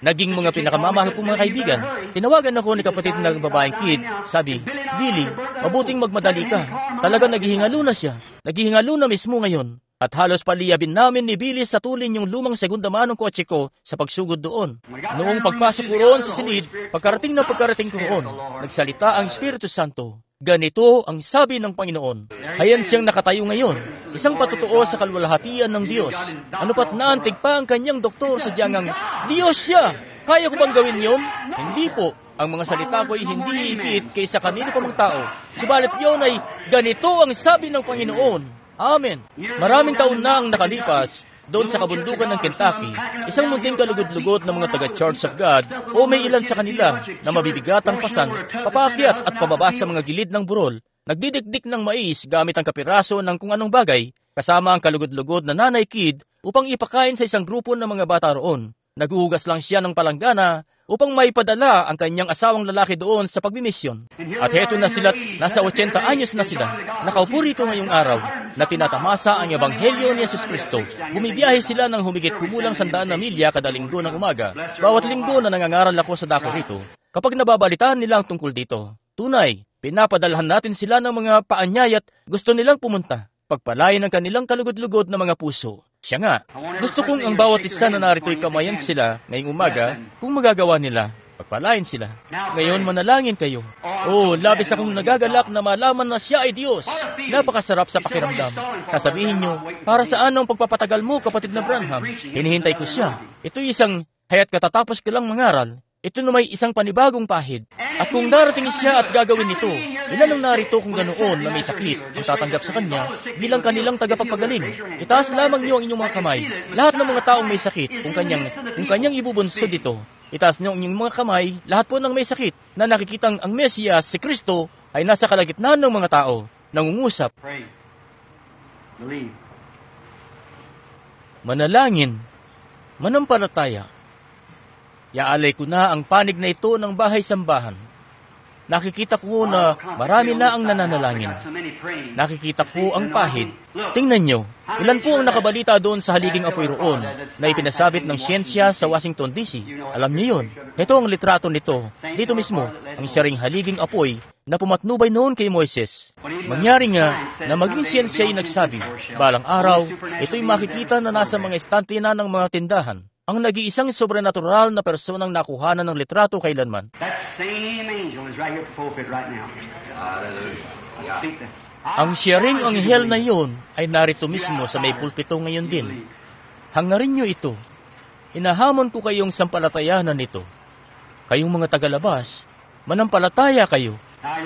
Naging mga pinakamamahal kong mga kaibigan. Tinawagan ako ni kapatid na babaeng Kid. Sabi, Billy, mabuting magmadali ka. Talagang naghihingalo na siya. Naghihingalo na mismo ngayon. At halos paliyabin namin ni Billy sa tulin yung lumang segunda manong kotse ko sa pagsugod doon. Noong pagpasok ko roon sa silid, pagkarating na pagkarating ko roon, nagsalita ang Espiritu Santo. Ganito ang sabi ng Panginoon. Hayan siyang nakatayo ngayon, isang patutuo sa kalwalhatian ng Diyos. Ano pat naantig pa ang kanyang doktor sa diyangang, Diyos siya! Kaya ko bang gawin yon? Hindi po. Ang mga salita ko ay hindi iikit kaysa kanino pa mang tao. Subalit yon ay, ganito ang sabi ng Panginoon. Amen. Maraming taon na ang nakalipas doon sa kabundukan ng Kentucky, isang munting kalugod-lugod ng mga taga-Church of God o may ilan sa kanila na mabibigatang pasan, papaakyat at pababa sa mga gilid ng burol, nagdidikdik ng mais gamit ang kapiraso ng kung anong bagay, kasama ang kalugod-lugod na Nanay Kid upang ipakain sa isang grupo ng mga bata roon. Naghuhugas lang siya ng palanggana upang maipadala ang kanyang asawang lalaki doon sa pagmimisyon. At heto na sila, nasa eighty anyos na sila. Nakaupo rito ngayong araw na tinatamasa ang Ebanghelyo ni Jesus Kristo. Bumibiyahe sila ng humigit kumulang sandaan na milya kada linggo ng umaga. Bawat linggo na nangangaral ako sa dako rito. Kapag nababalitaan nila ang tungkol dito, tunay, pinapadalhan natin sila ng mga paanyayat gusto nilang pumunta. Pagpalayan ang kanilang kalugod-lugod na mga puso. Siya nga, gusto kong ang bawat isa na narito'y kamayan sila ngayong umaga kung magagawa nila. Pagpalain sila. Ngayon manalangin kayo. Oh, labis akong nagagalak na malaman na siya ay Diyos. Napakasarap sa pakiramdam. Sasabihin nyo, para saan ang pagpapatagal mo, kapatid na Branham? Hinihintay ko siya. Ito'y isang haya't katatapos ko lang mangaral. Ito na may isang panibagong pahid. At kung darating siya at gagawin ito, ilan ang narito kung ganoon na may sakit ang tatanggap sa kanya bilang kanilang tagapagpagaling. Itaas lamang niyo ang inyong mga kamay. Lahat ng mga taong may sakit, kung kanyang, kung kanyang ibubunsod ito, itaas niyo ang inyong mga kamay, lahat po ng may sakit na nakikitang ang Mesiyas, si Kristo, ay nasa kalagitnaan ng mga tao, nangungusap. Manalangin, manampalataya. Yaalay ko na ang panig na ito ng bahay-sambahan. Nakikita ko na marami na ang nananalangin. Nakikita ko ang pahid. Tingnan nyo, ilan po ang nakabalita doon sa haliging apoy roon na ipinasabit ng siyensya sa Washington, D C. Alam niyo yun. Ito ang litrato nito. Dito mismo, ang isa ring haliging apoy na pumatnubay noon kay Moises. Mangyari nga na maging siyensya ay nagsabi, balang araw, ito'y makikita na nasa mga estante na ng mga tindahan. Ang nag-iisang sobrenatural na personang nakuhanan ng litrato kailanman. Ang siyering anghel na iyon ay narito mismo sa may pulpito ngayon din. Hangarin niyo ito. Inahamon ko kayong sampalatayanan nito. Kayong mga tagalabas, manampalataya kayo.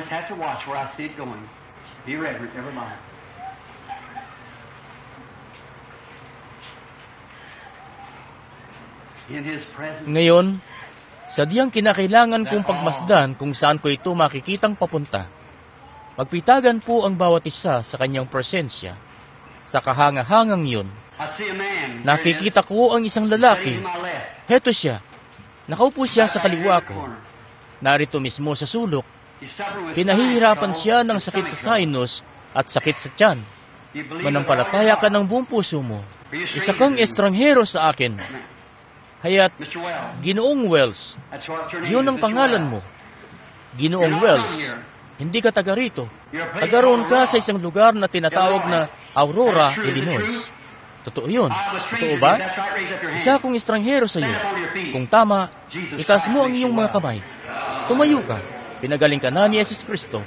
Ngayon, sadyang kinakailangan kong pagmasdan kung saan ko ito makikitang papunta. Magpitagan po ang bawat isa sa kanyang presensya. Sa kahangahangang yun, nakikita ko ang isang lalaki. Heto siya. Nakaupo siya sa kaliwa ko. Narito mismo sa sulok. Pinahihirapan siya ng sakit sa sinus at sakit sa tiyan. Manampalataya ka ng buong puso mo. Isa kang estranghero sa akin. Hayat, Ginoong Wells, yun ang pangalan mo. Ginoong Wells, hindi ka taga rito. Taga roon ka sa isang lugar na tinatawag na Aurora, Illinois. Totoo yun. Totoo ba? Isa akong estranghero sa iyo. Kung tama, itaas mo ang iyong mga kamay. Tumayo ka. Pinagaling ka na ni Jesus Kristo.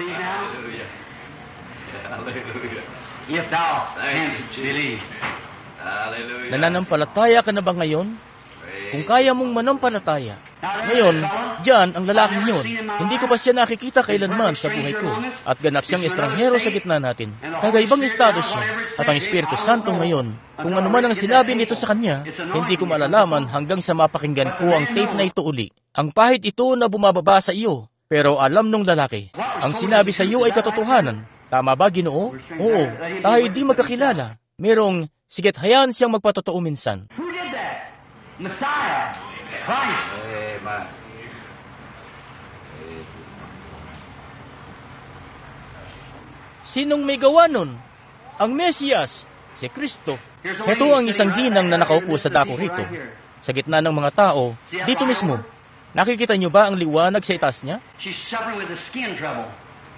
Nananampalataya ka na ba ngayon? Kung kaya mong manampalataya. Ngayon, diyan ang lalaking yun. Hindi ko pa siya nakikita kailanman sa buhay ko. At ganap siyang estranghero sa gitna natin. Tagaibang estado siya. At ang Espiritu Santo ngayon, kung ano man ang sinabi nito sa kanya, hindi ko malalaman hanggang sa mapakinggan ko ang tape na ito uli. Ang pahid ito na bumababa sa iyo. Pero alam nung lalaki, ang sinabi sa iyo ay katotohanan. Tama ba, Ginoo? Oo, tayo di magkakilala. Merong, siget hayaan siyang magpatotoo minsan. Messiah, Christ. Amen. Sinong may gawa nun? Ang Mesiyas, si Kristo. Ito ang isang ginang na nakaupo sa dako rito. sa gitna ng mga tao, dito mismo. Nakikita niyo ba ang liwanag sa itaas niya? She's suffering with a skin trouble.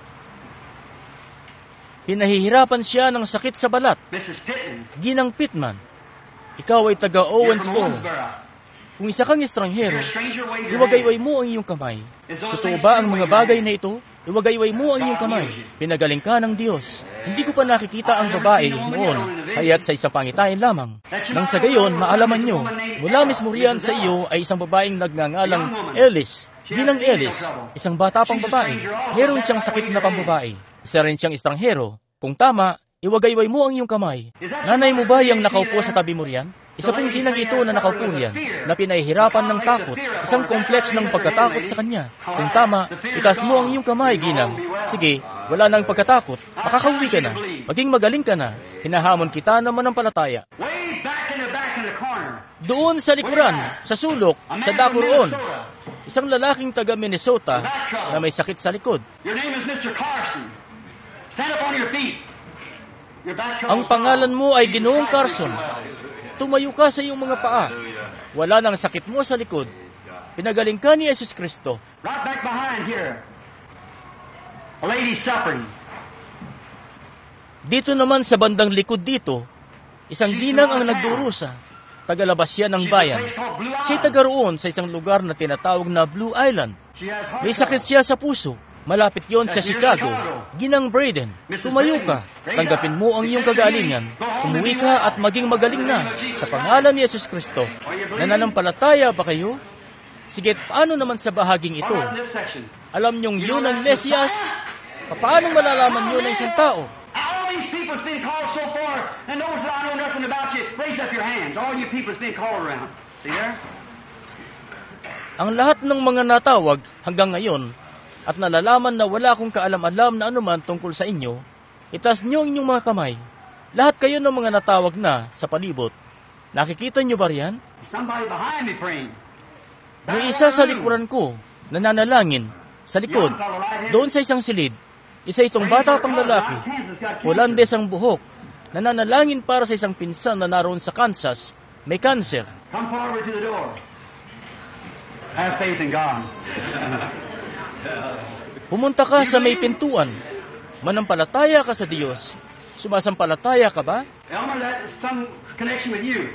Pinahihirapan siya ng sakit sa balat. Missus Pittman. Ginang Pittman, ikaw ay taga You're Owensboro. from Owensboro. Kung isa kang estranghero, You're a stranger, wave your iwagayway hand. mo ang iyong kamay. Totoo ba ang mga bagay na ito? Iwagayway mo ang iyong kamay. Pinagaling ka ng Diyos. Hindi ko pa nakikita ang babae noon, kaya't sa isang pangitain lamang. Nang sa gayon, maalaman nyo, mula mismo riyan sa iyo ay isang babaeng nagngangalang Ellis. Ginang Ellis, isang bata pang babae. Meron siyang sakit na pambabae. Isa rin siyang estranghero. Kung tama, iwagayway mo ang iyong kamay. Nanay mo ba yung nakaupo sa tabi mo riyan? Isa pong ginang ito na nakaupo riyan, na pinahihirapan ng takot, isang kompleks ng pagkatakot sa kanya. Kung tama, itaas mo ang iyong kamay, ginang. Sige, wala nang pagkatakot, makakauwi ka na, maging magaling ka na, hinahamon kita na manampalataya. Way back in the back in the corner. Doon sa likuran, sa sulok, sa dako roon, isang lalaking taga Minnesota na may sakit sa likod. Your name is Mister Carson. Stand up on your feet. Your back Ang pangalan mo ay Ginoong Carson. Tumayo ka sa iyong mga paa. Wala nang sakit mo sa likod. Pinagaling ka ni Jesus Kristo. Right back behind here. A lady suffering. Dito naman sa bandang likod dito, isang ginang ang nagdurusa. Tagalabas siya ng bayan. Siya'y taga roon sa isang lugar na tinatawag na Blue Island. She has heart May sakit trouble. siya sa puso. Malapit yon sa Chicago. Ginang Braden, tumayo ka. Tanggapin mo ang iyong kagalingan. Umuwi ka at maging magaling na sa pangalan ni Jesus Kristo. Nananampalataya ba kayo? Sige, paano naman sa bahaging ito? All right, in this section. Alam niyong yun ang Mesiyas? Paano malalaman yun ng isang tao? All these people's been called so far, and those that I know nothing about you, raise up your hands. All you people's been called around. See there? Ang lahat ng mga natawag hanggang ngayon at nalalaman na wala akong kaalam-alam na anuman tungkol sa inyo, itaas niyo ang inyong mga kamay. Lahat kayo ng mga natawag na sa palibot. Nakikita niyo ba riyan? Somebody behind me praying. May isa sa likuran ko, nananalangin, sa likod, doon sa isang silid. Isa itong bata pang lalaki, Holandes ang buhok, nananalangin para sa isang pinsan na naroon sa Kansas, may kanser. Come forward to the door. Have faith in God. Pumunta ka sa may pintuan, manampalataya ka sa Diyos. Sumasampalataya ka ba? Elmer, that is some connection with you.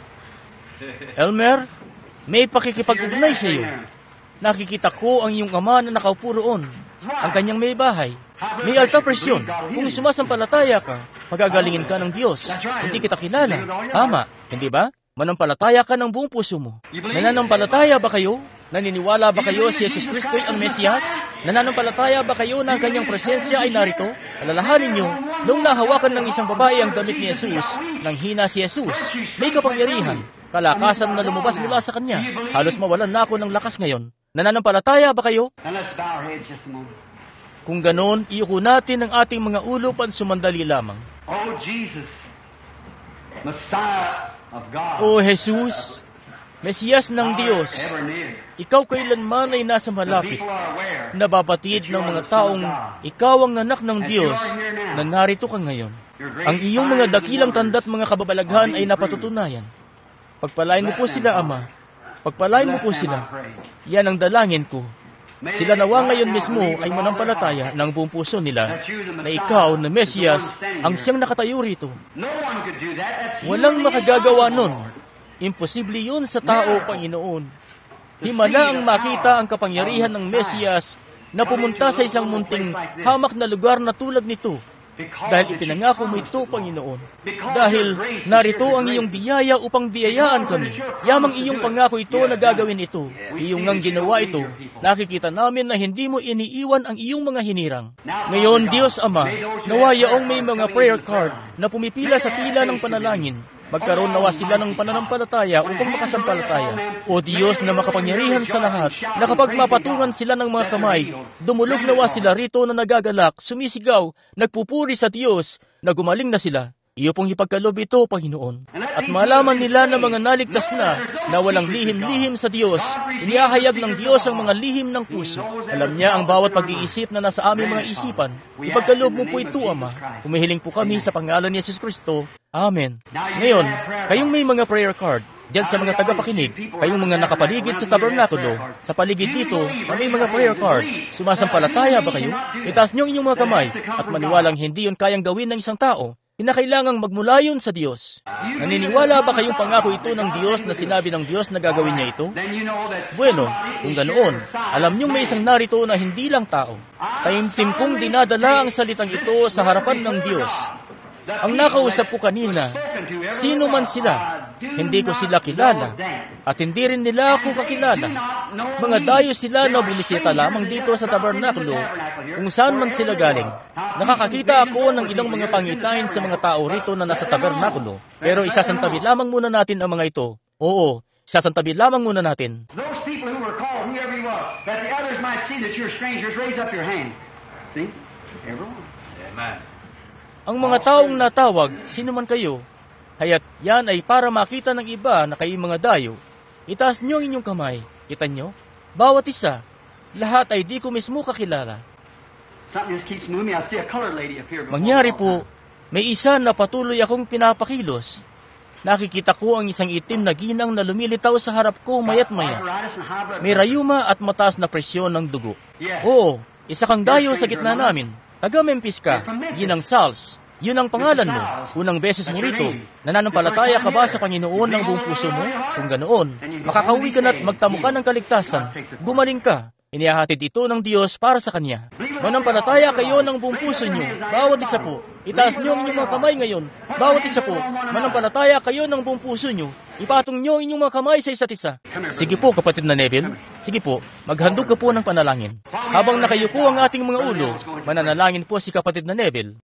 Elmer, may pakikipag-ugnay sa iyo. Nakikita ko ang iyong ama na nakaupo roon, ang kanyang may bahay. May alta presyon. Kung sumasampalataya ka, magagalingin ka ng Diyos. Hindi kita kilala. Tama, hindi ba? Manampalataya ka ng buong puso mo. Nananampalataya ba kayo? Naniniwala ba kayo si Jesus Kristo ay ang Mesiyas? Nananampalataya ba kayo na ang kanyang presensya ay narito? Alalahanin niyo, nung nahawakan ng isang babae ang damit ni Jesus, nang hina si Jesus, may kapangyarihan, kalakasan na lumabas mula sa kanya. Halos mawalan na ako ng lakas ngayon. Nananampalataya ba kayo? And let's bow our heads just a moment. Kung ganon, iyuko natin ang ating mga ulo pansumandali lamang. Oh, Jesus, Messiah of God. O Jesus, Mesiyas ng Diyos, Ever near. ikaw kailanman ay nasa The malapit. people are aware. Nababatid ng mga taong ikaw ang anak ng Diyos na narito ka ngayon. Ang iyong mga dakilang tanda't mga kababalaghan ay napatutunayan. Pagpalain mo po sila, Ama. Pagpalain mo po sila. Yan ang dalangin ko. Sila nawa ngayon mismo ay manampalataya ng buong puso nila na ikaw na Mesiyas ang siyang nakatayo rito. No one could do that. That's Walang humanly makagagawa impossible. nun. Imposible yun sa tao, Panginoon. Himala ang makita ang kapangyarihan ng Mesiyas na pumunta sa isang munting hamak na lugar na tulad nito. Dahil ipinangako mo ito, Panginoon. Dahil narito ang iyong biyaya upang biyayaan kami. Yamang iyong pangako ito na gagawin ito. Iyong ngang ginawa ito. Nakikita namin na hindi mo iniiwan ang iyong mga hinirang. Ngayon, Diyos Ama, nawa yaong may mga prayer card na pumipila sa pila ng panalangin. Magkaroon nawa sila ng pananampalataya upang makasampalataya. O Diyos na makapangyarihan sa lahat, na kapag mapatungan sila ng mga kamay, dumulog nawa sila rito na nagagalak, sumisigaw, nagpupuri sa Diyos, na gumaling na sila. Iyo pong ipagkaloob ito, Panginoon. At malaman nila na mga naligtas na, na walang lihim-lihim sa Diyos, inihahayag ng Diyos ang mga lihim ng puso. Alam niya ang bawat pag-iisip na nasa aming mga isipan. Ipagkaloob mo po ito, Ama. Humihiling po kami sa pangalan ni Jesus Kristo. Amen. Ngayon, kayong may mga prayer card, Diyan sa mga tagapakinig, kayong mga nakapaligid sa tabernakulo, sa paligid dito, na may mga prayer card, sumasampalataya ba kayo? Itaas niyo ang inyong mga kamay, at maniwalang hindi yun kayang gawin ng isang tao. Kinakailangang magmula yun sa Diyos. Naniniwala ba kayong pangako ito ng Diyos na sinabi ng Diyos na gagawin niya ito? Bueno, kung ganoon, alam niyong may isang narito na hindi lang tao. Taimtim kong dinadala ang salitang ito sa harapan ng Diyos. Ang nakausap ko kanina, sino man sila, hindi ko sila kilala, at hindi rin nila ako kakilala. Mga dayo sila na bumisita lamang dito sa tabernakulo, kung saan man sila galing. Nakakakita ako ng ilang mga pangitain sa mga tao rito na nasa tabernakulo, pero isasantabi lamang muna natin ang mga ito. Oo, isasantabi lamang muna natin. Those people who were called, whoever you are, that the others might see that you're strangers, raise up your hand. See? Everyone. Amen. Ang mga taong natawag, sino man kayo, kaya't yan ay para makita ng iba na kayo mga dayo. Itaas niyo ang inyong kamay. Kita niyo? Bawat isa. Lahat ay di ko mismo kakilala. Something just keeps moving. I see a colored lady up here. before Mangyari the po, altar. may isa na patuloy akong pinapakilos. Nakikita ko ang isang itim na ginang na lumilitaw sa harap ko mayat maya. Arthritis and high blood May pressure. rayuma at mataas na presyon ng dugo. Yes. Oo, isa kang dayo sa gitna namin. Taga-Memphis ka, Ginang Sals. Yun ang pangalan mo. Unang beses mo rito. Nananampalataya ka ba sa Panginoon ng buong puso mo? Kung ganoon, makakauwi ka na't magtamo ka ng kaligtasan. Gumaling ka. Inihahatid ito ng Diyos para sa Kanya. Manampalataya kayo ng buong puso nyo. Bawat isa po. Itaas nyo ang inyong mga kamay ngayon. Bawat isa po. Manampalataya kayo ng buong puso nyo. Ipatong nyo ang inyong mga kamay sa isa't isa. Sige po, kapatid na Neville. Sige po, maghandog ka po ng panalangin. Habang nakayuko ang ating mga ulo, mananalangin po si kapatid na Neville.